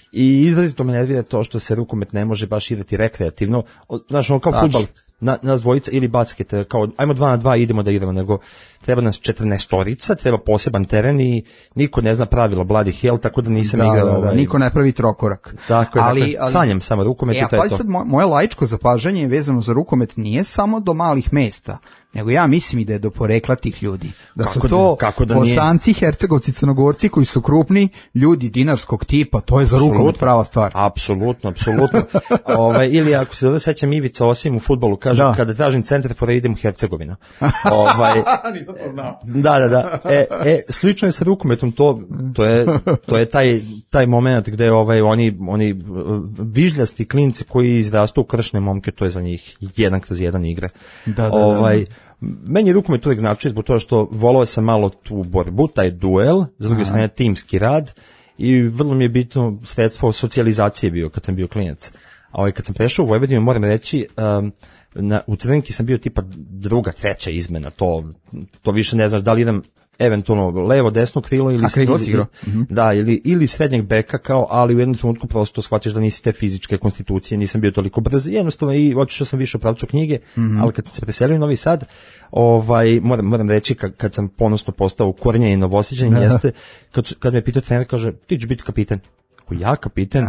I izrazito me nervira to što se rukomet ne može baš igrati rekreativno, znaš, ono kao fudbal, na, nas dvojica ili basket, kao ajmo dva na dva idemo da idemo, nego treba nas četrnaestorica, treba poseban teren i niko ne zna pravila bloody hell, tako da nisam da, igrao. Da, da, ovaj... niko ne pravi trokorak. Tako je, ali, dakle, ali, sanjam samo rukomet e, i to je pa to. Sad, moje laičko zapažanje vezano za rukomet nije samo do malih mesta, nego ja mislim i da je do porekla tih ljudi. Da kako su to da, da Bosanci, Hercegovci, Crnogorci koji su krupni, ljudi dinarskog tipa, to je za rukomet prava stvar. Apsolutno, apsolutno. Ovaj, ili ako se dobro sećam Ivica Osim u fudbalu, kaže da. Kada tražim centar fora idem u Hercegovinu. Ovaj, nisam to znao. Da, da, da. E, e, slično je sa rukometom, to, to je, to je taj, taj moment gde ovaj, oni, oni vižljasti klinci koji izrastu u kršne momke, to je za njih jedan kroz jedan igre. Da, da, ovaj, da. Meni rukomet uvijek znači zbog toga što volao sam malo tu borbu, taj duel, s druge strane timski rad i vrlo mi je bitno sredstvo socijalizacije bio kad sam bio klinac. A ovaj, kad sam prešao u Vojvodinu, moram reći, um, na, u Crvenki sam bio tipa druga, treća izmena, to, to više ne znaš da li idem eventualno levo, desno krilo ili, A, krilo ili, ili da, ili, ili srednjeg beka kao, ali u jednom trenutku prosto shvatiš da nisi te fizičke konstitucije, nisam bio toliko brz, jednostavno i otišao sam više u pravcu knjige, mm-hmm. ali kad sam se preselio u Novi Sad, ovaj, moram, moram reći kad, kad sam ponosno postao korenje i Novosiđan, jeste, kad, kad me pitao trener, kaže, ti ćeš biti kapitan. Ja kapitan,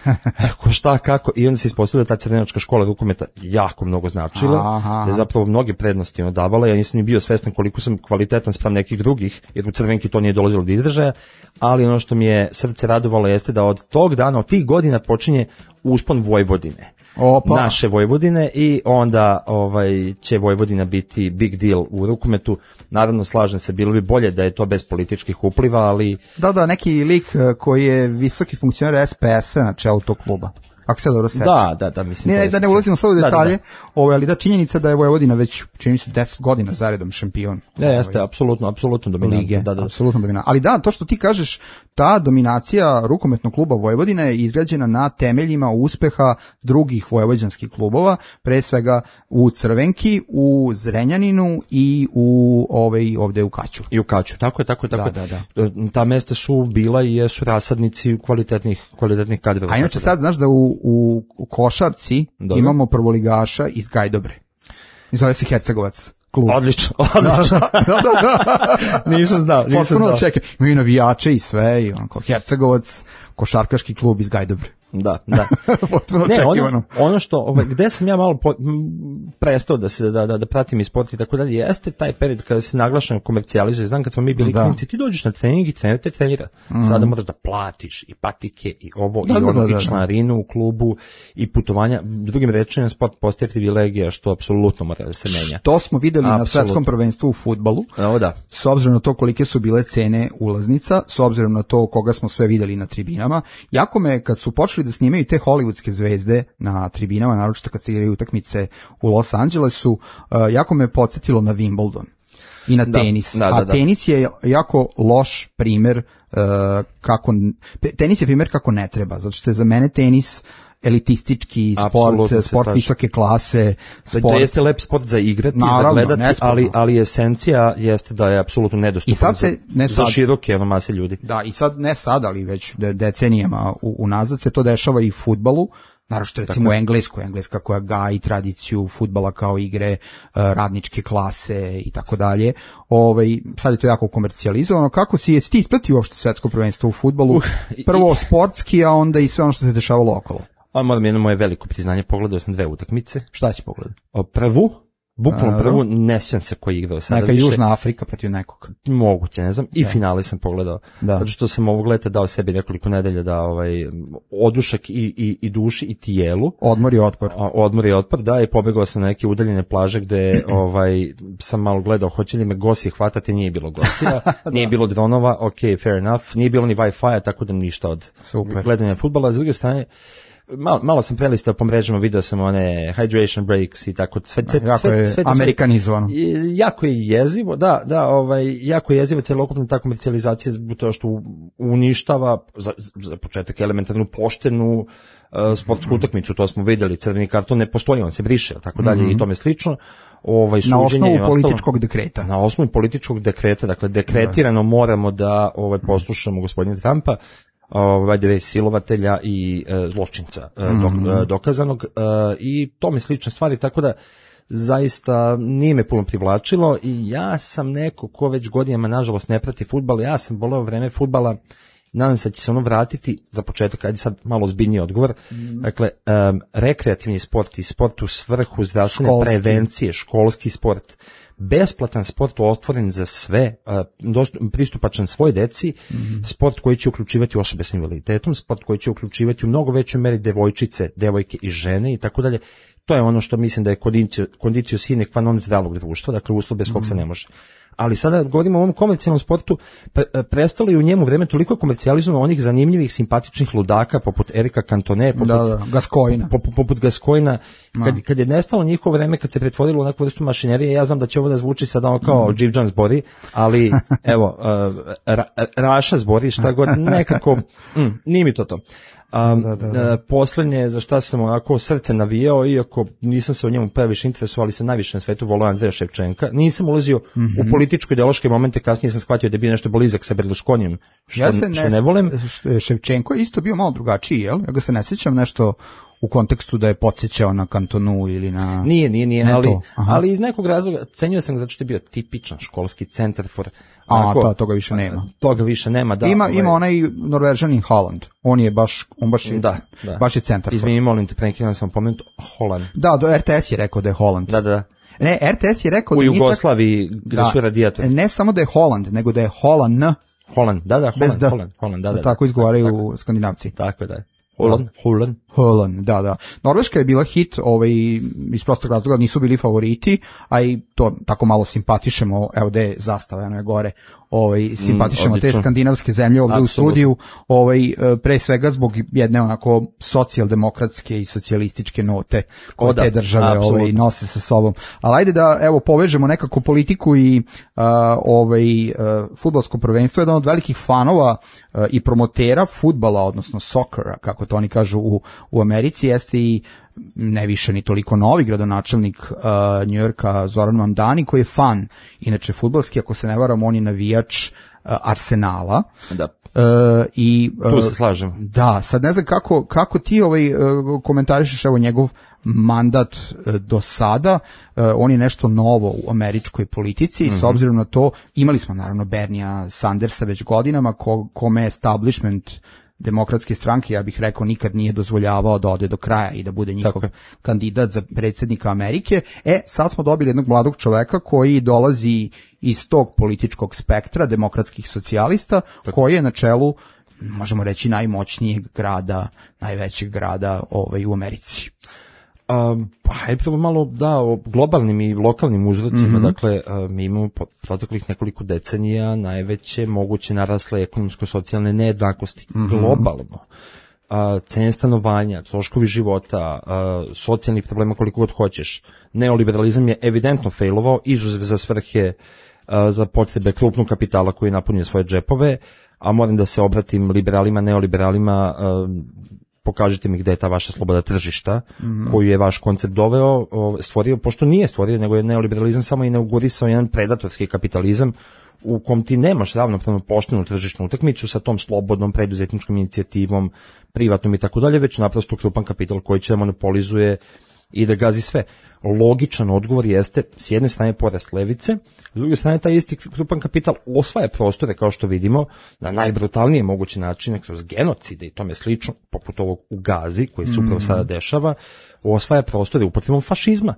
ko šta, kako, i onda se ispostavila ta crvenačka škola rukometa jako mnogo značila, da je zapravo mnoge prednosti ono davala, ja nisam ni bio svestan koliko sam kvalitetan spram nekih drugih, jer u Crvenki to nije dolazilo do izražaja, ali ono što mi je srce radovalo jeste da od tog dana, od tih godina počinje uspon Vojvodine. Opa. Naše Vojvodine i onda ovaj će Vojvodina biti big deal u rukometu. Naravno slažem se, bilo bi bolje da je to bez političkih upliva, ali... Da, da, neki lik koji je visoki funkcioner S P S-a na čelu tog kluba. Ako se dobro sećam. Da, da, da, mislim. Ne, da ne ulazimo sad u detalje, da, da, da. Ovaj, ali da činjenica da je Vojvodina već, čini mi se, deset godina zaredom šampion. Ne, jeste, apsolutno, apsolutno dominantno. Da, da. Apsolutno dominantno. Ali da, to što ti kažeš, ta dominacija rukometnog kluba Vojvodine je izgrađena na temeljima uspeha drugih vojvođanskih klubova, pre svega u Crvenki, u Zrenjaninu i u ovaj, ovde u Kaću. I u Kaću, tako je, tako je, tako da, je. Da, da. Ta mesta su bila i jesu rasadnici kvalitetnih, kvalitetnih kadrova. A inače sad znaš da u U, u košarci Dobre. imamo prvoligaša iz Gajdobre. I zove se Hercegovac. klub. Odlično, odlično. Da, da, da, da. Nisam znao, nisam Potpuno znao. čekaj, imaju navijače i sve, i onako, Hercegovac, košarkaški klub iz Gajdobre. Da, da. Potpuno Ne, očekivano. ono, ono što, ovaj, gde sam ja malo po, m, prestao da se da, da, da pratim i sport i tako dalje, jeste taj period kada se naglašeno komercijalizuje. Znam kad smo mi bili Da. klinci, ti dođeš na trening i trener te trenira. Mhm. Sada moraš da platiš i patike i ovo Da, i da, ono da, da, i članarinu u klubu i putovanja. Drugim rečima, sport postaje privilegija, što apsolutno mora da se menja. To smo videli na Apsolutno. svetskom prvenstvu u fudbalu. Evo da. S obzirom na to kolike su bile cene ulaznica, s obzirom na to koga smo sve videli na tribinama, jako me kad su počeli da snimaju te hollywoodske zvezde na tribinama, naročito kad se igraju utakmice u Los Angelesu, uh, jako me podsjetilo na Wimbledon i na Da, tenis. da, da, A da. tenis je jako loš primer uh, kako, tenis je primer kako ne treba, zato što je za mene tenis elitistički Apsolutno sport, se sport slažem. visoke klase, To sport. jeste lep sport za igrati, za Naravno, gledati, nesporno. ali, ali esencija jeste da je apsolutno nedostupan I sad se, za, ne za sad- široke ono, mase ljudi. Da, i sad ne sad, ali već de- decenijama u, unazad se to dešava i u fudbalu, naročito recimo Tako u je. Engleskoj, Engleska koja gaji tradiciju fudbala kao igre uh, radničke klase i tako dalje. Ovaj, sad je to jako komercijalizovano. Kako si, jesi ti ispratio uopšte svetsko prvenstvo u fudbalu? Uh, i- Prvo sportski, a onda i sve ono što se dešavalo okolo. A moram jedno moje veliko priznanje, pogledao sam dve utakmice. Šta si pogledao? O, prvu, bukvalno Dobro. prvu, ne sjećam se ko je igrao sada Neka više. Južna Afrika protiv nekog. Moguće, ne znam. I Da. finale sam pogledao. Da. Zato što sam ovog leta dao sebi nekoliko nedelja da ovaj, odušak i, i, i duši i tijelu. Odmor i otpor. A, odmor i otpor, da, i pobegao sam na neke udaljene plaže gde ovaj, sam malo gledao hoće li me gosi hvatati, nije bilo gosija, nije bilo dronova, ok, fair enough, nije bilo ni Wi-Fi-a, tako da ništa od Super. gledanja fudbala. S druge strane, malo, malo sam prelistao po mrežama, video sam one hydration breaks i tako, sve, sve, Jako sve, je sve, sve, amerikanizovano. I jako je jezivo, da, da, ovaj, jako je jezivo celokupna ta komercijalizacija zbog toga što u- uništava za, za početak elementarnu poštenu uh, sportsku utakmicu, to smo vidjeli, crveni karton ne postoji, on se briše, tako dalje Mhm. i tome slično. Ovaj, Na suđenje osnovu i ostalo. političkog dekreta. Na osnovu političkog dekreta, dakle dekretirano moramo da ovaj, poslušamo gospodina Trumpa, ovaj, by the way, silovatelja i e, zločinca e, dok, Mhm. e, dokazanog e, i tome slične stvari, tako da zaista nije me puno privlačilo i ja sam neko ko već godinama nažalost ne prati fudbal, ja sam voleo vreme fudbala, nadam se da će se ono vratiti za početak, ajde sad malo ozbiljniji odgovor, Mhm. dakle em, rekreativni sport i sport u svrhu zdravstvene Školski. prevencije, školski sport, besplatan sport otvoren za sve, a, dostup- pristupačan svoj deci, sport koji će uključivati osobe s invaliditetom, sport koji će uključivati u mnogo većoj meri devojčice, devojke i žene i tako dalje. To je ono što mislim da je kondicio, kondicio sine qua non zdravog društva, dakle uslov bez kog se ne može. Ali sada govorimo o ovom komercijalnom sportu, pre, prestalo je u njemu vreme toliko komercijalizovano onih zanimljivih, simpatičnih ludaka poput Erika Cantone, poput, Da, da, Gascoina. poput, poput Gascoina. Kad, kad je nestalo njihovo vreme, kad se pretvorilo u neku vrstu mašinerije, ja znam da će ovo da zvuči sad ono kao Mm. Dživđan zbori, ali evo, uh, ra, Raša zbori, šta god, nekako, mm, nije mi to to. Um, Da, da, da. uh, Poslednje za šta sam onako srce navijao, iako nisam se o njemu previše interesovao, ali sam najviše na svetu volao Andreja Ševčenka. Nisam ulazio Mhm. u političko-ideološke momente, kasnije sam shvatio da je bio nešto blizak sa Berlusconijem, što, Ja se što ne volim. što- Ševčenko je isto bio malo drugačiji, jel? Ja ga se ne sjećam nešto u kontekstu da je podsjećao na Kantonu ili na... Nije, nije, nije, Ne ali, to, aha. ali iz nekog razloga cenio sam ga zato što je bio tipičan školski centar for... A, onako, to- toga više nema. Toga više nema, da. ima, ovaj, ima onaj Norvežanin Holland. On je baš, on baš je, Da, da. baš je centar. Izvini, molim te, prekinuo sam pomenut Holand. Da, do R T S je rekao da je Holland. Da, da, da. Ne, R T S je rekao U da nije čak- Jugoslaviji gde su radijatori. Ne samo da je Holland, nego da je Holland, Holand, da, da, bez Holand, D. Holand, Holand, da, da. Tako izgovaraju skandinavci. Tako je, da. Holand, Holand. Holland, da, da. Norveška je bila hit, ovaj, iz prostog razloga nisu bili favoriti, a i to tako malo simpatišemo, evo gde je zastava, eno je gore, ovaj, simpatišemo te odlično. skandinavske zemlje ovdje u Apsolutno. studiju, ovaj, e, pre svega zbog jedne onako socijaldemokratske i socijalističke note koje O, da, te države ovaj, apsolutno. nose sa sobom. Ali ajde da evo povežemo nekako politiku i a, ovaj, a, fudbalsko prvenstvo. Jedan od velikih fanova a, i promotera fudbala, odnosno soccera, kako to oni kažu u, u Americi, jeste i ne više ni toliko novi gradonačelnik uh, Njujorka Zoran Mamdani, koji je fan, inače fudbalski, ako se ne varam, on je navijač uh, Arsenala. Da. Uh, i, uh, Tu se slažem. Da, sad ne znam kako, kako ti ovaj, uh, komentarišeš evo njegov mandat do sada, on je nešto novo u američkoj politici i s obzirom na to imali smo naravno Bernija Sandersa već godinama ko, kome establishment demokratske stranke, ja bih rekao, nikad nije dozvoljavao da ode do kraja i da bude njihov Tako. kandidat za predsjednika Amerike. E, sad smo dobili jednog mladog čoveka koji dolazi iz tog političkog spektra demokratskih socijalista, Tako. koji je na čelu, možemo reći, najmoćnijeg grada, najvećeg grada ovaj, u Americi. Um, hajde prvo malo da o globalnim i lokalnim uzrocima, mm-hmm. dakle uh, mi imamo proteklih nekoliko decenija najveće moguće narasle ekonomsko-socijalne nejednakosti mm-hmm. globalno. Uh, cene stanovanja, troškovi života, uh, socijalnih problema koliko god hoćeš. Neoliberalizam je evidentno failovao, izuzev za svrhe uh, za potrebe krupnog kapitala koji napunio svoje džepove, a moram da se obratim liberalima, neoliberalima, uh, pokažite mi gde je ta vaša sloboda tržišta, mm-hmm. koju je vaš koncept doveo, stvorio, pošto nije stvorio, nego je neoliberalizam samo inaugurisao jedan predatorski kapitalizam u kom ti nemaš ravnopravno poštenu tržišnu utakmicu sa tom slobodnom preduzetničkom inicijativom, privatnom i tako dalje, već naprosto krupan kapital koji će da monopolizuje i da gazi sve. Logičan odgovor jeste s jedne strane porast levice, s druge strane taj isti krupan kapital osvaja prostore, kao što vidimo, na najbrutalnije moguće načine, kroz genocide i tome slično, poput ovog u Gazi, koji se upravo sada dešava, osvaja prostore upotrebom fašizma.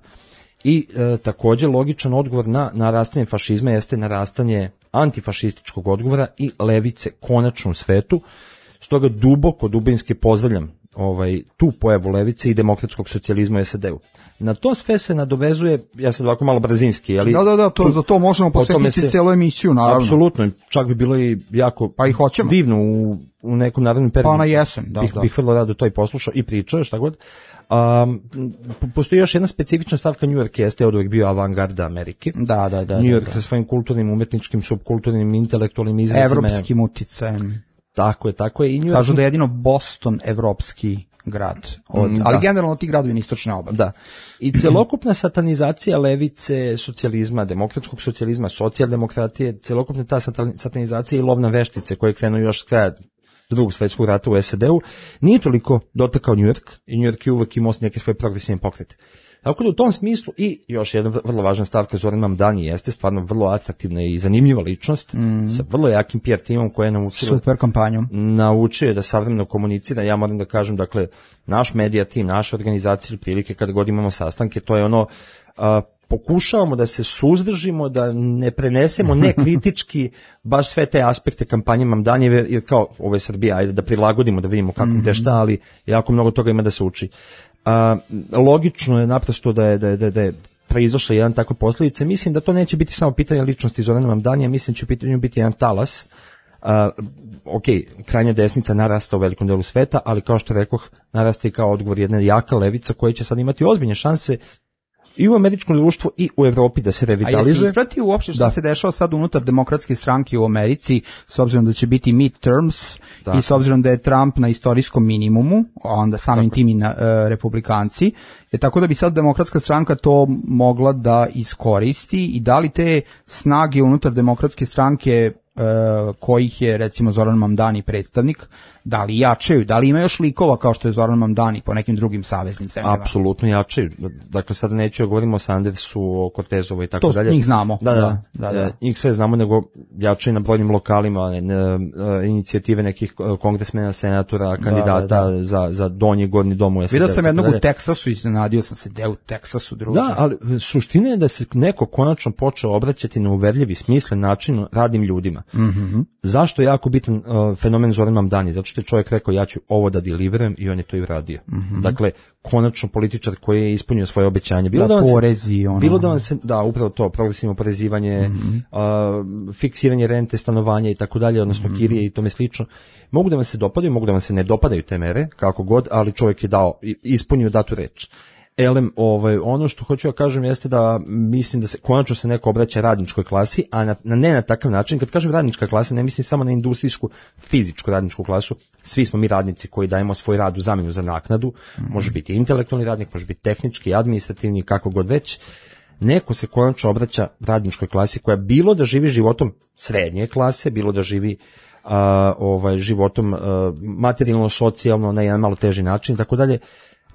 I e, također logičan odgovor na narastanje fašizma jeste narastanje antifašističkog odgovora i levice konačno u svetu. Stoga duboko, dubinski pozdravljam ovaj, tu pojavu levice i demokratskog socijalizma u S A D-u. Na to sve se nadovezuje, ja sam ovako malo brzinski, ali... Da, da, da, to, za to možemo posvetiti se, cijelu emisiju, naravno. Apsolutno, čak bi bilo i jako pa i divno u, u nekom narednom periodu. Pa na jesen, da, bih, da. Bih vrlo rado to i poslušao i pričao, šta god. Um, postoji još jedna specifična stavka, New York jeste od uvijek bio avangarda Amerike. Da, da, da. New York da, da. sa svojim kulturnim, umetničkim, subkulturnim, intelektualnim izrazima. Evropskim uticajem. Tako je, tako je. I New York... Kažu da je jedino Boston evropski grad, od, mm, ali da. generalno ti gradovi na istočne obale. Da. I celokupna satanizacija levice, socijalizma, demokratskog socijalizma, socijaldemokratije, celokupna ta satanizacija i lov na veštice koje je krenuo još s kraja drugog svjetskog rata u S A D-u, nije toliko dotakao New York i New York je uvek imao neke svoje progresivne pokrete. Tako da u tom smislu i još jedna vrlo važna stavka, Zoran Mamdani jeste stvarno vrlo atraktivna i zanimljiva ličnost mm. sa vrlo jakim P R timom koja je naučila, super kampanjom. Naučio je da savremeno komunicira. Ja moram da kažem, dakle, naš medija tim, naša organizacija, prilike kada god imamo sastanke, to je ono, a, pokušavamo da se suzdržimo, da ne prenesemo nekritički baš sve te aspekte kampanje Mamdanjeve, jer kao ovo je Srbija, ajde da prilagodimo, da vidimo kako mm. te šta, ali jako mnogo toga ima da se uči. A, logično je naprosto da je, da je, da je proizašla jedan takva posljedica. Mislim da to neće biti samo pitanje ličnosti Zorana Mamdanija, mislim da će u pitanju biti jedan talas. A, ok, krajnja desnica narasta u velikom delu sveta, ali kao što rekoh, narasta i kao odgovor jedna jaka levica koja će sad imati ozbiljne šanse i u američkom društvu i u Evropi da se revitalizuje. A jesi isprati uopšte što da. se dešava sad unutar demokratske stranke u Americi, s obzirom da će biti midterms i s obzirom da je Trump na istorijskom minimumu, a onda samim tim i na, uh, republikanci, je tako da bi sad demokratska stranka to mogla da iskoristi i da li te snage unutar demokratske stranke uh, kojih je recimo Zoran Mamdani predstavnik, da li jačaju, da li ima još likova kao što je Zoran Mamdani po nekim drugim saveznim zemljama? Apsolutno jačaju. Dakle, sad neću da govorimo o Sandersu, o Cortezovu i tako to dalje. To njih znamo. Da, da, da, da. Njih sve znamo, nego jačaju na brojnim lokalima, ne, ne, inicijative nekih kongresmena, senatora, kandidata da, da, da. Za, za donji gornji dom u S A D. Vidio sam jednog u Teksasu, iznenadio sam se, gde u Teksasu, druže. Da, ali suština je da se neko konačno počeo obraćati na uverljivi smislen način radnim ljudima. Mm-hmm. Zašto je jako bitan uh, fenomen Zoran Mamdani? Zato što je čovjek rekao ja ću ovo da deliverujem i on je to i uradio. Mm-hmm. Dakle, konačno političar koji je ispunio svoje obećanje. Bilo da, da, da porezi, se, ono. Bilo da vam se, da, upravo to, progresivno porezivanje, mm-hmm. uh, fiksiranje rente, stanovanja i tako dalje, odnosno mm-hmm. kirije i tome slično. Mogu da vam se dopadaju, mogu da vam se ne dopadaju te mere, kako god, ali čovjek je dao, ispunio datu reč. Elem, ovaj, ono što hoću ja kažem jeste da mislim da se konačno se neko obraća radničkoj klasi, a na, na ne na takav način. Kad kažem radnička klasa, ne mislim samo na industrijsku, fizičku radničku klasu. Svi smo mi radnici koji dajemo svoj rad u zamjenu za naknadu. Mm-hmm. Može biti intelektualni radnik, može biti tehnički, administrativni, kako god već. Neko se konačno obraća radničkoj klasi koja bilo da živi životom srednje klase, bilo da živi a, ovaj, životom a, materijalno, socijalno, na jedan malo teži način, tako dalje.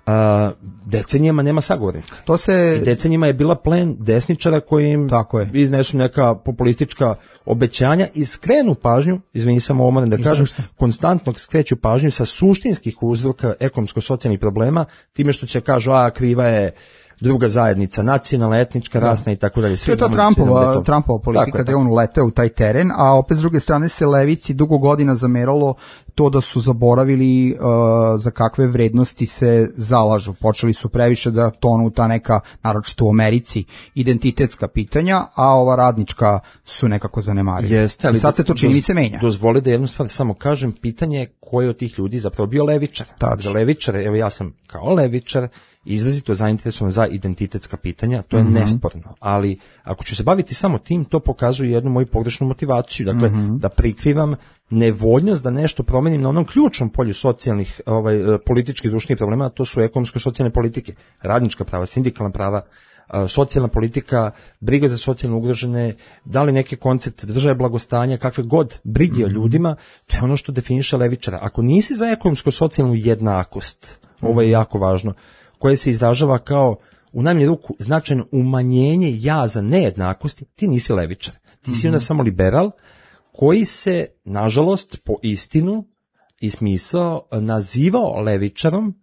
a, decenijama nema sagovornika. To se... I decenijama je bila plen desničara koji im iznesu neka populistička obećanja i skrenu pažnju, izvini samo omoran da kažem, konstantno skreću pažnju sa suštinskih uzroka ekonomsko-socijalnih problema, time što će kažu, a kriva je druga zajednica, nacionalna, etnička, rasna i tako dalje. To je to Trumpova, Trumpova politika, da je on uleteo u taj teren, a opet s druge strane se levici dugo godina zameralo to da su zaboravili uh, za kakve vrednosti se zalažu. Počeli su previše da tonu ta neka, naročito u Americi, identitetska pitanja, a ova radnička su nekako zanemarili. Jeste, ali i sad se to čini mi se menja. Dozvoli da jednu stvar samo kažem, pitanje je ko je od tih ljudi zapravo bio levičar. Za levičare, evo ja sam kao levičar, izrazito zainteresovan za identitetska pitanja, to je mm-hmm. nesporno, ali ako ću se baviti samo tim, to pokazuje jednu moju pogrešnu motivaciju, dakle mm-hmm. da prikrivam nevoljnost da nešto promenim na onom ključnom polju socijalnih, ovaj, političkih društvenih problema, to su ekonomsko-socijalne politike, radnička prava, sindikalna prava, socijalna politika, briga za socijalno ugrožene, da li neki koncept države blagostanja, kakve god brige mm-hmm. o ljudima, to je ono što definiše levičara. Ako nisi za ekonomsko-socijalnu jednakost, mm-hmm. ovo je jako važno, koje se izražava kao u najmanju ruku značajno umanjenje jaza nejednakosti, ti nisi levičar. Ti si onda samo liberal koji se, nažalost, po istinu i smisao nazivao levičarom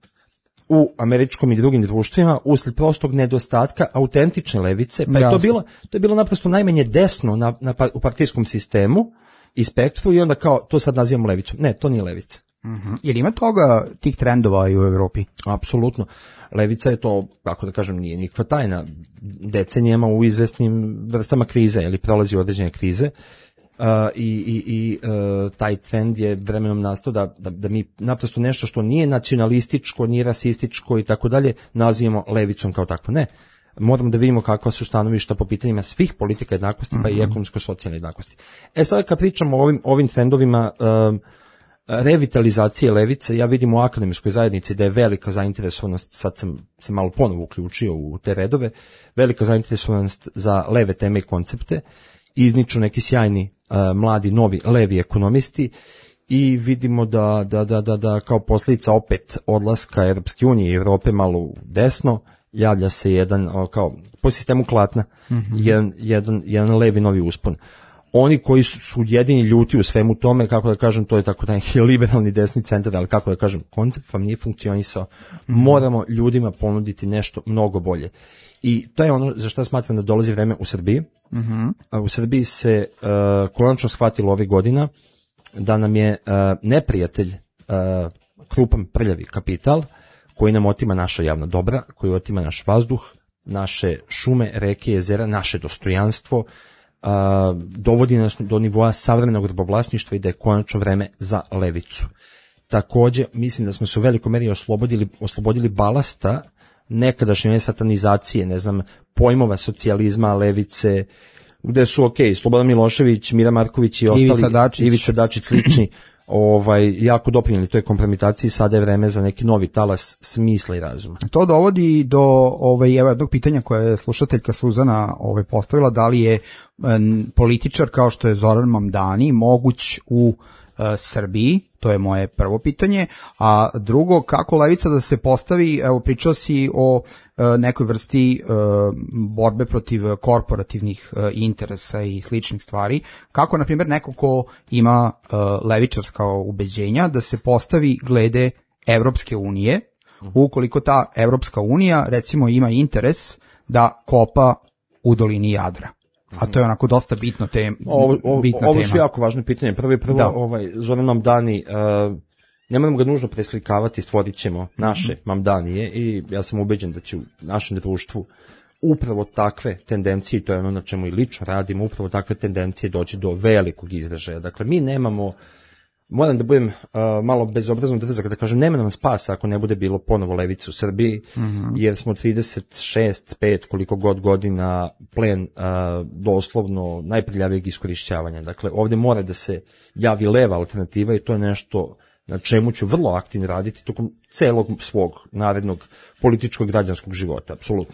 u američkom i drugim društvima usled prostog nedostatka autentične levice, pa je to bilo, to je bilo naprosto najmanje desno na, na, u partijskom sistemu i spektru i onda kao to sad nazivamo levicom. Ne, to nije levica. Mm-hmm. Jer ima toga, tih trendova i u Evropi? Apsolutno. Levica je to, kako da kažem, nije nikakva tajna. Decenijama u izvesnim vrstama krize, ili prolazi određene krize. Uh, i, i, i uh, taj trend je vremenom nastao da, da, da mi naprosto nešto što nije nacionalističko, nije rasističko i tako dalje, nazivamo levicom kao takvo. Ne. Moramo da vidimo kakva su stanovišta po pitanjima svih politika jednakosti, pa mm-hmm. i ekonomsko-socijalne jednakosti. E sad kad pričamo o ovim, ovim trendovima um, revitalizacije levice, ja vidim u akademskoj zajednici da je velika zainteresovanost, sad sam se malo ponovo uključio u te redove, velika zainteresovanost za leve teme i koncepte, izniču neki sjajni uh, mladi novi levi ekonomisti i vidimo da, da, da, da, da kao posljedica opet odlaska Europske unije i Europe malo u desno, javlja se jedan, kao po sistemu Klatna, mm-hmm. jedan, jedan, jedan levi novi uspon. Oni koji su, su jedini ljuti u svemu tome, kako da kažem, to je tako da je liberalni desni centar, ali kako da kažem, koncept vam nije funkcionisao. Moramo ljudima ponuditi nešto mnogo bolje. I to je ono za što smatram da dolazi vreme u Srbiji. Mm-hmm. U Srbiji se uh, konačno shvatilo ovih godina da nam je uh, neprijatelj uh, krupan prljavi kapital koji nam otima naša javna dobra, koji otima naš vazduh, naše šume, reke, jezera, naše dostojanstvo, Uh, dovodi nas do nivoa savremenog robovlasništva i da je konačno vreme za levicu. Također, mislim da smo se u velikoj meri oslobodili, oslobodili balasta nekadašnje satanizacije, ne znam, pojmova socijalizma, levice, gde su, ok, Slobodan Milošević, Mira Marković i ostali, Ivica Dačić, Ivica Dačić slični, ovaj, jako doprinijeli toj kompromitaciji, sada je vreme za neki novi talas smisla i razuma. To dovodi do ovaj, evo, jednog pitanja koje je slušateljka Suzana ovaj, postavila, da li je um, političar kao što je Zoran Mamdani moguć u uh, Srbiji, to je moje prvo pitanje, a drugo, kako levica da se postavi, evo pričao si o uh, nekoj vrsti uh, borbe protiv korporativnih uh, interesa i sličnih stvari, kako na primjer neko ko ima uh, levičarska ubeđenja da se postavi glede Evropske unije, ukoliko ta Evropska unija recimo ima interes da kopa u dolini Jadra. A to je onako dosta bitno tem, ovo, ovo, bitna ovo tema. Ovo su jako važne pitanje. Prvo je prvo, da. ovaj, Zoran Mamdani, uh, ne moramo ga nužno preslikavati, stvorit ćemo naše mm-hmm. Mamdanije i ja sam ubeđen da će u našem društvu upravo takve tendencije, to je ono na čemu i lično radimo, upravo takve tendencije doći do velikog izražaja. Dakle, mi nemamo, moram da budem uh, malo bezobrazno drzak da kažem, nema nam spasa ako ne bude bilo ponovo levice u Srbiji, mm-hmm. jer smo trideset šest, pet, koliko god godina plen uh, doslovno najprljavijeg iskorišćavanja. Dakle, ovdje mora da se javi leva alternativa i to je nešto na čemu ću vrlo aktivno raditi tokom celog svog narednog političkog i građanskog života, apsolutno.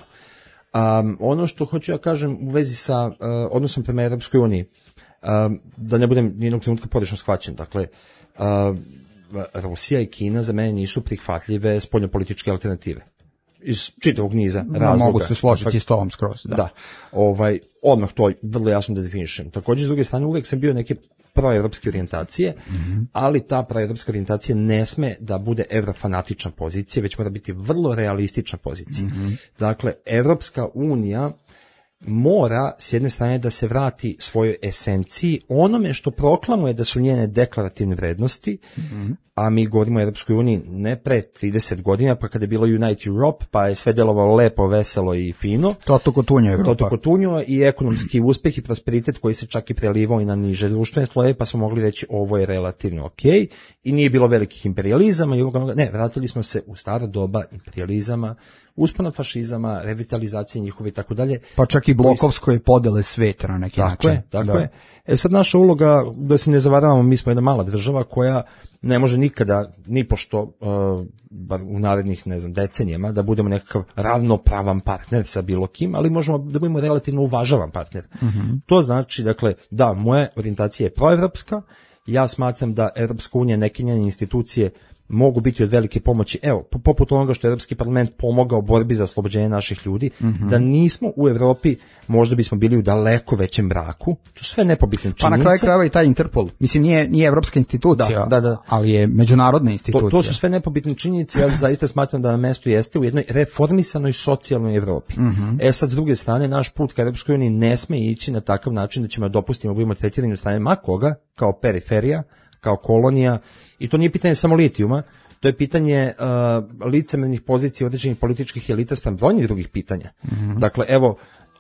Um, ono što hoću ja kažem u vezi sa uh, odnosom prema Europskoj uniji, Um, da ne budem nijednog trenutka pogrešno shvaćen. Dakle, uh, Rusija i Kina za mene nisu prihvatljive spoljnopolitičke alternative. Iz čitavog niza da, razloga. Mogu se složiti s tobom skroz. Da. da. Ovaj, odmah to vrlo jasno da definišem. Također, s druge strane, uvek sam bio neke proevropske orijentacije, mm-hmm. ali ta proevropska orijentacija ne sme da bude evrofanatična pozicija, već mora biti vrlo realistična pozicija. Mm-hmm. Dakle, Evropska unija mora s jedne strane da se vrati svojoj esenciji, onome što proklamuje da su njene deklarativne vrednosti, mm-hmm. a mi govorimo o Europskoj uniji ne pre trideset godina, pa kada je bilo Unite Europe, pa je sve delovalo lepo, veselo i fino. Toto Kotunjo Evropa. Toto Kotunjo i ekonomski uspeh i prosperitet koji se čak i prelivao i na niže društvene sloje, pa smo mogli reći ovo je relativno ok, i nije bilo velikih imperializama i ovoga, ne, vratili smo se u staro doba imperializama, uspona fašizama, revitalizacije njihove i tako dalje. Pa čak i blokovskoj podele sveta na neki tako način. Je, tako da. je. E sad naša uloga, da se ne zavaravamo, mi smo jedna mala država koja ne može nikada, ni pošto uh, bar u narednih, ne znam, decenijama, da budemo nekakav ravnopravan partner sa bilo kim, ali možemo da budemo relativno uvažavan partner. Mm-hmm. To znači, dakle, da, moja orijentacija je proevropska, ja smatram da Evropska unija, neke njene institucije mogu biti od velike pomoći, evo, poput onoga što je Evropski parlament pomogao borbi za oslobođenje naših ljudi, mm-hmm. da nismo u Evropi, možda bismo bili u daleko većem braku, to sve nepobitne činjenice. Pa na kraju krajeva i taj Interpol, mislim nije, nije evropska institucija, da, da, da. ali je međunarodna institucija. To, to su sve nepobitne činjenice, ja zaista smatram da na mestu jeste u jednoj reformisanoj socijalnoj Evropi. Mm-hmm. E sad, s druge strane, naš put ka Evropskoj uniji ne sme ići na takav način da ćemo dopustiti, budemo tretirani od strane ma koga, kao periferija, kao kolonija, i to nije pitanje samo litijuma, to je pitanje uh, licemernih pozicija određenih političkih elita spram brojnih drugih pitanja. Mm-hmm. Dakle, evo,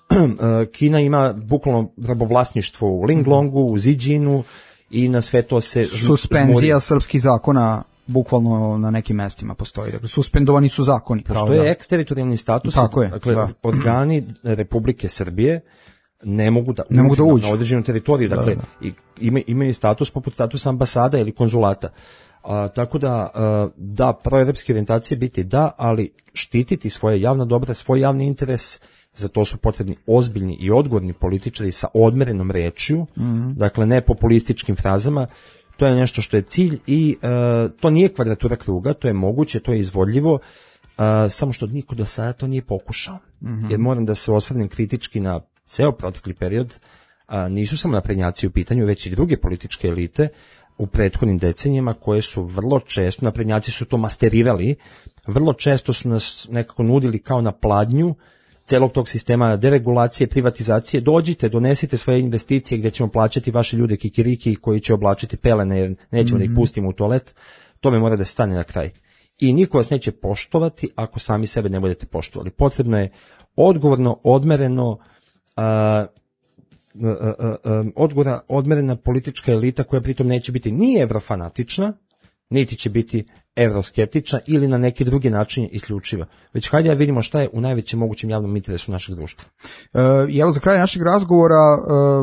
Kina ima bukvalno rabovlasništvo u Linglongu, u Ziđinu i na sve to se... Suspenzija srpskih zakona bukvalno na nekim mestima postoji. Dakle, suspendovani su zakoni. Postoje pravda. Eksteritorijalni status. Tako je. Dakle, da. Organi Republike Srbije ne mogu da, ne mogu da uđu na određenu teritoriju. Dakle, da, da. imaju status poput statusa ambasada ili konzulata. A, tako da, a, da, proevropske orijentacije biti da, ali štititi svoje javna dobra, svoj javni interes, za to su potrebni ozbiljni i odgovorni političari sa odmerenom rečju, mm-hmm. dakle ne populističkim frazama. To je nešto što je cilj i a, to nije kvadratura kruga, to je moguće, to je izvodljivo, a, samo što niko do sada to nije pokušao. Mm-hmm. Jer moram da se osvrnem kritički na ceo protekli period, a, nisu samo naprednjaci u pitanju, već i druge političke elite u prethodnim decenijama koje su vrlo često, naprednjaci su to masterirali, vrlo često su nas nekako nudili kao na pladnju celog tog sistema deregulacije, privatizacije. Dođite, donesite svoje investicije gdje ćemo plaćati vaše ljude kikiriki koji će oblačiti pelene jer nećemo mm-hmm. da ih pustimo u toalet. Tome mora da stane na kraj. I niko vas neće poštovati ako sami sebe ne budete poštovali. Potrebno je odgovorno, odmereno, a, a, a, a, odgovora, odmerena politička elita koja pritom neće biti ni evrofanatična, niti će biti evroskeptična ili na neki drugi način isključiva. Već hajde da vidimo šta je u najvećem mogućem javnom interesu našeg društva. E, I evo za kraj našeg razgovora e,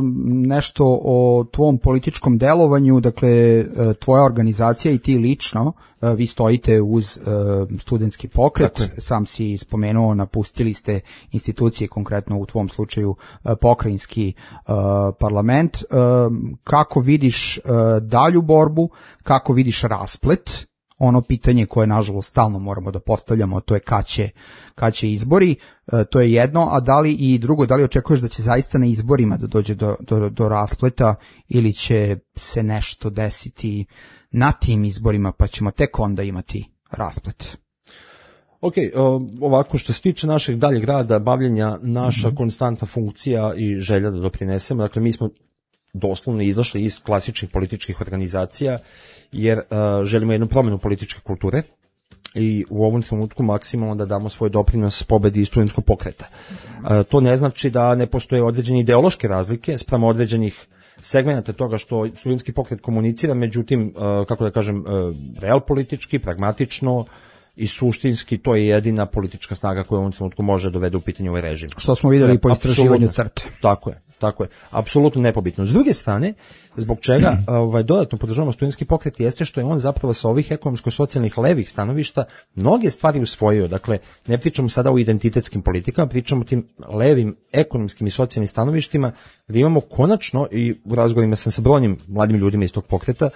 nešto o tvom političkom delovanju, dakle e, tvoja organizacija i ti lično, e, vi stojite uz e, studentski pokret, dakle, sam si spomenuo, napustili ste institucije, konkretno u tvom slučaju e, pokrajinski e, parlament. E, kako vidiš e, dalju borbu, kako vidiš rasplet? Ono pitanje koje nažalost stalno moramo da postavljamo, to je kad će, kad će izbori, e, to je jedno, a da li i drugo, da li očekuješ da će zaista na izborima da dođe do, do, do raspleta ili će se nešto desiti na tim izborima pa ćemo tek onda imati rasplet? Ok, ovako što se tiče našeg daljeg rada, bavljenja, naša mm-hmm. konstantna funkcija i želja da doprinesemo, dakle mi smo doslovno izašli iz klasičnih političkih organizacija jer uh, želimo jednu promjenu političke kulture i u ovom trenutku maksimalno da damo svoj doprinos pobedi studentskog pokreta. Uh, to ne znači da ne postoje određene ideološke razlike spram određenih segmenata toga što studentski pokret komunicira, međutim, uh, kako da kažem, uh, real politički, pragmatično i suštinski to je jedina politička snaga koja u ovom trenutku može dovede u pitanje ovaj režim. Što smo vidjeli po istraživanju CRTE. Tako je. Tako je, apsolutno nepobitno. S druge strane, zbog čega ovaj, dodatno podržavamo studentski pokret jeste što je on zapravo sa ovih ekonomsko-socijalnih levih stanovišta mnoge stvari usvojio. Dakle, ne pričamo sada o identitetskim politikama, pričamo o tim levim ekonomskim i socijalnim stanovištima gdje imamo konačno, i u razgovorima sam sa brojnim mladim ljudima iz tog pokreta,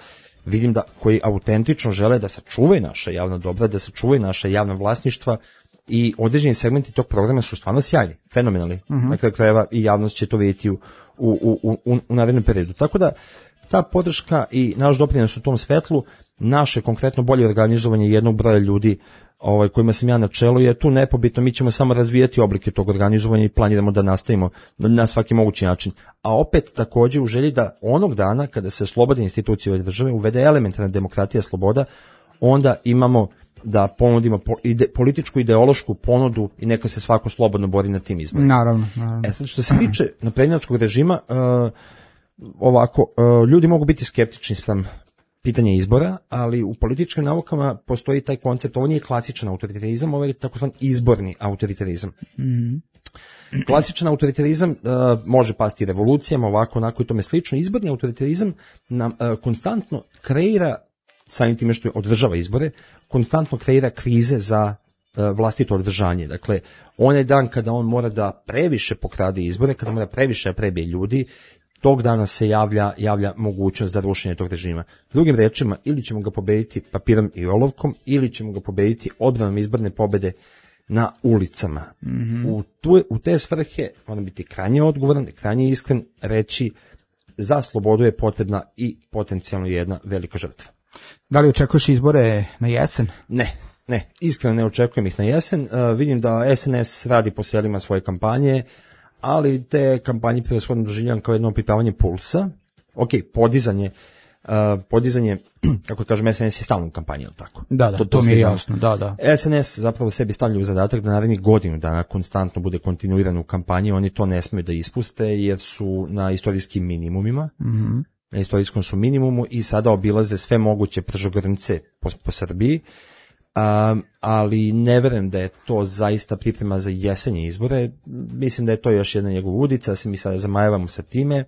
vidim da koji autentično žele da sačuvaju naša javna dobra, da sačuvaju naša javna vlasništva i određeni segmenti tog programa su stvarno sjajni, fenomenalni. Mhm. Na kraju krajeva i javnost će to vidjeti u, u, u, u, u narednom periodu. Tako da ta podrška i naš doprinos u tom svetlu, naše konkretno bolje organizovanje jednog broja ljudi ovaj, kojima sam ja na čelu je tu nepobitno, mi ćemo samo razvijati oblike tog organizovanja i planiramo da nastavimo na svaki mogući način. A opet također u želji da onog dana kada se slobode institucije ove države, uvede elementarna demokratija, sloboda, onda imamo da ponudimo po, ide, političku, ideološku ponudu i neka se svako slobodno bori na tim izborima. Naravno, naravno. E sad, što se tiče naprednjačkog režima, uh, ovako, uh, ljudi mogu biti skeptični spram pitanje izbora, ali u političkim naukama postoji taj koncept, ovo nije klasičan autoritarizam, ovo je takozvan izborni autoritarizam. Mhm. Klasičan autoritarizam uh, može pasti revolucijama, ovako, onako i tome slično. Izborni autoritarizam nam uh, konstantno kreira, samim time što održava izbore, konstantno kreira krize za uh, vlastito održanje. Dakle, onaj dan kada on mora da previše pokrade izbore, kada mora previše prebije ljudi, tog dana se javlja, javlja mogućnost za rušenje tog režima. Drugim rečima, ili ćemo ga pobediti papirom i olovkom, ili ćemo ga pobediti odbranom izborne pobede na ulicama. Mhm. U, tu, u te svrhe moram biti krajnje odgovoran, krajnje iskren, reći za slobodu je potrebna i potencijalno jedna velika žrtva. Da li očekuješ izbore na jesen? Ne, ne, iskreno ne očekujem ih na jesen. Uh, vidim da S N S radi po selima svoje kampanje, ali te kampanje prevashodno doživljavam kao jedno opipavanje pulsa. Ok, podizanje, uh, podizanje, kako kažem, S N S je stalno u kampanji, je li tako? Da, da, to, to mi je jasno, da, da. S N S zapravo sebi stavlja u zadatak da narednih godinu dana konstantno bude kontinuiran u kampanji, oni to ne smiju da ispuste jer su na istorijskim minimumima. Mhm. Na istorijskom su minimumu i sada obilaze sve moguće pržogrnce po, po Srbiji. Um, ali ne verujem da je to zaista priprema za jesenje izbore. Mislim da je to još jedna njegova udica, da se mi sada zamajavamo sa time,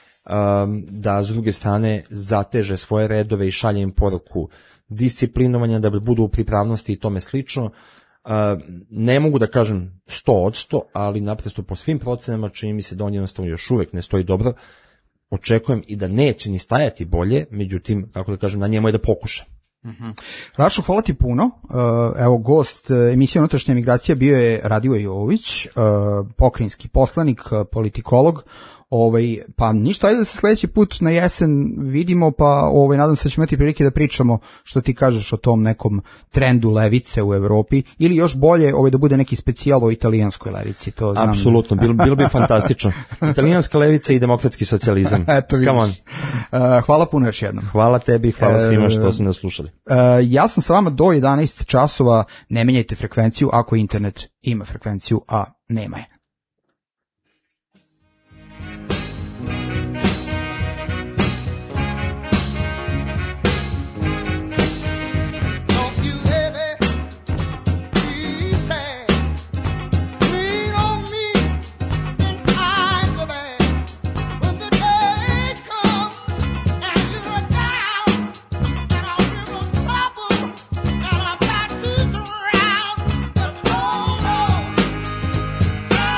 um, da s druge strane zateže svoje redove i šalje im poruku disciplinovanja, da budu u pripravnosti i tome slično. Uh, ne mogu da kažem sto od sto, ali naprosto po svim procenama čini mi se da on jednostavno još uvek ne stoji dobro. Očekujem i da neće ni stajati bolje, međutim, kako da kažem, na njemu je da pokuša. Mm-hmm. Rašo, hvala ti puno. Uh, evo, gost emisije Unutrašnja migracija bio je Radivoje Jovović, uh, pokrajinski poslanik, politikolog. Ovaj, pa ništa, ajde da se sljedeći put na jesen vidimo, pa ovaj, nadam se da ćemo imati prilike da pričamo što ti kažeš o tom nekom trendu levice u Evropi, ili još bolje ovaj, da bude neki specijal o italijanskoj levici. To znam. Apsolutno, bilo, bilo bi fantastično. Italijanska levica i demokratski socijalizam. Eto, Come on. Uh, hvala puno još jednom. Hvala tebi, hvala svima što su nas slušali. Uh, ja sam sa vama do jedanaest časova, ne menjajte frekvenciju ako internet ima frekvenciju, a nema je. I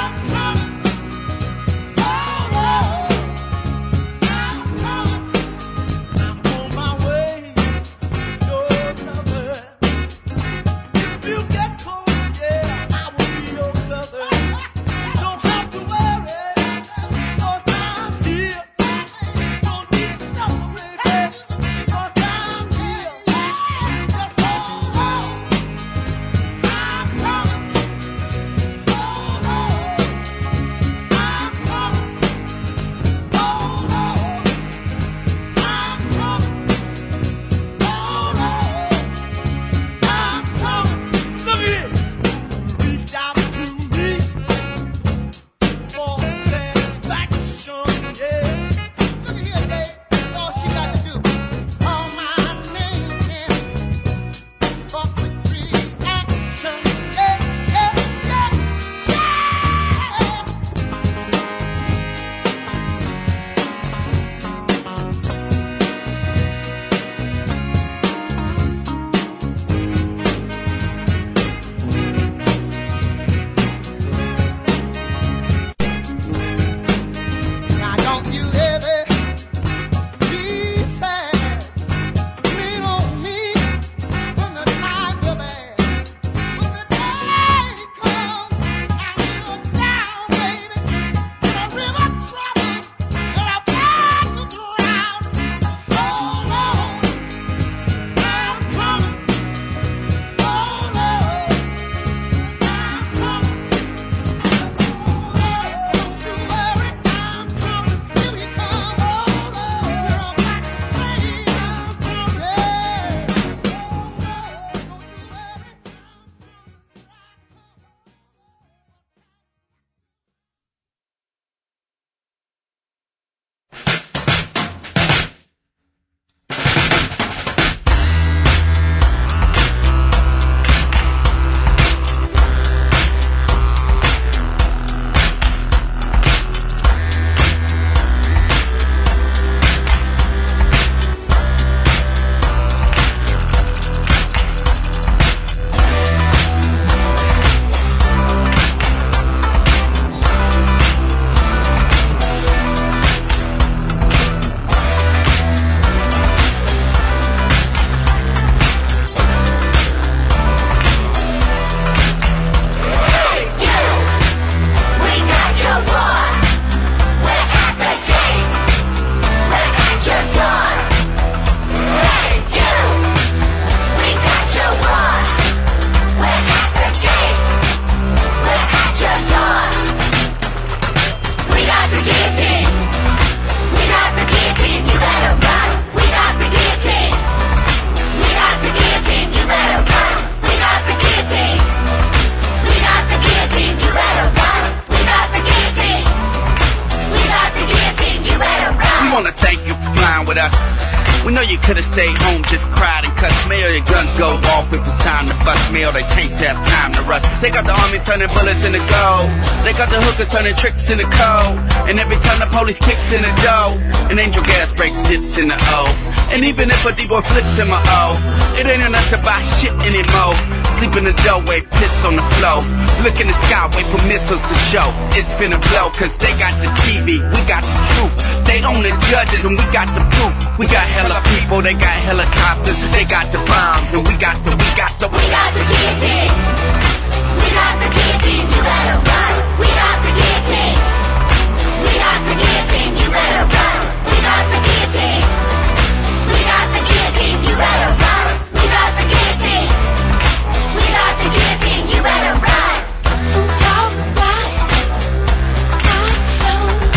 wanna thank you for flying with us. We know you could've stayed home, just cried and cussed. May or your guns go off if it's time to bust. May or they tanks have time to rust. They got the army turning bullets into gold. They got the hookers turning tricks into cold. And every time the police kicks in the dough, an angel gas breaks dips in the O. And even if a D-boy flips in my O, it ain't enough to buy shit anymore. Sleep in the doorway, piss on the floor. Look in the sky, wait for missiles to show. It's finna blow, cause they got the T V, we got the truth. They own the judges and we got the proof. We got hella people, they got helicopters. They got the bombs and we got the, we got the, we got the guillotine. We got the guillotine, you better run. We got the guillotine. We got the guillotine, you better run. We got the guillotine. We got the guillotine, you better run. We got the guillotine. We got the guillotine, you better run. Don't talk about it. Not so.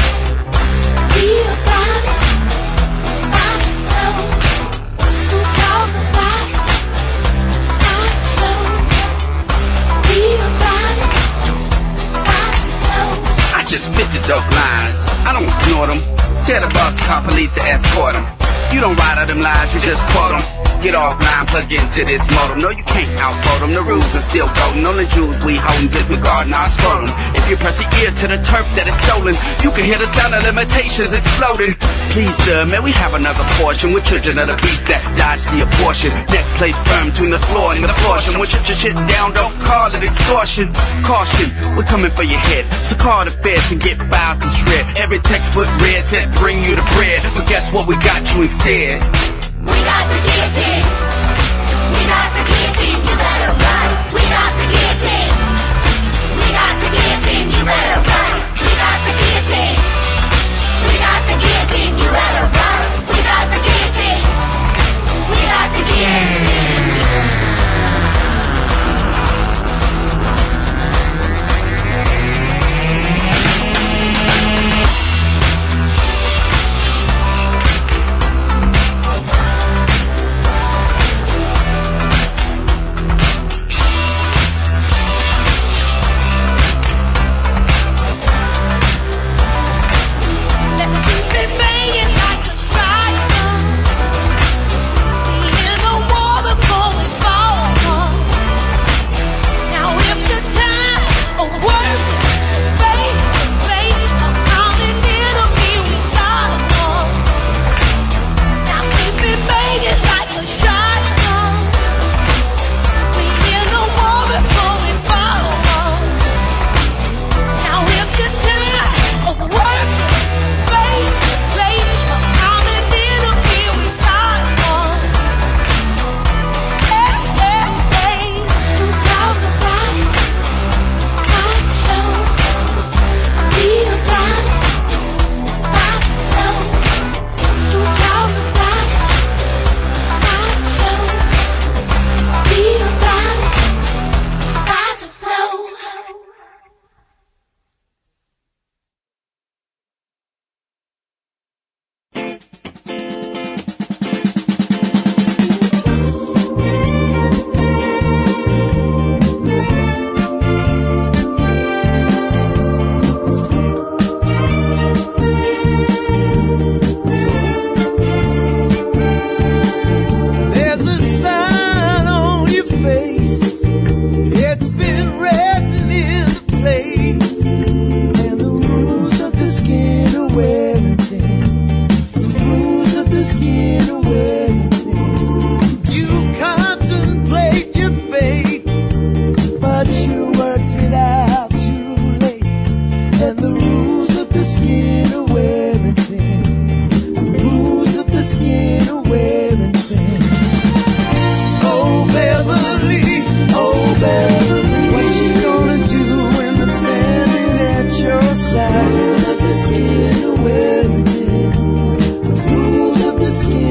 Be about it. Spot no. Don't talk about it. Not so. Be about it. Spot no. I just spit the dope lines. I don't snort them. Tell the boss, call police to escort them. You don't ride out them lines, you just quote them. Get offline, plug into this modem. No, you can't outvote them. The rules are still golden. Only jewels we holding is regarding our scrotum. If you press the ear to the turf that is stolen, you can hear the sound of limitations exploding. Please, sir, may we have another portion with children of the beast that dodge the abortion. Neck plate firm between the floor and the portion. When shut your shit down, don't call it extortion. Caution, we're coming for your head. So call the feds and get filed to shred. Every textbook read said bring you the bread, but guess what? We got you instead. We got the guillotine. We got the guillotine, you better run. We got the guillotine. We got the guillotine, you better run. We got the guillotine. We got the guillotine, you better run. We got the guillotine. We got the guillotine. Skin,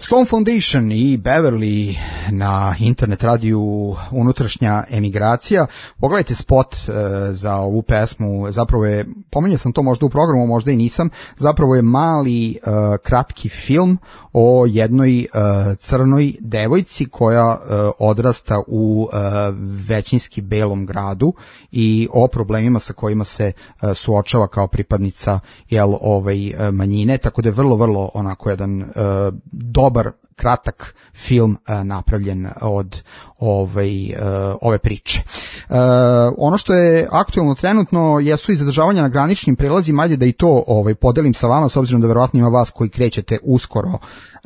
Stone Foundation i Beverly na internet radiju Unutrašnja emigracija. Pogledajte spot uh, za ovu pesmu, zapravo je, pominjao sam to možda u programu, možda i nisam, zapravo je mali uh, kratki film o jednoj uh, crnoj devojci koja uh, odrasta u uh, većinski belom gradu i o problemima sa kojima se uh, suočava kao pripadnica jel, ovaj, uh, manjine, tako da je vrlo, vrlo onako jedan uh, dobar kratak film uh, napravljen od ovaj, uh, ove priče. Uh, ono što je aktuelno trenutno jesu i zadržavanja na graničnim prelazima, ajde da i to ovaj, podelim sa vama, s obzirom da verovatno ima vas koji krećete uskoro uh,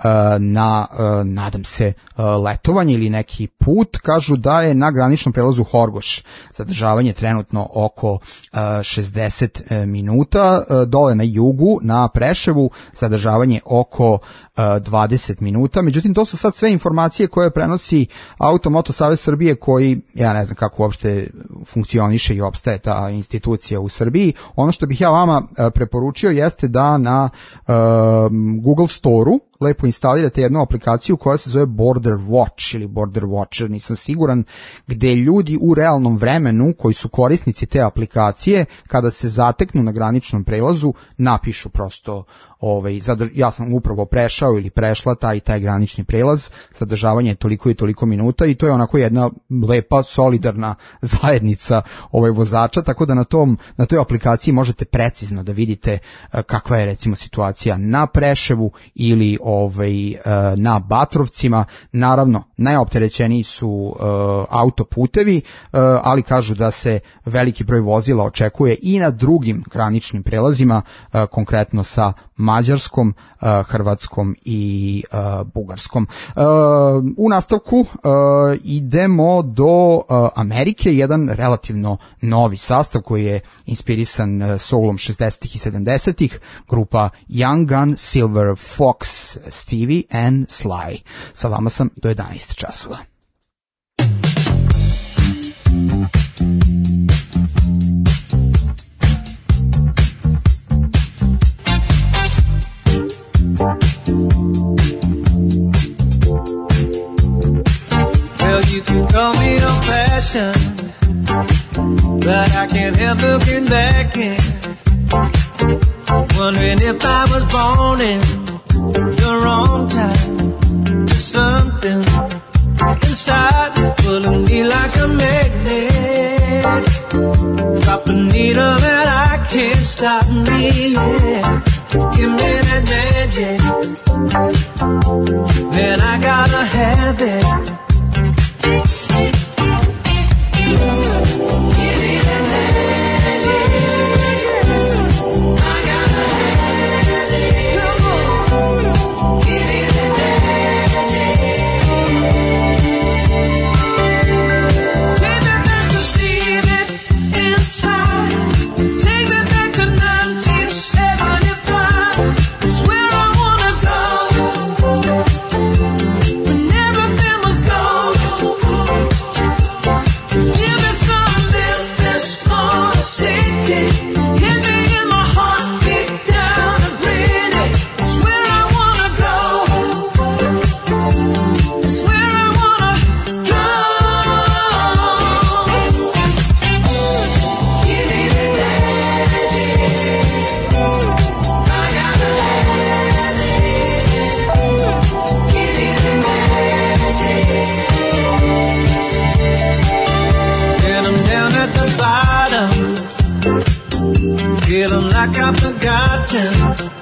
na, uh, nadam se, uh, letovanje ili neki put. Kažu da je na graničnom prelazu Horgoš zadržavanje trenutno oko uh, šezdeset minuta, uh, dole na jugu, na Preševu, zadržavanje oko dvadeset minuta, međutim to su sad sve informacije koje prenosi Automoto Savez Srbije koji, ja ne znam kako uopšte funkcioniše i opstaje ta institucija u Srbiji. Ono što bih ja vama preporučio jeste da na uh, Google Store-u lepo instalirate jednu aplikaciju koja se zove Border Watch ili Border Watcher, nisam siguran, gde ljudi u realnom vremenu koji su korisnici te aplikacije kada se zateknu na graničnom prelazu napišu prosto ovaj, zadr... ja sam upravo prešao ili prešla taj taj granični prelaz, zadržavanje je toliko i toliko minuta i to je onako jedna lepa, solidarna zajednica ovaj vozača, tako da na tom na toj aplikaciji možete precizno da vidite kakva je recimo situacija na Preševu ili ovaj na Batrovcima. Naravno, najopterećeniji su uh, autoputevi, uh, ali kažu da se veliki broj vozila očekuje i na drugim graničnim prelazima, uh, konkretno sa Mađarskom, uh, Hrvatskom i uh, Bugarskom. Uh, u nastavku uh, idemo do uh, Amerike, jedan relativno novi sastav koji je inspirisan uh, soulom šezdesetih i sedamdesetih, grupa Young Gun, Silver Fox, Stevie and Sly. Sa vama sam do jedanaest časova. Well, you can call me old-fashioned, but I can't help looking back and wondering if I was born in the wrong time. Something inside is pulling me like a magnet. Drop a needle and I can't stop me. Yeah. Give me that magic, then I gotta have it. Give me that magic, I gotta have it. Give me that magic. Take me back to see it inside. Take me back to nineteen seventy-five. It's where I wanna go. When everything was gone. Give me something that's more city. Hit me in my heart, deep down and pretty. It's where I wanna go. It's where I wanna go. Give me the magic, I gotta have it. Give me the magic. When I'm down at the bottom, feeling like I've forgotten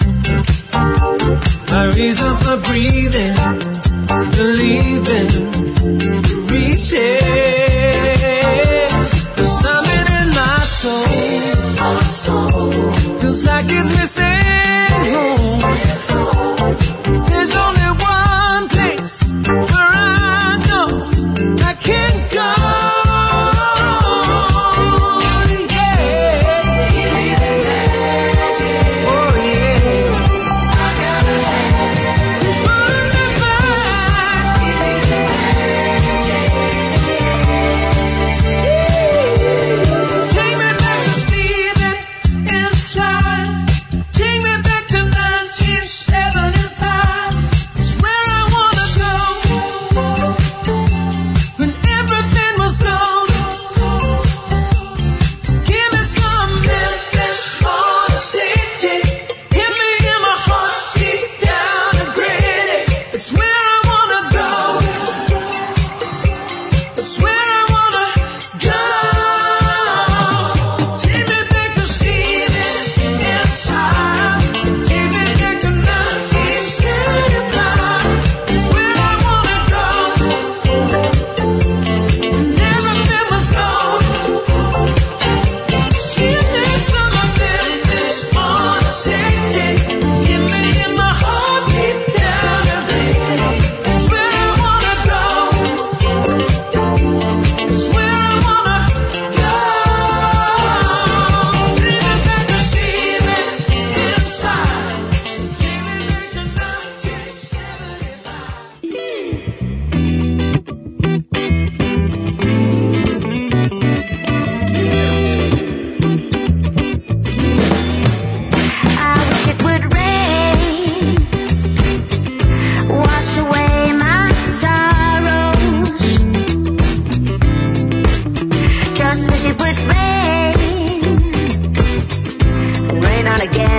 my reason for breathing, believing, reaching. There's something in my soul, feels like it's missing home. There's only one place where I know I can go. Take me back to Stephen inside. Take me back to nineteen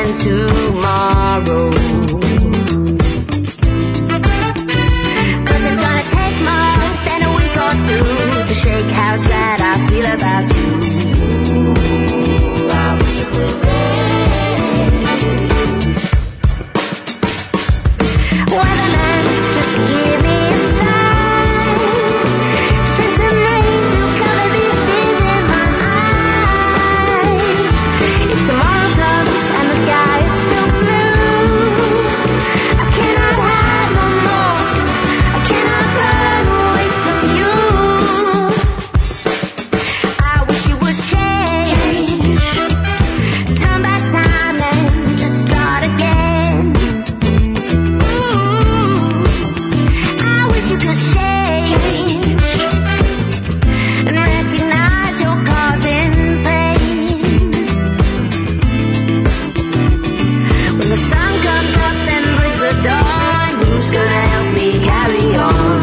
than tomorrow. Cause it's gonna take more than a week or two to shake how sad I feel about you. I wish you were there. Weatherman, just give me a sign. Send some rain to cover these tears in my eyes. If tomorrow comes and the sky is still blue, I cannot hide no more. I cannot run away from you. I wish you would change. Turn back time and just start again. I wish you could change and recognize you're causing pain. When the sun comes up and brings the dawn, who's gonna help me carry on?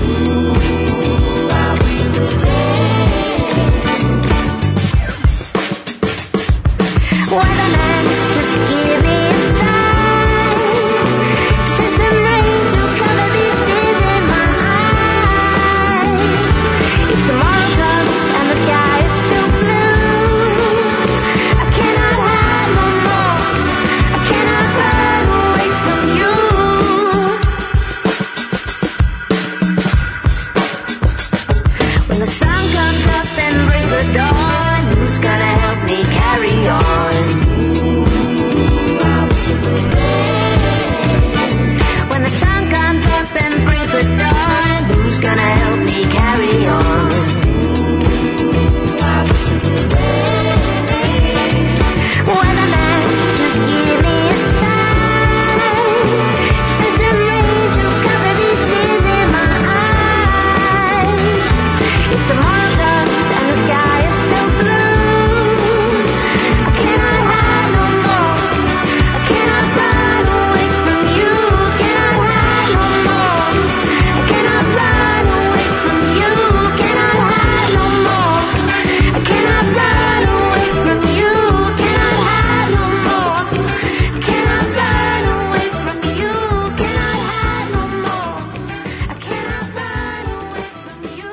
I wish you were there. Weatherman, just give me a sign. Send some rain to cover these tears in my eyes. If tomorrow comes and the sky is still blue, I cannot hide no more. I cannot run away from you. When the sun comes up and brings the dawn, who's gonna help me carry on? I wish you were there. When the sun comes up and brings the dawn, who's gonna help me carry on? I wish you were there. Weatherman, just give me a sign. Send some rain to cover these tears in my eyes. If tomorrow comes and the sky is still blue, I cannot hide no more. I cannot run away from you. Cannot hide no more. I cannot run away from you. Cannot hide no more. I cannot run away from you. Cannot hide no more. Cannot run away from you. Cannot hide no more. I cannot run away from you.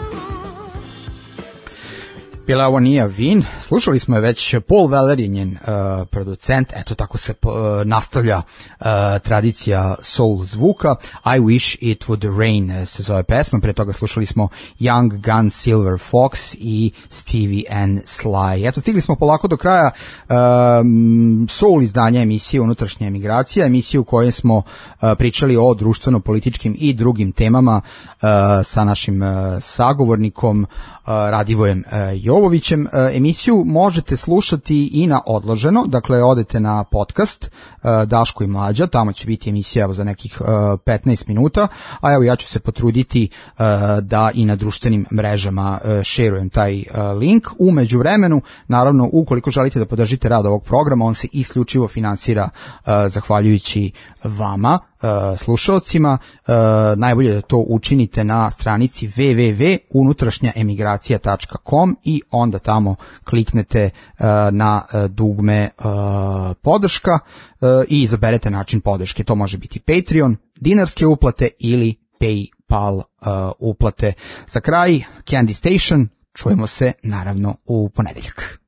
Bila je ovo Nia Vin, slušali smo je već. Paul Weller je njen uh, producent, eto tako se uh, nastavlja uh, tradicija soul zvuka. I Wish It Would Rain uh, se zove pesma, pre toga slušali smo Young Gun, Silver Fox i Stevie and Sly. Eto, stigli smo polako do kraja um, soul izdanja emisije Unutrašnja emigracija, emisiju u kojoj smo uh, pričali o društveno-političkim i drugim temama uh, sa našim uh, sagovornikom uh, Radivojem uh, Jovovićem. Uh, emisiju možete slušati i na odloženo, dakle odete na podcast uh, Daško i Mlađa, tamo će biti emisija evo, za nekih uh, petnaest minuta, a evo ja ću se potruditi uh, da i na društvenim mrežama uh, šerujem taj uh, link. U međuvremenu, naravno, ukoliko želite da podržite rad ovog programa, on se isključivo finansira uh, zahvaljujući vama, uh, slušalcima. Uh, najbolje da to učinite na stranici w w w tačka unutrašnja emigracija tačka com i onda tamo kliknete uh, na uh, dugme uh, podrška uh, i izaberete način podrške. To može biti Patreon, dinarske uplate ili PayPal uh, uplate. Za kraj, Candy Station, čujemo se naravno u ponedeljak.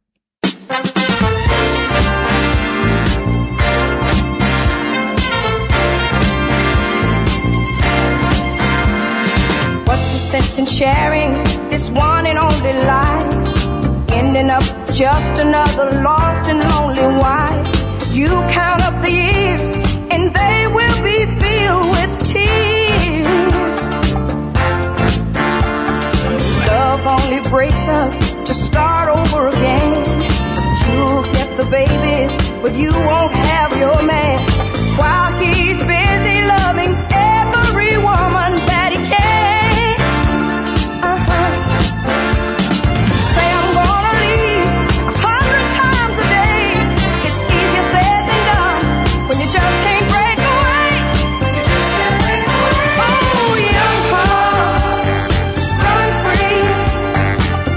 What's the sense in sharing this one and only life? Ending up just another lost and lonely wife. You count up the years and they will be filled with tears. Love only breaks up to start over again. You'll get the babies, but you won't have your man. While he's busy loving every woman that he can.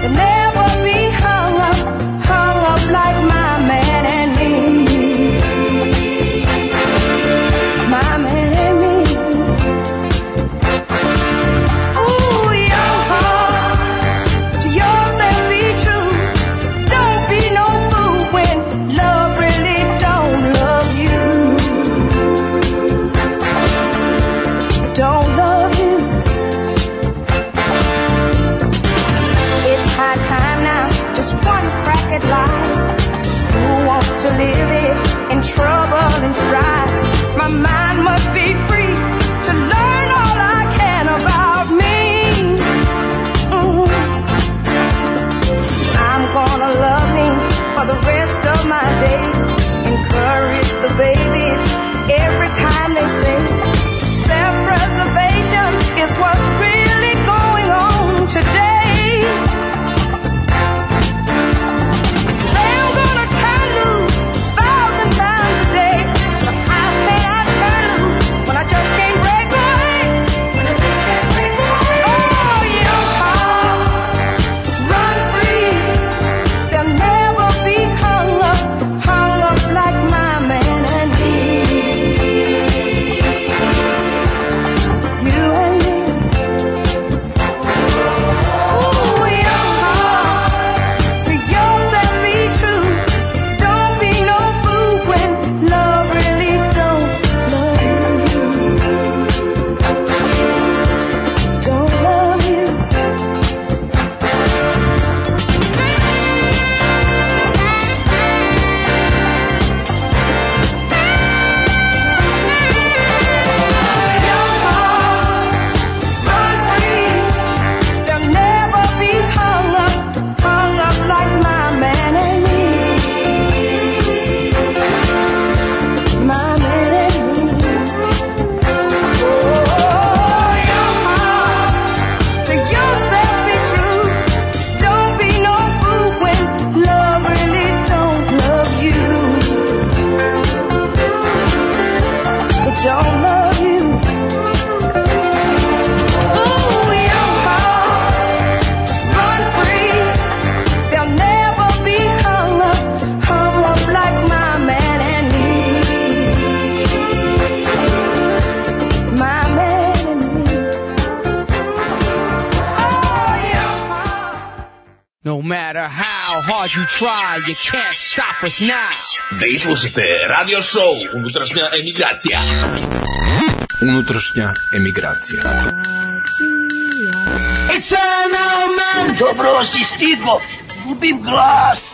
Like my man and me. all in stride. My mind must be free to learn all I can about me. Mm. I'm gonna love me for the rest of my days. Encourage the babies every time they sing. Self-preservation is what's really going on today. Say I'm gonna turn loose a thousand times a day, but how can I turn loose when I just can't break away? When I just can't break away. Oh, young hearts, run free. They'll never be hung up, hung up like my man and me. You and me. Ooh, young hearts, to yourself be true. Don't be no fool when love really don't love you. Don't love you. Young hearts, run free. They'll never be hung up, hung up like my man and me. My man and me. Oh, young hearts, to yourself be true. Don't be no fool when love really don't love you. It don't love you. Ooh, young hearts, run free. They'll never be hung up, hung up like my man and me. My man and me. Oh, young hearts. No matter how hard you try, you can't stop us now. Da slušate radio show Unutrašnja emigracija. Unutrašnja emigracija. E sad, man, dobro si stigo, gubim glas.